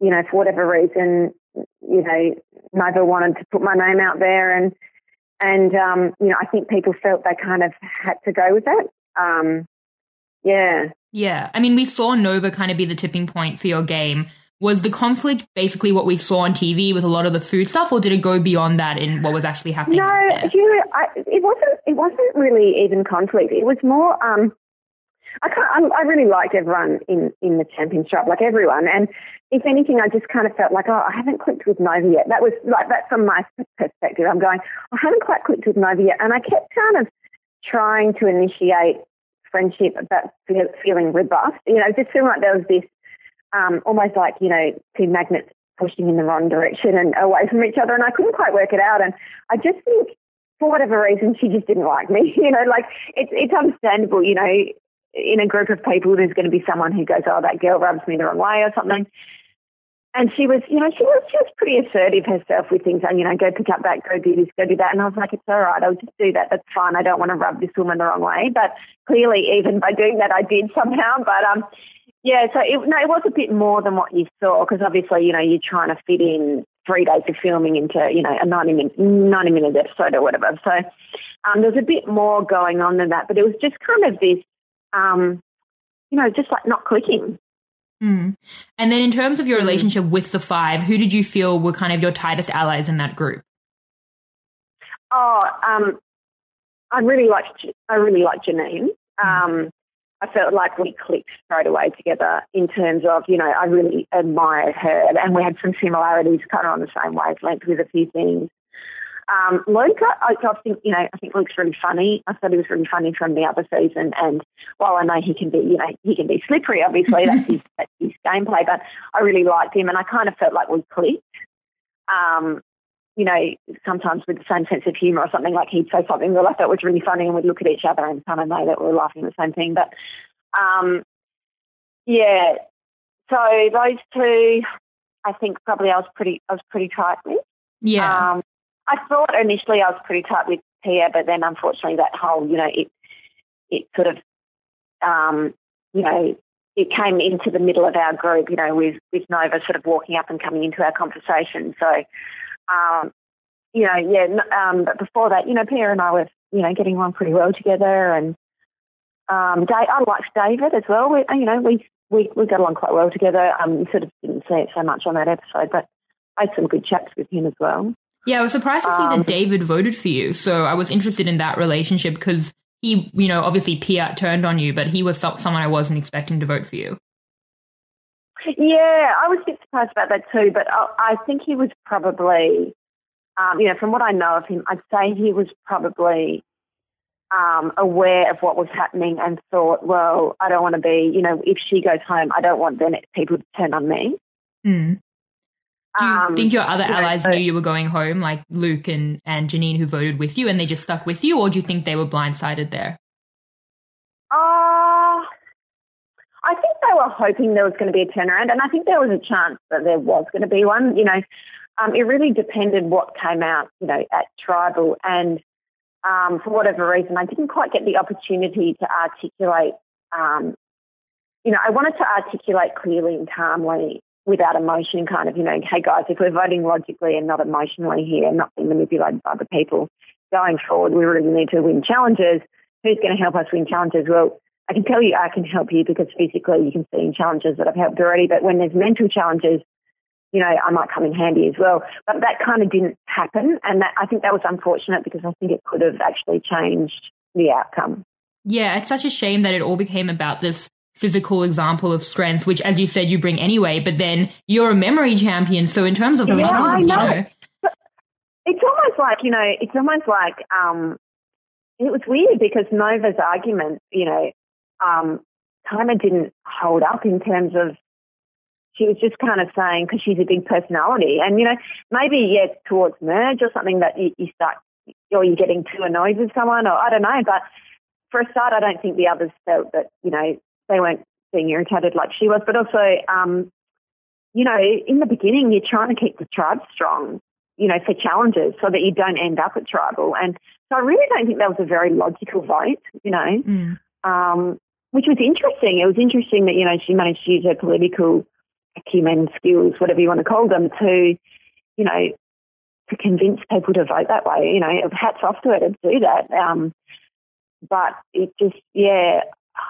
you know, for whatever reason, you know, Nova wanted to put my name out there, and and um, you know, I think people felt they kind of had to go with that. Um, yeah. Yeah. I mean, we saw Nova kind of be the tipping point for your game. Was the conflict basically what we saw on T V with a lot of the food stuff, or did it go beyond that in what was actually happening? No, you, I, it wasn't. It wasn't really even conflict. It was more. Um, I can't, I, I really liked everyone in in the champion strap, like everyone. And if anything, I just kind of felt like, oh, I haven't clicked with Nova yet. That was like that from my perspective. I'm going, I haven't quite clicked with Nova yet, and I kept kind of trying to initiate friendship, but feeling rebuffed. You know, just feeling like there was this um, almost like, you know, two magnets pushing in the wrong direction and away from each other, and I couldn't quite work it out. And I just think, for whatever reason, she just didn't like me. You know, like it's it's understandable. You know, in a group of people, there's going to be someone who goes, "Oh, that girl rubs me the wrong way" or something. And she was, you know, she was she was pretty assertive herself with things, and, you know, go pick up that, go do this, go do that. And I was like, it's all right, I'll just do that. That's fine. I don't want to rub this woman the wrong way. But clearly, even by doing that, I did somehow. But um, yeah, so it, no, it was a bit more than what you saw, because obviously, you know, you're trying to fit in three days of filming into, you know, a ninety minute ninety minute episode or whatever. So um, there's a bit more going on than that. But it was just kind of this, um, you know, just like not clicking. Mm. And then in terms of your relationship with the five, who did you feel were kind of your tightest allies in that group? Oh, um, I really liked, I really liked Janine. Um, I felt like we clicked straight away together in terms of, you know, I really admired her, and we had some similarities kind of on the same wavelength with a few things. Um, Luke, I, I think, you know, I think Luke's really funny. I thought he was really funny from the other season, and while I know he can be, you know, he can be slippery, obviously, that's his, that's his gameplay, but I really liked him, and I kind of felt like we clicked. Um, you know, sometimes with the same sense of humour or something, like he'd say something that I thought was really funny, and we'd look at each other and kind of know that we were laughing at the same thing. But, um, yeah, so those two, I think probably I was pretty, I was pretty tight with. Yeah. Um, I thought initially I was pretty tight with Pia, but then unfortunately that whole, you know, it it sort of, um, you know, it came into the middle of our group, you know, with, with Nova sort of walking up and coming into our conversation. So, um, you know, yeah, um, but before that, you know, Pia and I were, you know, getting on pretty well together. And um, Dave, I liked David as well. We, you know, we, we, we got along quite well together. Um, we sort of didn't see it so much on that episode, but I had some good chats with him as well. Yeah, I was surprised to see um, that David voted for you. So I was interested in that relationship because he, you know, obviously Pia turned on you, but he was someone I wasn't expecting to vote for you. Yeah, I was a bit surprised about that too, but I, I think he was probably, um, you know, from what I know of him, I'd say he was probably um, aware of what was happening and thought, well, I don't want to be, you know, if she goes home, I don't want then people to turn on me. Mm. Do you um, think your other you allies know, so, knew you were going home, like Luke and, and Janine, who voted with you, and they just stuck with you, or do you think they were blindsided there? Uh, I think they were hoping there was going to be a turnaround, and I think there was a chance that there was going to be one. You know, um, it really depended what came out, you know, at Tribal, and um, for whatever reason, I didn't quite get the opportunity to articulate, um, you know, I wanted to articulate clearly and calmly without emotion, kind of, you know, hey guys, if we're voting logically and not emotionally here, not being manipulated by other people, going forward, we really need to win challenges. Who's going to help us win challenges? Well, I can tell you I can help you because physically you can see in challenges that I've helped already, but when there's mental challenges, you know, I might come in handy as well. But that kind of didn't happen, and that, I think that was unfortunate because I think it could have actually changed the outcome. Yeah, it's such a shame that it all became about this physical example of strength, which, as you said, you bring anyway, but then you're a memory champion, so in terms of yeah, levels, I know. you know. But it's almost like, you know, it's almost like um, it was weird because Nova's argument, you know, um, kind of didn't hold up in terms of, she was just kind of saying, because she's a big personality, and, you know, maybe, yeah, towards merge or something that you, you start, or you're getting too annoyed with someone, or I don't know, but for a start, I don't think the others felt that, you know, they weren't being irritated like she was, but also, um, you know, in the beginning, you're trying to keep the tribe strong, you know, for challenges so that you don't end up at Tribal. And so I really don't think that was a very logical vote, you know, mm. um, which was interesting. It was interesting that, you know, she managed to use her political acumen, skills, whatever you want to call them, to, you know, to convince people to vote that way. You know, hats off to her to do that. Um, but it just, yeah,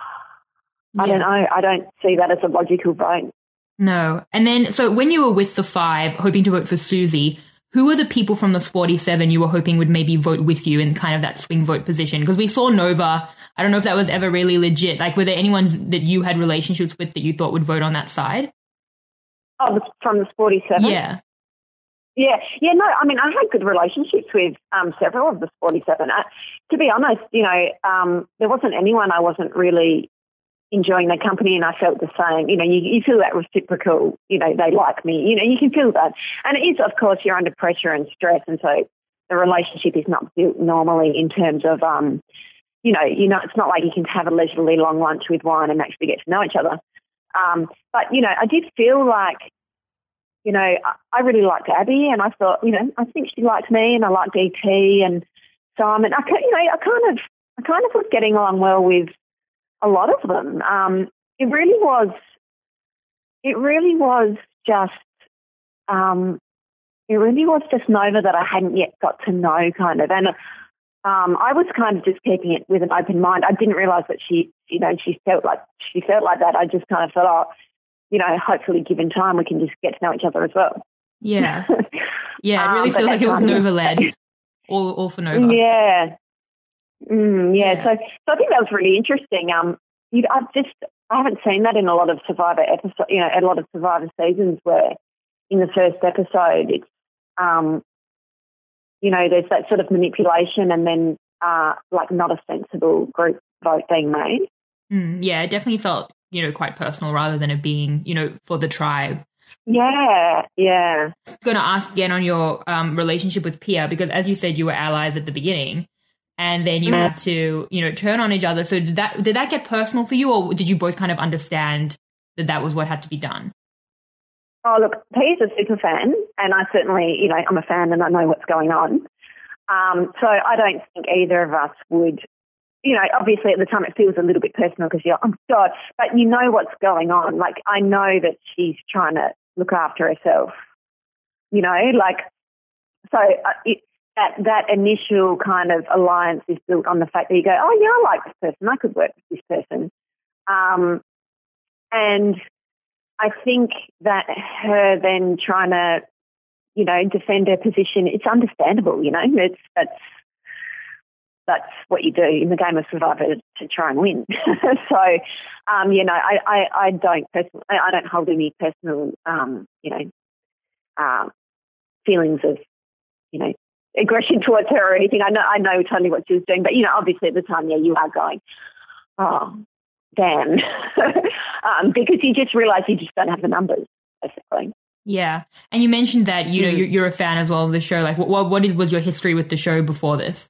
I Yeah. don't know. I don't see that as a logical vote. No. And then, so when you were with the five, hoping to vote for Susie, who were the people from the Sporty Seven you were hoping would maybe vote with you in kind of that swing vote position? Because we saw Nova. I don't know if that was ever really legit. Like, were there anyone that you had relationships with that you thought would vote on that side? Oh, the- from the Sporty Seven? Yeah. Yeah, yeah, no, I mean, I had good relationships with um, several of the Sporty Seven. Uh, to be honest, you know, um, there wasn't anyone I wasn't really enjoying their company, and I felt the same. You know, you, you feel that reciprocal, you know, they like me. You know, you can feel that. And it is, of course, you're under pressure and stress, and so the relationship is not built normally in terms of, um, you know, you know, it's not like you can have a leisurely long lunch with wine and actually get to know each other. Um, but, you know, I did feel like, you know, I, I really liked Abby, and I thought, you know, I think she liked me, and I liked E T and Simon. I, you know, I kind of, I kind of was getting along well with a lot of them. Um, it really was, it really was just, um, it really was just Nova that I hadn't yet got to know, kind of. And um, I was kind of just keeping it with an open mind. I didn't realise that she, you know, she felt like she felt like that. I just kind of thought, oh, you know, hopefully given time we can just get to know each other as well. Yeah. Yeah, it really Um, feels but like it was that's kind of- Nova-led. all, all for Nova. Yeah. Mm, yeah. Yeah. So, so I think that was really interesting. Um, you, I've just, I haven't seen that in a lot of Survivor episodes, you know, a lot of Survivor seasons where in the first episode it's, um, you know, there's that sort of manipulation and then uh, like not a sensible group vote being made. Mm, yeah, it definitely felt, you know, quite personal rather than it being, you know, for the tribe. Yeah, yeah. I'm going to ask again on your um, relationship with Pia, because as you said, you were allies at the beginning and then you Mm. had to, you know, turn on each other. So did that, did that get personal for you, or did you both kind of understand that that was what had to be done? Oh, look, Pia's a super fan, and I certainly, you know, I'm a fan and I know what's going on. Um, so I don't think either of us would, you know, obviously at the time it feels a little bit personal because you're, oh, God, but you know what's going on. Like, I know that she's trying to look after herself, you know, like, so uh, it, that that initial kind of alliance is built on the fact that you go, oh, yeah, I like this person. I could work with this person. Um, and I think that her then trying to, you know, defend her position, it's understandable, you know, it's, that's, that's what you do in the game of Survivor to try and win. so, um, you know, I, I, I don't personally, I don't hold any personal, um, you know, uh, feelings of, you know, aggression towards her or anything. I know, I know totally what she was doing, but, you know, obviously at the time, yeah, you are going, oh, damn, um, because you just realise you just don't have the numbers, basically. Yeah. And you mentioned that, you know, Mm. you're, you're a fan as well of the show. Like, what, what is, was your history with the show before this?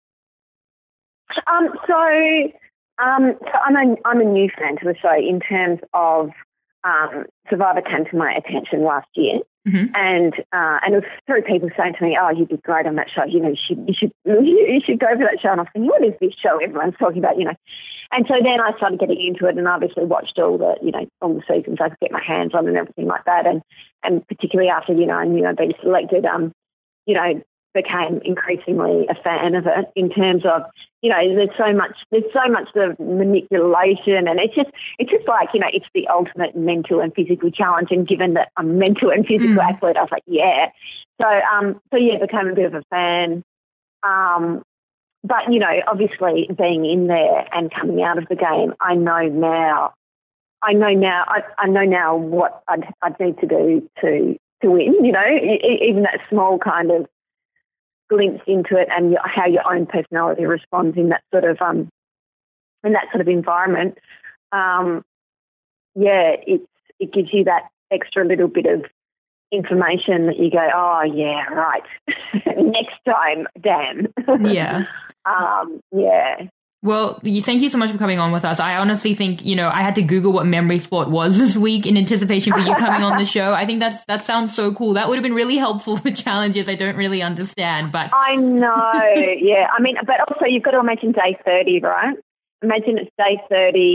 Um, so, um, so I'm a I'm a new fan to the show in terms of um, Survivor came to my attention last year, Mm-hmm. and uh, and it was through people saying to me, "Oh, you'd be great on that show. You know, you should you should you should go for that show." And I was thinking, "What is this show everyone's talking about?" You know, and so then I started getting into it, and obviously watched all the you know all the seasons I could get my hands on and everything like that, and and particularly after you know and you know being selected, um, you know. became increasingly a fan of it in terms of, you know, there's so much, there's so much of manipulation, and it's just, it's just like, you know, it's the ultimate mental and physical challenge. And given that I'm a mental and physical Mm. athlete, I was like, yeah. So, um, so yeah, became a bit of a fan. Um, but you know, obviously being in there and coming out of the game, I know now, I know now, I, I know now what I'd, I'd need to do to to win. You know, e- even that small kind of glimpse into it and your, how your own personality responds in that sort of um in that sort of environment. Um, yeah, it's it gives you that extra little bit of information that you go, oh yeah, right. Next time, damn. Yeah. um, yeah. Well, you, thank you so much for coming on with us. I honestly think, you know, I had to Google what memory sport was this week in anticipation for you coming on the show. I think that's that sounds so cool. That would have been really helpful for challenges I don't really understand. But I know, yeah. I mean, but also you've got to imagine day thirty, right? Imagine it's day thirty.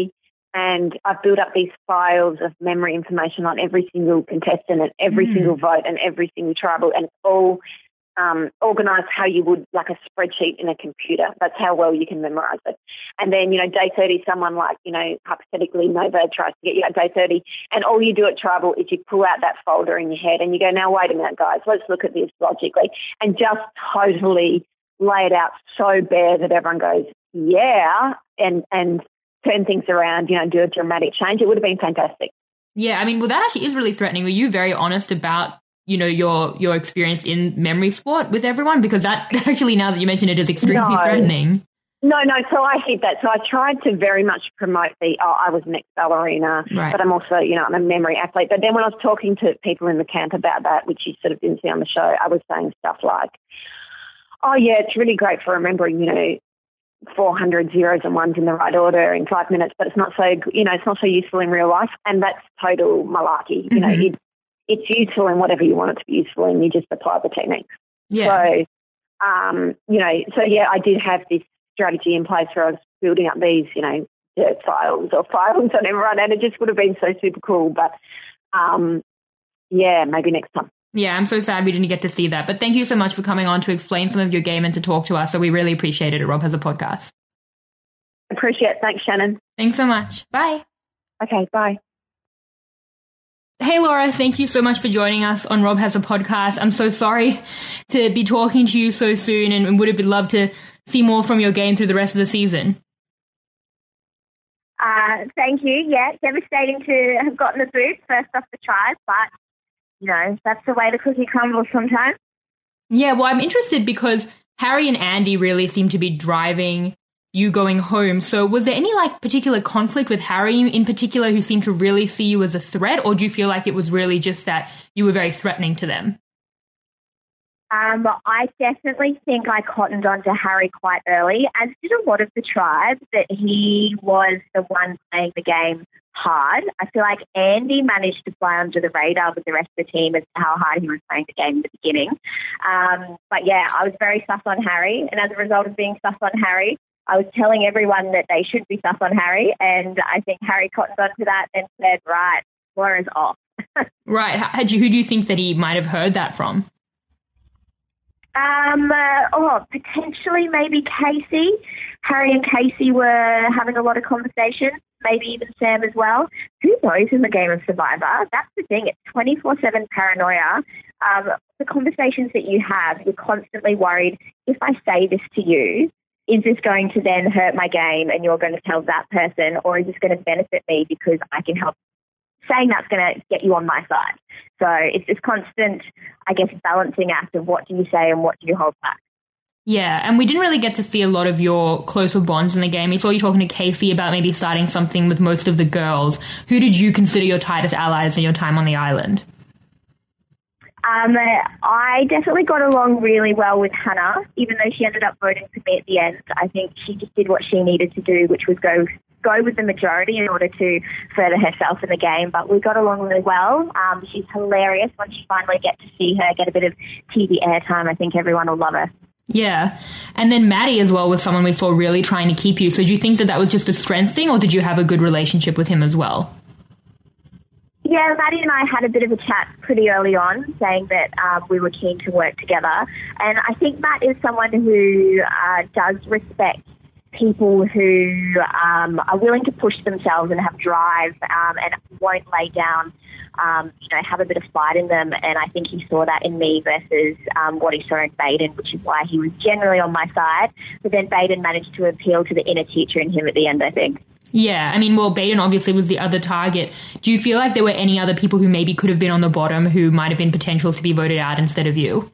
and I've built up these files of memory information on every single contestant and every mm. single vote and every single tribal, and all um, organised how you would, like a spreadsheet in a computer. That's how well you can memorise it. And then, you know, day thirty, someone like, you know, hypothetically Nova tries to get you at day thirty, and all you do at tribal is you pull out that folder in your head and you go, now, wait a minute, guys, let's look at this logically, and just totally lay it out so bare that everyone goes, yeah, and, and turn things around, you know, do a dramatic change. It would have been fantastic. Yeah, I mean, well, that actually is really threatening. Were you very honest about, you know, your your experience in memory sport with everyone? Because that actually, now that you mention it, is extremely no. threatening. No, no, so I hate that. So I tried to very much promote the, oh, I was an ex-ballerina, right. but I'm also, you know, I'm a memory athlete. But then when I was talking to people in the camp about that, which you sort of didn't see on the show, I was saying stuff like, oh, yeah, it's really great for remembering, you know, four hundred zeros and ones in the right order in five minutes, but it's not so, you know, it's not so useful in real life. And that's total malarkey. Mm-hmm. You know, it, it's useful in whatever you want it to be useful in. You just apply the techniques. Yeah. So, um, you know, so, yeah, I did have this strategy in place where I was building up these, you know, dirt files or files on everyone, and it just would have been so super cool. But, um, yeah, maybe next time. Yeah, I'm so sad we didn't get to see that. But thank you so much for coming on to explain some of your game and to talk to us. So we really appreciated it. Rob Has a Podcast. Appreciate it. Thanks, Shannon. Thanks so much. Bye. Okay, bye. Hey, Laura, thank you so much for joining us on Rob Has a Podcast. I'm so sorry to be talking to you so soon, and would have loved to see more from your game through the rest of the season. Uh, thank you. Yeah, devastating to have gotten the boot first off the tries, but you know, that's the way the cookie crumbles sometimes. Yeah, well, I'm interested because Harry and Andy really seem to be driving you going home. So was there any, like, particular conflict with Harry in particular who seemed to really see you as a threat, or do you feel like it was really just that you were very threatening to them? Um, I definitely think I cottoned on to Harry quite early, as did a lot of the tribe, that he was the one playing the game hard. I feel like Andy managed to fly under the radar with the rest of the team as to how hard he was playing the game in the beginning. Um, but yeah, I was very sus on Harry, and as a result of being sus on Harry, I was telling everyone that they should be sus on Harry, and I think Harry cottoned on to that and said, right, Laura's off. Right. How, who do you think that he might have heard that from? Um, uh, oh, potentially maybe Casey. Harry and Casey were having a lot of conversations, maybe even Sam as well. Who knows in the game of Survivor? That's the thing. It's twenty-four seven paranoia. Um, the conversations that you have, you're constantly worried, if I say this to you, is this going to then hurt my game and you're going to tell that person, or is this going to benefit me because I can help? Saying that's going to get you on my side. So it's this constant, I guess, balancing act of what do you say and what do you hold back. Yeah, and we didn't really get to see a lot of your closer bonds in the game. We saw you talking to Casey about maybe starting something with most of the girls. Who did you consider your tightest allies in your time on the island? Um, I definitely got along really well with Hannah, even though she ended up voting for me at the end. I think she just did what she needed to do, which was go go with the majority in order to further herself in the game. But we got along really well. Um, she's hilarious. Once you finally get to see her get a bit of T V airtime, I think everyone will love her. Yeah. And then Maddie as well was someone we saw really trying to keep you. So do you think that that was just a strength thing, or did you have a good relationship with him as well? Yeah, Maddie and I had a bit of a chat pretty early on, saying that um, we were keen to work together. And I think Matt is someone who uh, does respect people who um, are willing to push themselves and have drive um, and won't lay down, um, you know, have a bit of fight in them. And I think he saw that in me versus um, what he saw in Baden, which is why he was generally on my side. But then Baden managed to appeal to the inner teacher in him at the end, I think. Yeah, I mean, well, Baden obviously was the other target. Do you feel like there were any other people who maybe could have been on the bottom who might have been potential to be voted out instead of you?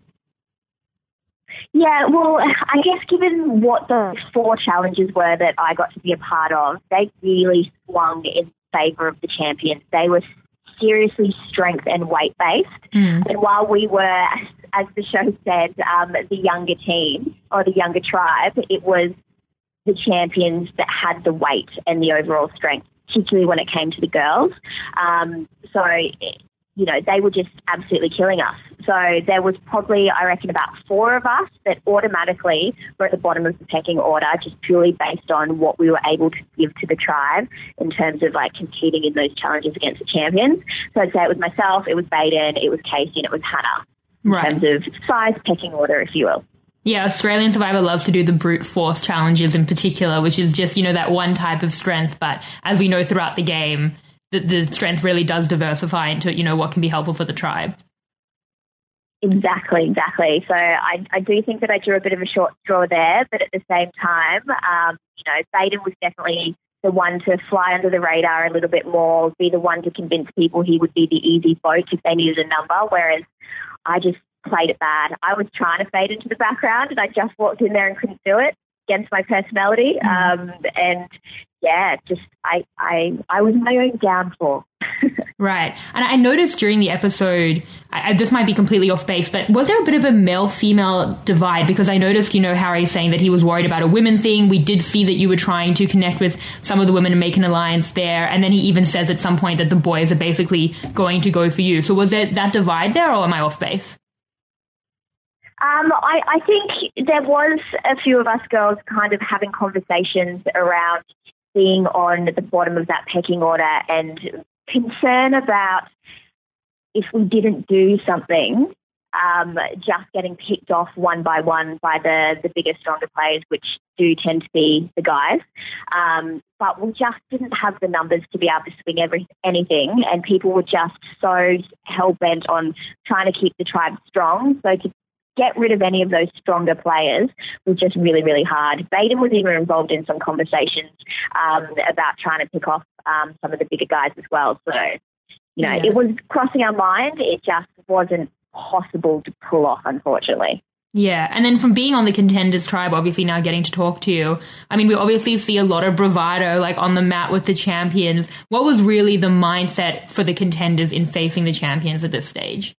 Yeah, well, I guess given what the four challenges were that I got to be a part of, they really swung in favour of the champions. They were seriously strength and weight-based. Mm. And while we were, as the show said, um, the younger team or the younger tribe, it was the champions that had the weight and the overall strength, particularly when it came to the girls. Um, so, you know, they were just absolutely killing us. So there was probably, I reckon, about four of us that automatically were at the bottom of the pecking order, just purely based on what we were able to give to the tribe in terms of like competing in those challenges against the champions. So I'd say it was myself, it was Baden, it was Casey, and it was Hannah in right. terms of size pecking order, if you will. Yeah, Australian Survivor loves to do the brute force challenges in particular, which is just, you know, that one type of strength. But as we know throughout the game, the, the strength really does diversify into, you know, what can be helpful for the tribe. Exactly, exactly. So I, I do think that I drew a bit of a short straw there, but at the same time, um, you know, Baden was definitely the one to fly under the radar a little bit more, be the one to convince people he would be the easy vote if they needed a number, whereas I just played it bad. I was trying to fade into the background and I just walked in there and couldn't do it against my personality. Mm-hmm. Um, and yeah, just I, I, I was my own downfall. Right. And I noticed during the episode, I, I, this might be completely off base, but was there a bit of a male-female divide? Because I noticed, you know, Harry saying that he was worried about a women thing. We did see that you were trying to connect with some of the women and make an alliance there. And then he even says at some point that the boys are basically going to go for you. So was there that divide there, or am I off base? Um, I, I think there was a few of us girls kind of having conversations around being on the bottom of that pecking order and concern about if we didn't do something, um, just getting picked off one by one by the, the bigger, stronger players, which do tend to be the guys. Um, but we just didn't have the numbers to be able to swing every, anything, and people were just so hell-bent on trying to keep the tribe strong. So to get rid of any of those stronger players was just really, really hard. Baden was even involved in some conversations um, about trying to pick off um, some of the bigger guys as well. So, you know, yeah. It was crossing our mind. It just wasn't possible to pull off, unfortunately. Yeah, and then from being on the Contenders tribe, obviously now getting to talk to you, I mean, we obviously see a lot of bravado, like on the mat with the champions. What was really the mindset for the Contenders in facing the champions at this stage?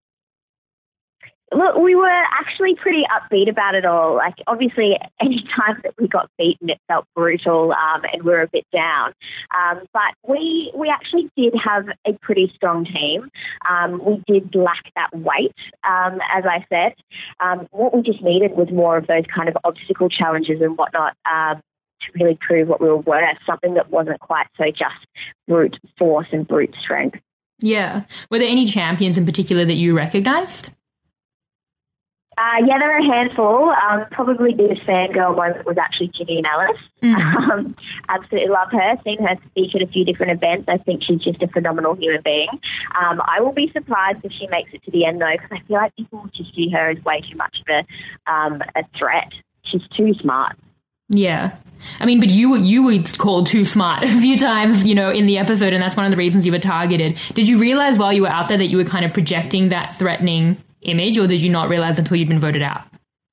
Look, we were actually pretty upbeat about it all. Like, obviously, any time that we got beaten, it felt brutal um, and we were a bit down. Um, but we we actually did have a pretty strong team. Um, we did lack that weight, um, as I said. Um, what we just needed was more of those kind of obstacle challenges and whatnot um, to really prove what we were worth, something that wasn't quite so just brute force and brute strength. Yeah. Were there any champions in particular that you recognised? Uh, yeah, there are a handful. Um, probably biggest fangirl moment was actually Janine Ellis. Mm. Um, absolutely love her. Seen her speak at a few different events. I think she's just a phenomenal human being. Um, I will be surprised if she makes it to the end, though, because I feel like people just see her as way too much of a, um, a threat. She's too smart. Yeah. I mean, but you you were called too smart a few times, you know, in the episode, and that's one of the reasons you were targeted. Did you realize while you were out there that you were kind of projecting that threatening image, or did you not realize until you'd been voted out?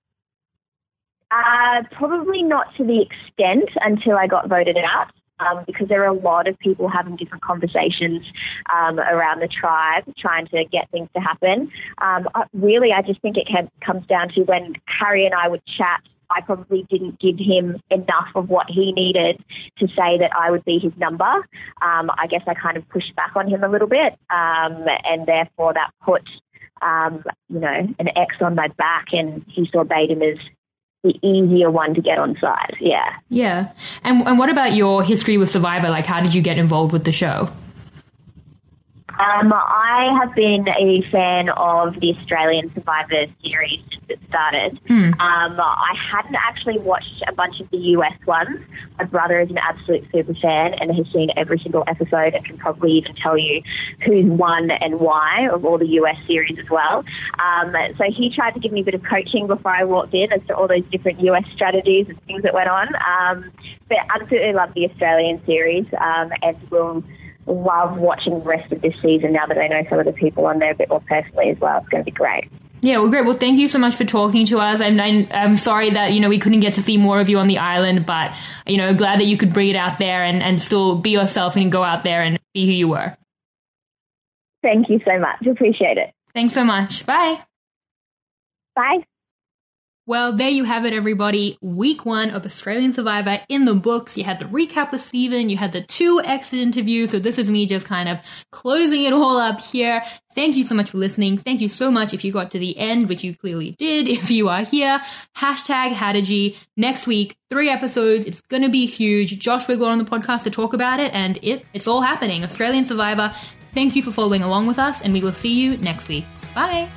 Uh, probably not to the extent until I got voted out, um, because there are a lot of people having different conversations um, around the tribe, trying to get things to happen. Um, really, I just think it can, comes down to when Harry and I would chat, I probably didn't give him enough of what he needed to say that I would be his number. Um, I guess I kind of pushed back on him a little bit, um, and therefore that put Um, you know, an X on my back, and he saw Baden as the easier one to get on side. Yeah. Yeah. And and what about your history with Survivor? Like, how did you get involved with the show? Um, I have been a fan of the Australian Survivor series since it started. Mm. Um, I hadn't actually watched a bunch of the U S ones. My brother is an absolute super fan and has seen every single episode and can probably even tell you who's won and why of all the U S series as well. Um, so he tried to give me a bit of coaching before I walked in as to all those different U S strategies and things that went on. Um, but absolutely love the Australian series um, and will love watching the rest of this season now that I know some of the people on there a bit more personally as well. It's going to be great. Yeah, well, great. Well, thank you so much for talking to us. I'm, I'm, I'm sorry that, you know, we couldn't get to see more of you on the island, but, you know, glad that you could bring it out there and, and still be yourself and go out there and be who you were. Thank you so much. Appreciate it. Thanks so much. Bye. Bye. Well, there you have it, everybody. Week one of Australian Survivor in the books. You had the recap with Steven. You had the two exit interviews. So this is me just kind of closing it all up here. Thank you so much for listening. Thank you so much if you got to the end, which you clearly did. If you are here, hashtag Hadiji. Next week, three episodes. It's going to be huge. Josh Wigler on the podcast to talk about it, and it it's all happening. Australian Survivor. Thank you for following along with us, and we will see you next week. Bye.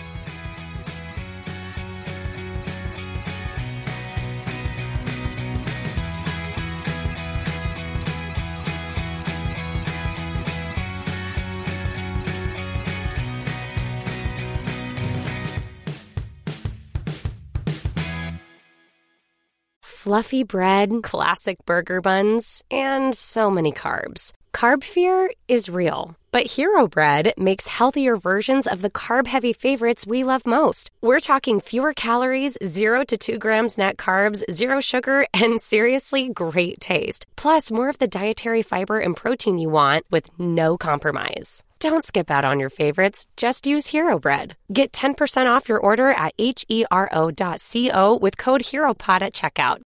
Fluffy bread, classic burger buns, and so many carbs. Carb fear is real, but Hero Bread makes healthier versions of the carb-heavy favorites we love most. We're talking fewer calories, zero to two grams net carbs, zero sugar, and seriously great taste. Plus, more of the dietary fiber and protein you want with no compromise. Don't skip out on your favorites. Just use Hero Bread. Get ten percent off your order at hero dot co with code HeroPod at checkout.